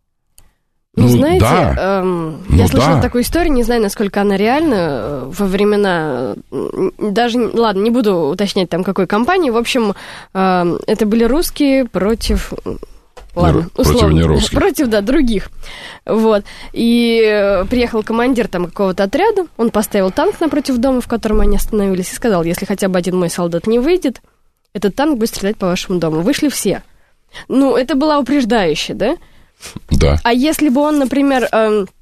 Знаете, я слышала такую историю, не знаю, насколько она реальна, во времена, ладно, не буду уточнять там какой компании, в общем, это были русские против... Ладно, условно. Против других. Вот. И приехал командир там какого-то отряда, он поставил танк напротив дома, в котором они остановились, и сказал: если хотя бы один мой солдат не выйдет, этот танк будет стрелять по вашему дому. Вышли все. Это было упреждающе, да? Да. А если бы он, например,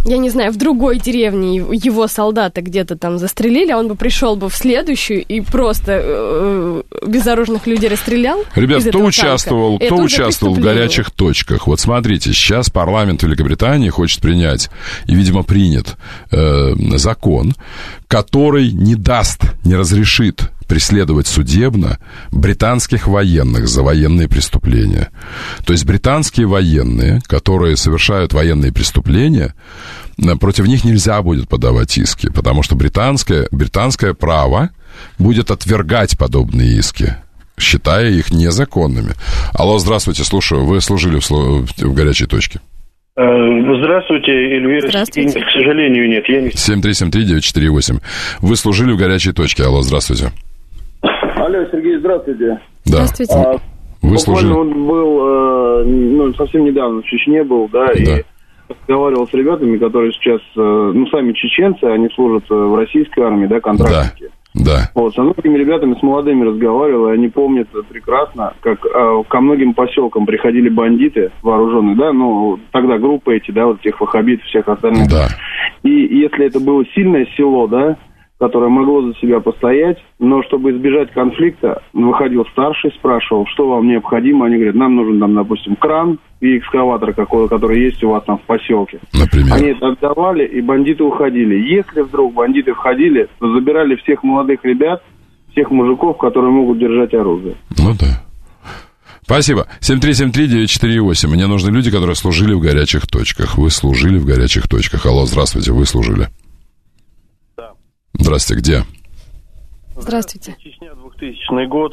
я не знаю, в другой деревне его солдаты где-то там застрелили, а он бы пришел бы в следующую и просто безоружных людей расстрелял. Ребят, кто участвовал в горячих точках? Вот смотрите, сейчас парламент Великобритании хочет принять, и, видимо, принят закон, который не разрешит преследовать судебно британских военных за военные преступления. То есть британские военные, которые совершают военные преступления, против них нельзя будет подавать иски, потому что британское право будет отвергать подобные иски, считая их незаконными. Алло, здравствуйте, слушаю. Вы служили в горячей точке? Здравствуйте, Эльвира. Здравствуйте. К сожалению, нет. 7373948. Вы служили в горячей точке. Алло, здравствуйте. Алло, Сергей, здравствуйте. Да. Здравствуйте. Вы служили? Буквально он был, совсем недавно в Чечне был, да, и разговаривал с ребятами, которые сейчас, сами чеченцы, они служат в российской армии, да, контрактники. Да. Вот, со многими ребятами, с молодыми разговаривал, и они помнят прекрасно, как ко многим поселкам приходили бандиты вооруженные, да, тогда группы эти, да, вот этих ваххабитов, всех остальных. Да. И если это было сильное село, да, которое могло за себя постоять, но чтобы избежать конфликта, выходил старший, спрашивал, что вам необходимо. Они говорят, нам нужен, там, допустим, кран и экскаватор какой, который есть у вас там в поселке. Например. Они это отдавали, и бандиты уходили. Если вдруг бандиты входили, то забирали всех молодых ребят, всех мужиков, которые могут держать оружие. Ну да. Спасибо. 7373948. Мне нужны люди, которые служили в горячих точках. Вы служили в горячих точках. Алло, здравствуйте, вы служили. Здравствуйте, где? Здравствуйте. Чечня, 2000 год.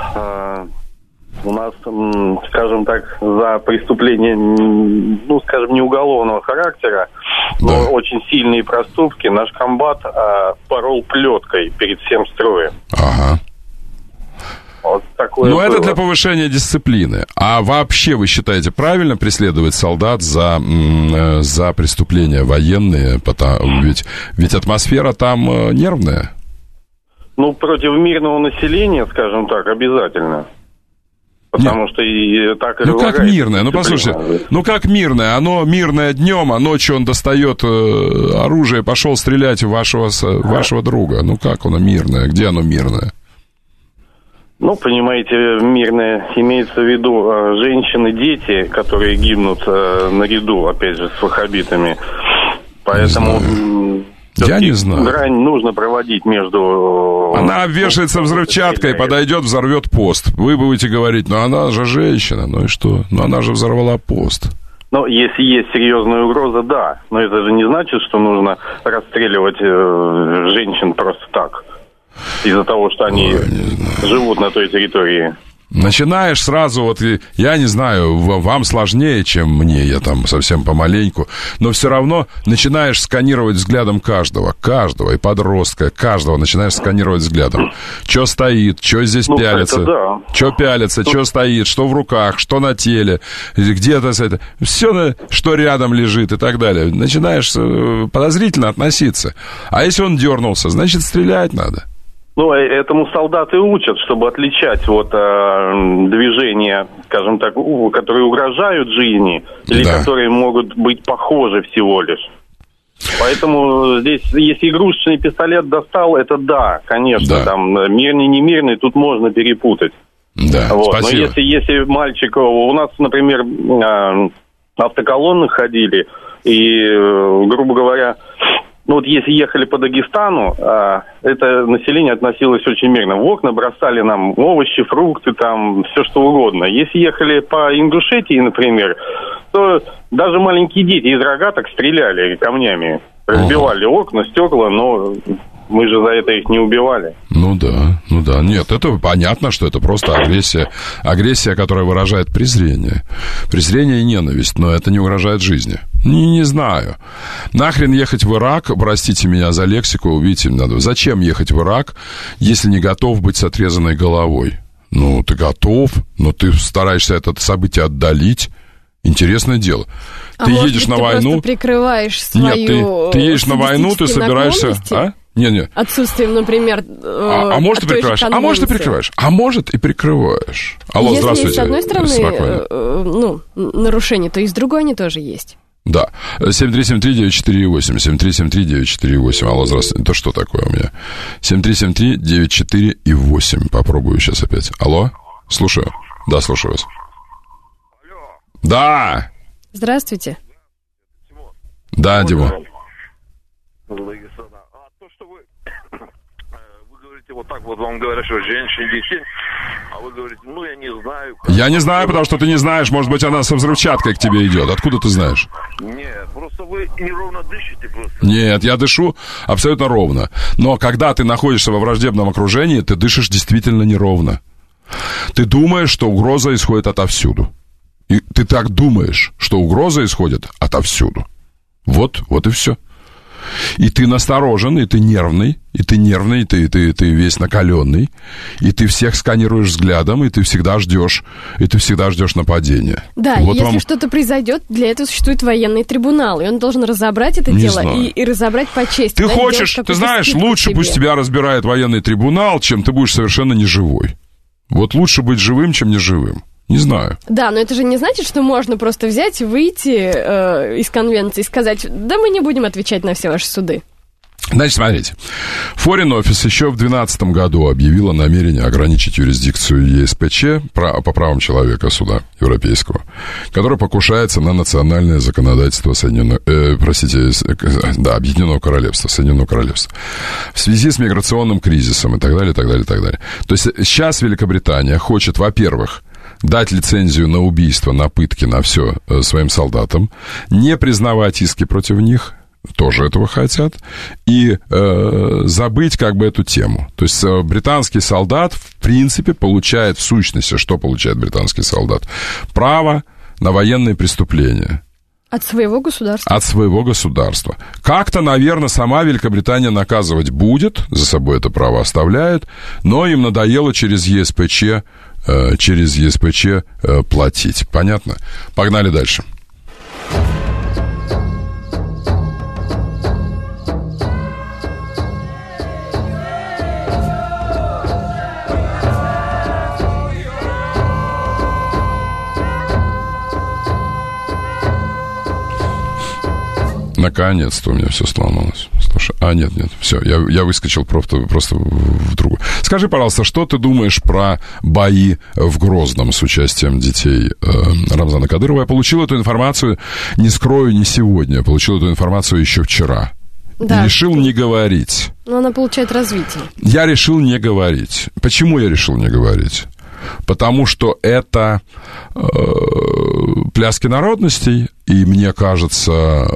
У нас, скажем так, за преступления, не уголовного характера, но очень сильные проступки, наш комбат порол плеткой перед всем строем. Ага. Вот такое было. Это для повышения дисциплины. А вообще, вы считаете, правильно преследовать солдат за преступления военные? Ведь атмосфера там нервная. Против мирного населения, скажем так, обязательно. Потому что и так... как мирное? Послушайте, как мирное? Оно мирное днем, а ночью он достает оружие и пошел стрелять в вашего друга. Как оно мирное? Где оно мирное? Понимаете, мирное имеется в виду женщины, дети, которые гибнут наряду, опять же, с ваххабитами. Поэтому... Я не знаю. Грань нужно проводить между... Она обвешается взрывчаткой, подойдет, взорвет пост. Вы будете говорить, она же женщина, и что? Она же взорвала пост. Если есть серьезная угроза, да. Но это же не значит, что нужно расстреливать женщин просто так. Из-за того, что они живут на той территории. Начинаешь сразу, я не знаю, вам сложнее, чем мне, я там совсем помаленьку, но все равно начинаешь сканировать взглядом каждого, и подростка, каждого начинаешь сканировать взглядом. Что стоит, что здесь пялится, что пялится, что стоит, что в руках, что на теле, где-то все, что рядом лежит и так далее. Начинаешь подозрительно относиться. А если он дернулся, значит, стрелять надо. Этому солдаты учат, чтобы отличать движения, скажем так, которые угрожают жизни, или которые могут быть похожи всего лишь. Поэтому здесь, если игрушечный пистолет достал, это да, конечно, там мирный, не мирный, тут можно перепутать. Да, Но если мальчик, у нас, например, автоколонны ходили, и, грубо говоря, если ехали по Дагестану, это население относилось очень мирно. В окна бросали нам овощи, фрукты, там, все что угодно. Если ехали по Ингушетии, например, то даже маленькие дети из рогаток стреляли камнями, разбивали окна, стекла, но мы же за это их не убивали. Да. Нет, это понятно, что это просто агрессия. Агрессия, которая выражает презрение. Презрение и ненависть, но это не угрожает жизни. Не знаю. Нахрен ехать в Ирак, простите меня за лексику, видите, надо. Зачем ехать в Ирак, если не готов быть с отрезанной головой? Ты готов, но ты стараешься это событие отдалить. Интересное дело. Ты едешь на войну... Ты прикрываешь свою... Нет, ты едешь на войну, ты собираешься... Нет. Отсутствием, например, может, и прикрываешь. А может, и прикрываешь. Алло, если здравствуйте. Если с одной стороны нарушения, то и с другой они тоже есть. Да. 7373948. 7373948. Алло, здравствуйте. Это что такое у меня? 7373948. Попробую сейчас опять. Алло? Слушаю. Да, слушаю вас. Алло. Да. Здравствуйте. Да, Дима. Вот так вот вам говорят, что женщины, детей, а вы говорите, ну, я не знаю. Я не знаю, потому что ты не знаешь, может быть, она со взрывчаткой к тебе идет. Откуда ты знаешь? Нет, просто вы неровно дышите просто. Нет, я дышу абсолютно ровно. Но когда ты находишься во враждебном окружении, ты дышишь действительно неровно. Ты думаешь, что угроза исходит отовсюду. И ты так думаешь, что угроза исходит отовсюду. Вот и все. И ты насторожен, и ты нервный, и ты весь накаленный, и ты всех сканируешь взглядом, и ты всегда ждешь нападения. Да, вот если что-то произойдет, для этого существует военный трибунал, и он должен разобрать это дело и разобрать по чести. Ты хочешь, ты знаешь, лучше пусть тебя разбирает военный трибунал, чем ты будешь совершенно неживой. Вот лучше быть живым, чем неживым. Не знаю. Да, но это же не значит, что можно просто взять, выйти из конвенции и сказать, да мы не будем отвечать на все ваши суды. Значит, смотрите. Foreign Office еще в 2012 году объявила намерение ограничить юрисдикцию ЕСПЧ по правам человека суда европейского, который покушается на национальное законодательство Объединенного Королевства, Соединенного Королевства, в связи с миграционным кризисом и так далее, и так далее, и так далее. То есть сейчас Великобритания хочет, во-первых, дать лицензию на убийство, на пытки, на все своим солдатам, не признавать иски против них, тоже этого хотят, и забыть как бы эту тему. То есть британский солдат, в принципе, получает в сущности, что получает британский солдат? Право на военные преступления. От своего государства. От своего государства. Как-то, наверное, сама Великобритания наказывать будет, за собой это право оставляет, но им надоело через ЕСПЧ платить. Понятно? Погнали дальше. Наконец-то у меня все сломалось. Слушай, нет, все, я выскочил просто в другую. Скажи, пожалуйста, что ты думаешь про бои в Грозном с участием детей Рамзана Кадырова? Я получил эту информацию, не скрою, не сегодня, я получил эту информацию еще вчера. Да. И решил не говорить. Но она получает развитие. Я решил не говорить. Почему я решил не говорить? Потому что это пляски народностей, и мне кажется,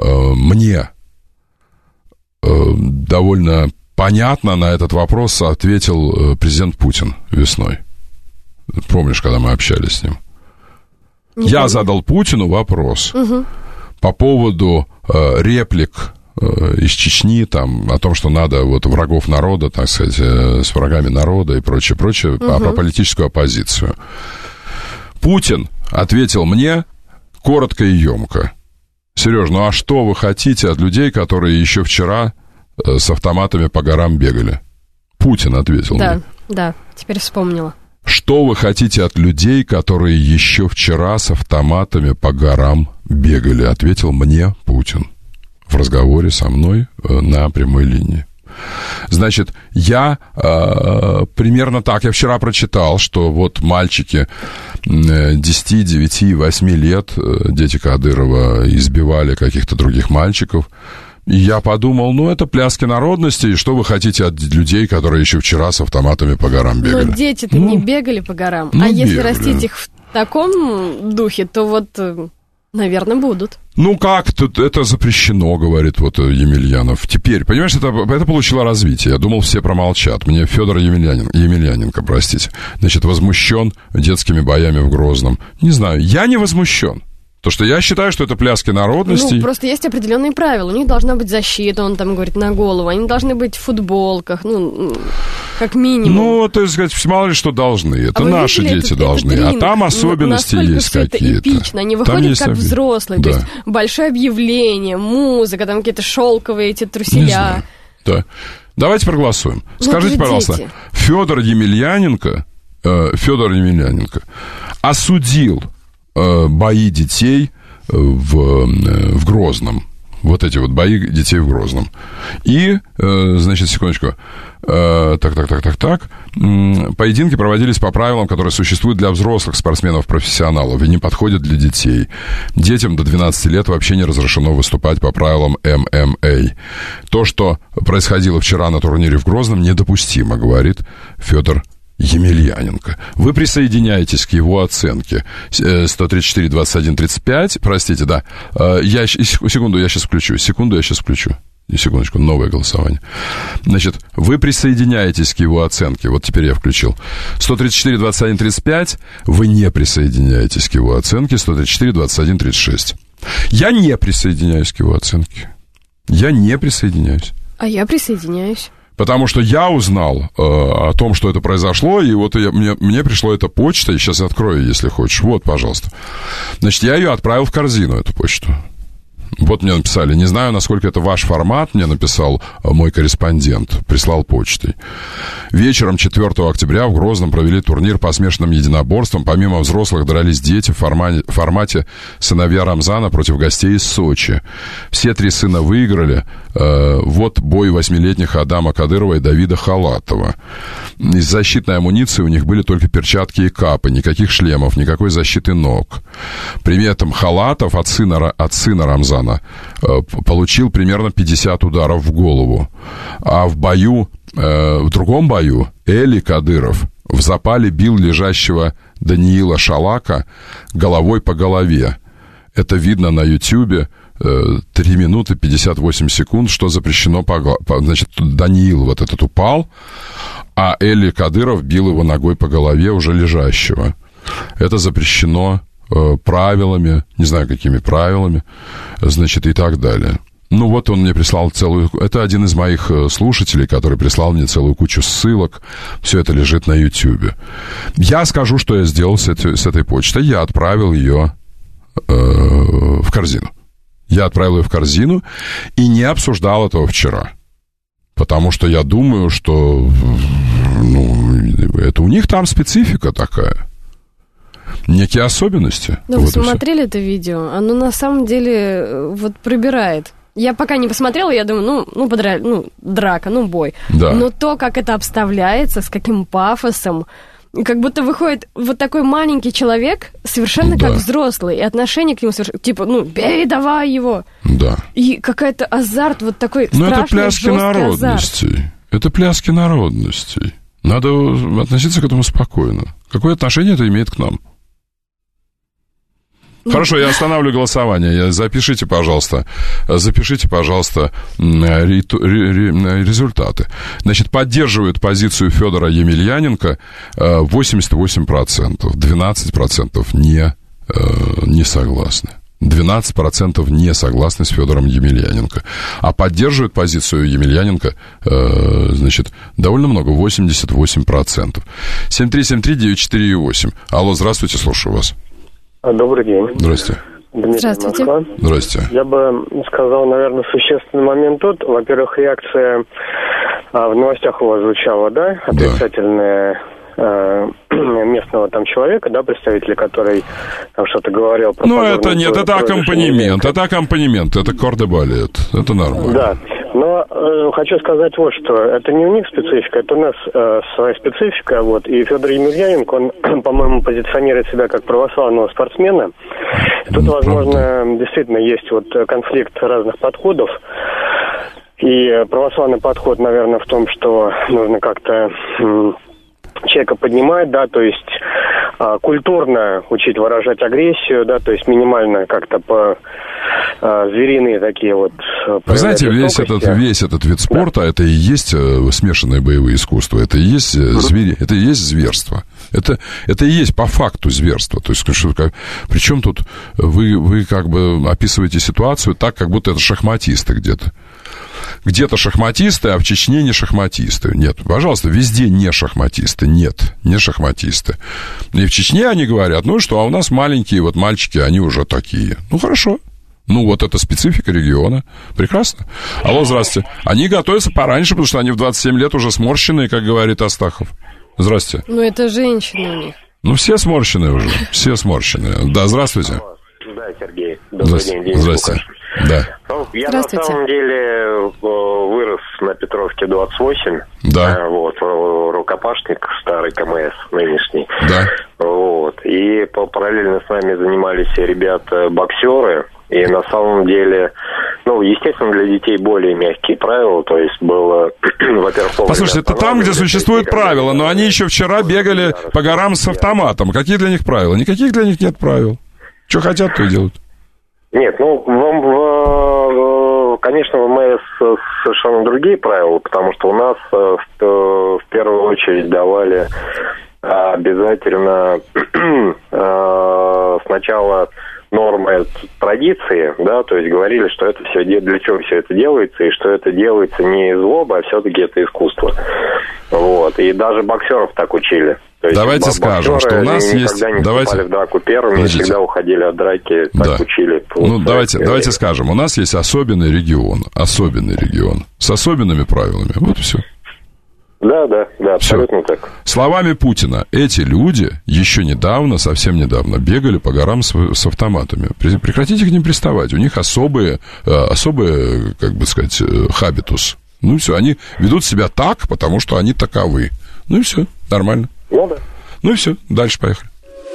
довольно понятно на этот вопрос ответил президент Путин весной. Помнишь, когда мы общались с ним? Я задал Путину вопрос по поводу реплик из Чечни, там, о том, что надо вот врагов народа, так сказать, с врагами народа и прочее, про политическую оппозицию. Путин ответил мне коротко и емко. Сереж, ну а что вы хотите от людей, которые еще вчера с автоматами по горам бегали? Путин ответил мне. Да, теперь вспомнила. Что вы хотите от людей, которые еще вчера с автоматами по горам бегали? Ответил мне Путин в разговоре со мной на прямой линии. Значит, я примерно так, я вчера прочитал, что вот мальчики 10, 9, 8 лет, дети Кадырова, избивали каких-то других мальчиков. И я подумал, ну, это пляски народности, и что вы хотите от людей, которые еще вчера с автоматами по горам бегали? Но дети-то не бегали по горам, а если растить их в таком духе, то вот, наверное, будут. Ну как, тут это запрещено, говорит вот Емельянов. Теперь, понимаешь, это получило развитие. Я думал, все промолчат. Мне Федор Емельяненко, простите, значит, возмущен детскими боями в Грозном. Не знаю, я не возмущен. То, что я считаю, что это пляски народностей. Ну, просто есть определенные правила. У них должна быть защита, он там говорит, на голову. Они должны быть в футболках, ну, как минимум. Ну, то есть, сказать, мало ли что должны. Это наши дети должны. А там особенности есть какие-то. Это эпично. Они выходят как взрослые. Да. То есть, большое объявление, музыка, там какие-то шелковые эти труселя. Да. Давайте проголосуем. Скажите, пожалуйста, Федор Емельяненко осудил бои детей в Грозном. Вот эти вот бои детей в Грозном. И, значит, секундочку. Так. Поединки проводились по правилам, которые существуют для взрослых спортсменов-профессионалов и не подходят для детей. Детям до 12 лет вообще не разрешено выступать по правилам ММА. То, что происходило вчера на турнире в Грозном, недопустимо, говорит Федор Емельяненко. Вы присоединяетесь к его оценке. 134-21-35, простите, да. Секунду, я сейчас включу. Секундочку, новое голосование. Значит, вы присоединяетесь к его оценке. Вот теперь я включил. 134-21-35, вы не присоединяетесь к его оценке. 134-21-36. Я не присоединяюсь к его оценке. Я не присоединяюсь. А я присоединяюсь. Потому что я узнал о том, что это произошло, и вот мне пришло эта почта, и сейчас я открою, если хочешь. Вот, пожалуйста. Значит, я ее отправил в корзину, эту почту. Вот мне написали, не знаю, насколько это ваш формат, мне написал мой корреспондент, прислал почтой. Вечером 4 октября в Грозном провели турнир по смешанным единоборствам. Помимо взрослых дрались дети в формате «Сыновья Рамзана» против гостей из Сочи. Все 3 сына выиграли. Вот бой 8-летних Адама Кадырова и Давида Халатова. Из защитной амуниции у них были только перчатки и капы, никаких шлемов, никакой защиты ног. При этом Халатов от сына Рамзана получил примерно 50 ударов в голову. А в другом бою Эли Кадыров в запале бил лежащего Даниила Шалака головой по голове. Это видно на Ютьюбе. 3 минуты 58 секунд, что запрещено. Значит, Даниил вот этот упал, а Эли Кадыров бил его ногой по голове уже лежащего. Это запрещено правилами, не знаю, какими правилами, значит, и так далее. Ну, вот он мне прислал целую... Это один из моих слушателей, который прислал мне целую кучу ссылок. Все это лежит на Ютьюбе. Я скажу, что я сделал с этой почтой. Я отправил ее в корзину. Я отправил ее в корзину и не обсуждал этого вчера. Потому что я думаю, что это у них там специфика такая. Некие особенности. Ну, вы смотрели это видео? Оно на самом деле вот пробирает. Я пока не посмотрела, я думаю, драка, бой. Да. Но то, как это обставляется, с каким пафосом, как будто выходит вот такой маленький человек, совершенно как взрослый, и отношение к нему совершенно, типа, бей, давай его. Да. И какой-то азарт вот такой страшный, жесткий азарт. Это пляски народностей. Надо относиться к этому спокойно. Какое отношение это имеет к нам? Хорошо, я останавливаю голосование. Запишите, пожалуйста, результаты. Значит, поддерживают позицию Федора Емельяненко 88%. 12% не согласны. 12% не согласны с Федором Емельяненко. А поддерживают позицию Емельяненко, значит, довольно много, 88%. 7373948. Алло, здравствуйте, слушаю вас. Добрый день. Здрасте. Дмитрий, здравствуйте. Москва. Здрасте. Я бы сказал, наверное, существенный момент тут. Во-первых, реакция в новостях у вас звучала, да, отрицательная местного там человека, да, представителя, который там что-то говорил про... это нет, это аккомпанемент, это кордебалет, это нормально. Да, но хочу сказать вот что, это не у них специфика, это у нас своя специфика, вот, и Федор Емельяненко, он, по-моему, позиционирует себя как православного спортсмена. И тут, возможно, действительно есть вот конфликт разных подходов. И православный подход, наверное, в том, что нужно как-то человека поднимать, да, то есть культурно учить выражать агрессию, да, то есть минимально как-то по звериные такие вот. Вы знаете, весь этот вид спорта, это и есть смешанные боевые искусства, это и есть это и есть зверство. Это и есть по факту зверство. То есть, причем тут вы как бы описываете ситуацию так, как будто это шахматисты где-то. Где-то шахматисты, а в Чечне не шахматисты. Нет, пожалуйста, везде не шахматисты. Нет, не шахматисты. И в Чечне они говорят, что, а у нас маленькие вот мальчики, они уже такие. Хорошо. Вот это специфика региона. Прекрасно. Алло, здрасте. Они готовятся пораньше, потому что они в 27 лет уже сморщенные, как говорит Астахов. Здрасте. Это женщины у них. Все сморщенные уже. Все сморщенные. Да, здравствуйте. Да, Сергей. Добрый день, Денис Здрасте. Да. Ну, я на самом деле вырос на Петровке 28. Да. Вот, рукопашник старый КМС нынешний. Да. Вот. И параллельно с нами занимались ребята-боксеры. И на самом деле, ну, естественно, для детей более мягкие правила, то есть было, во-первых... Послушайте, это там, где существуют правила, но они еще вчера бегали по горам с автоматом. Какие для них правила? Никаких для них нет правил. Что хотят, то и делают. Нет, ну, конечно, в МС совершенно другие правила, потому что у нас в первую очередь давали обязательно сначала нормы традиции, да, то есть говорили, что это все для чего все это делается, и что это делается не из злобы, а все-таки это искусство. Вот. И даже боксеров так учили. То есть давайте скажем, что у нас есть... Никогда не вступали в драку первыми, всегда уходили от драки, так учили. Ну, давайте скажем, у нас есть особенный регион, с особенными правилами. Вот и все. Да, абсолютно так. Словами Путина, эти люди еще недавно, совсем недавно, бегали по горам с автоматами. Прекратите к ним приставать. У них особые, как бы сказать, хабитус. Ну и все, они ведут себя так, потому что они таковы. Ну и все, нормально. Ну да. Ну и все, дальше поехали.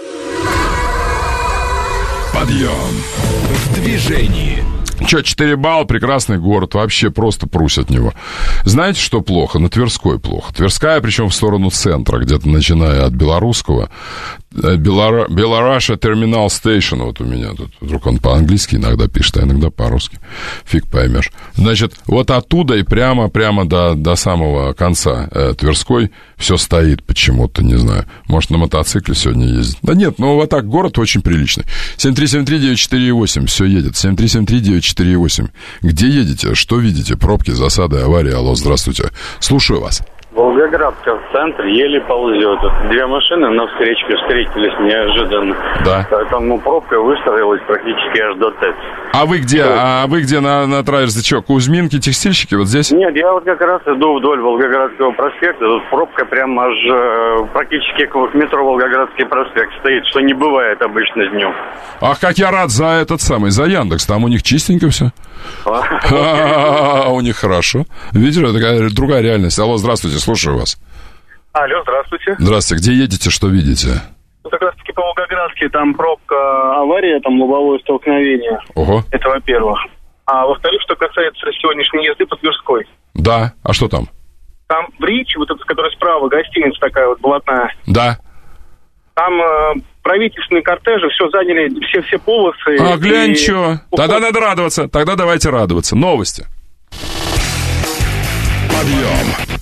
Подъем в движении. Че, 4 балла, прекрасный город, вообще просто прусь от него. Знаете, что плохо? На Тверской плохо. Тверская, причем в сторону центра, где-то начиная от Белорусского. Белораша Терминал Стейшн, вот у меня тут, вдруг он по-английски иногда пишет, а иногда по-русски. Фиг поймешь. Значит, вот оттуда и прямо до самого конца Тверской все стоит почему-то, не знаю. Может, на мотоцикле сегодня ездит. Да нет, ну вот так, город очень приличный. 7373948, все едет. 7373948. Где едете? Что видите? Пробки, засады, аварии. Алло, здравствуйте. Слушаю вас. Волгоградка в центре еле ползет. Две машины на встречке встретились неожиданно. Да. Поэтому пробка выстроилась практически аж до ТЭЦ. А вы где на траверсе? Что, Кузьминки, текстильщики вот здесь? Нет, я вот как раз иду вдоль Волгоградского проспекта. Тут пробка прям аж практически к метро Волгоградский проспект стоит, что не бывает обычно днем. Ах, как я рад за за Яндекс. Там у них чистенько все. У них хорошо. Видите, это другая реальность. Алло, здравствуйте, слушаю вас. Алло, здравствуйте. Здравствуйте, где едете, что видите? Ну, как раз таки по Волгоградской, там пробка, авария, там лобовое столкновение. Ого. Это во-первых. А во-вторых, что касается сегодняшней езды по Тверской. Да, а что там? Там в Ричи, вот эта, которая справа, гостиница такая вот блатная. Да. Там правительственные кортежи все заняли, все полосы. А, глянь, что. Тогда надо радоваться. Тогда давайте радоваться. Новости. Подъем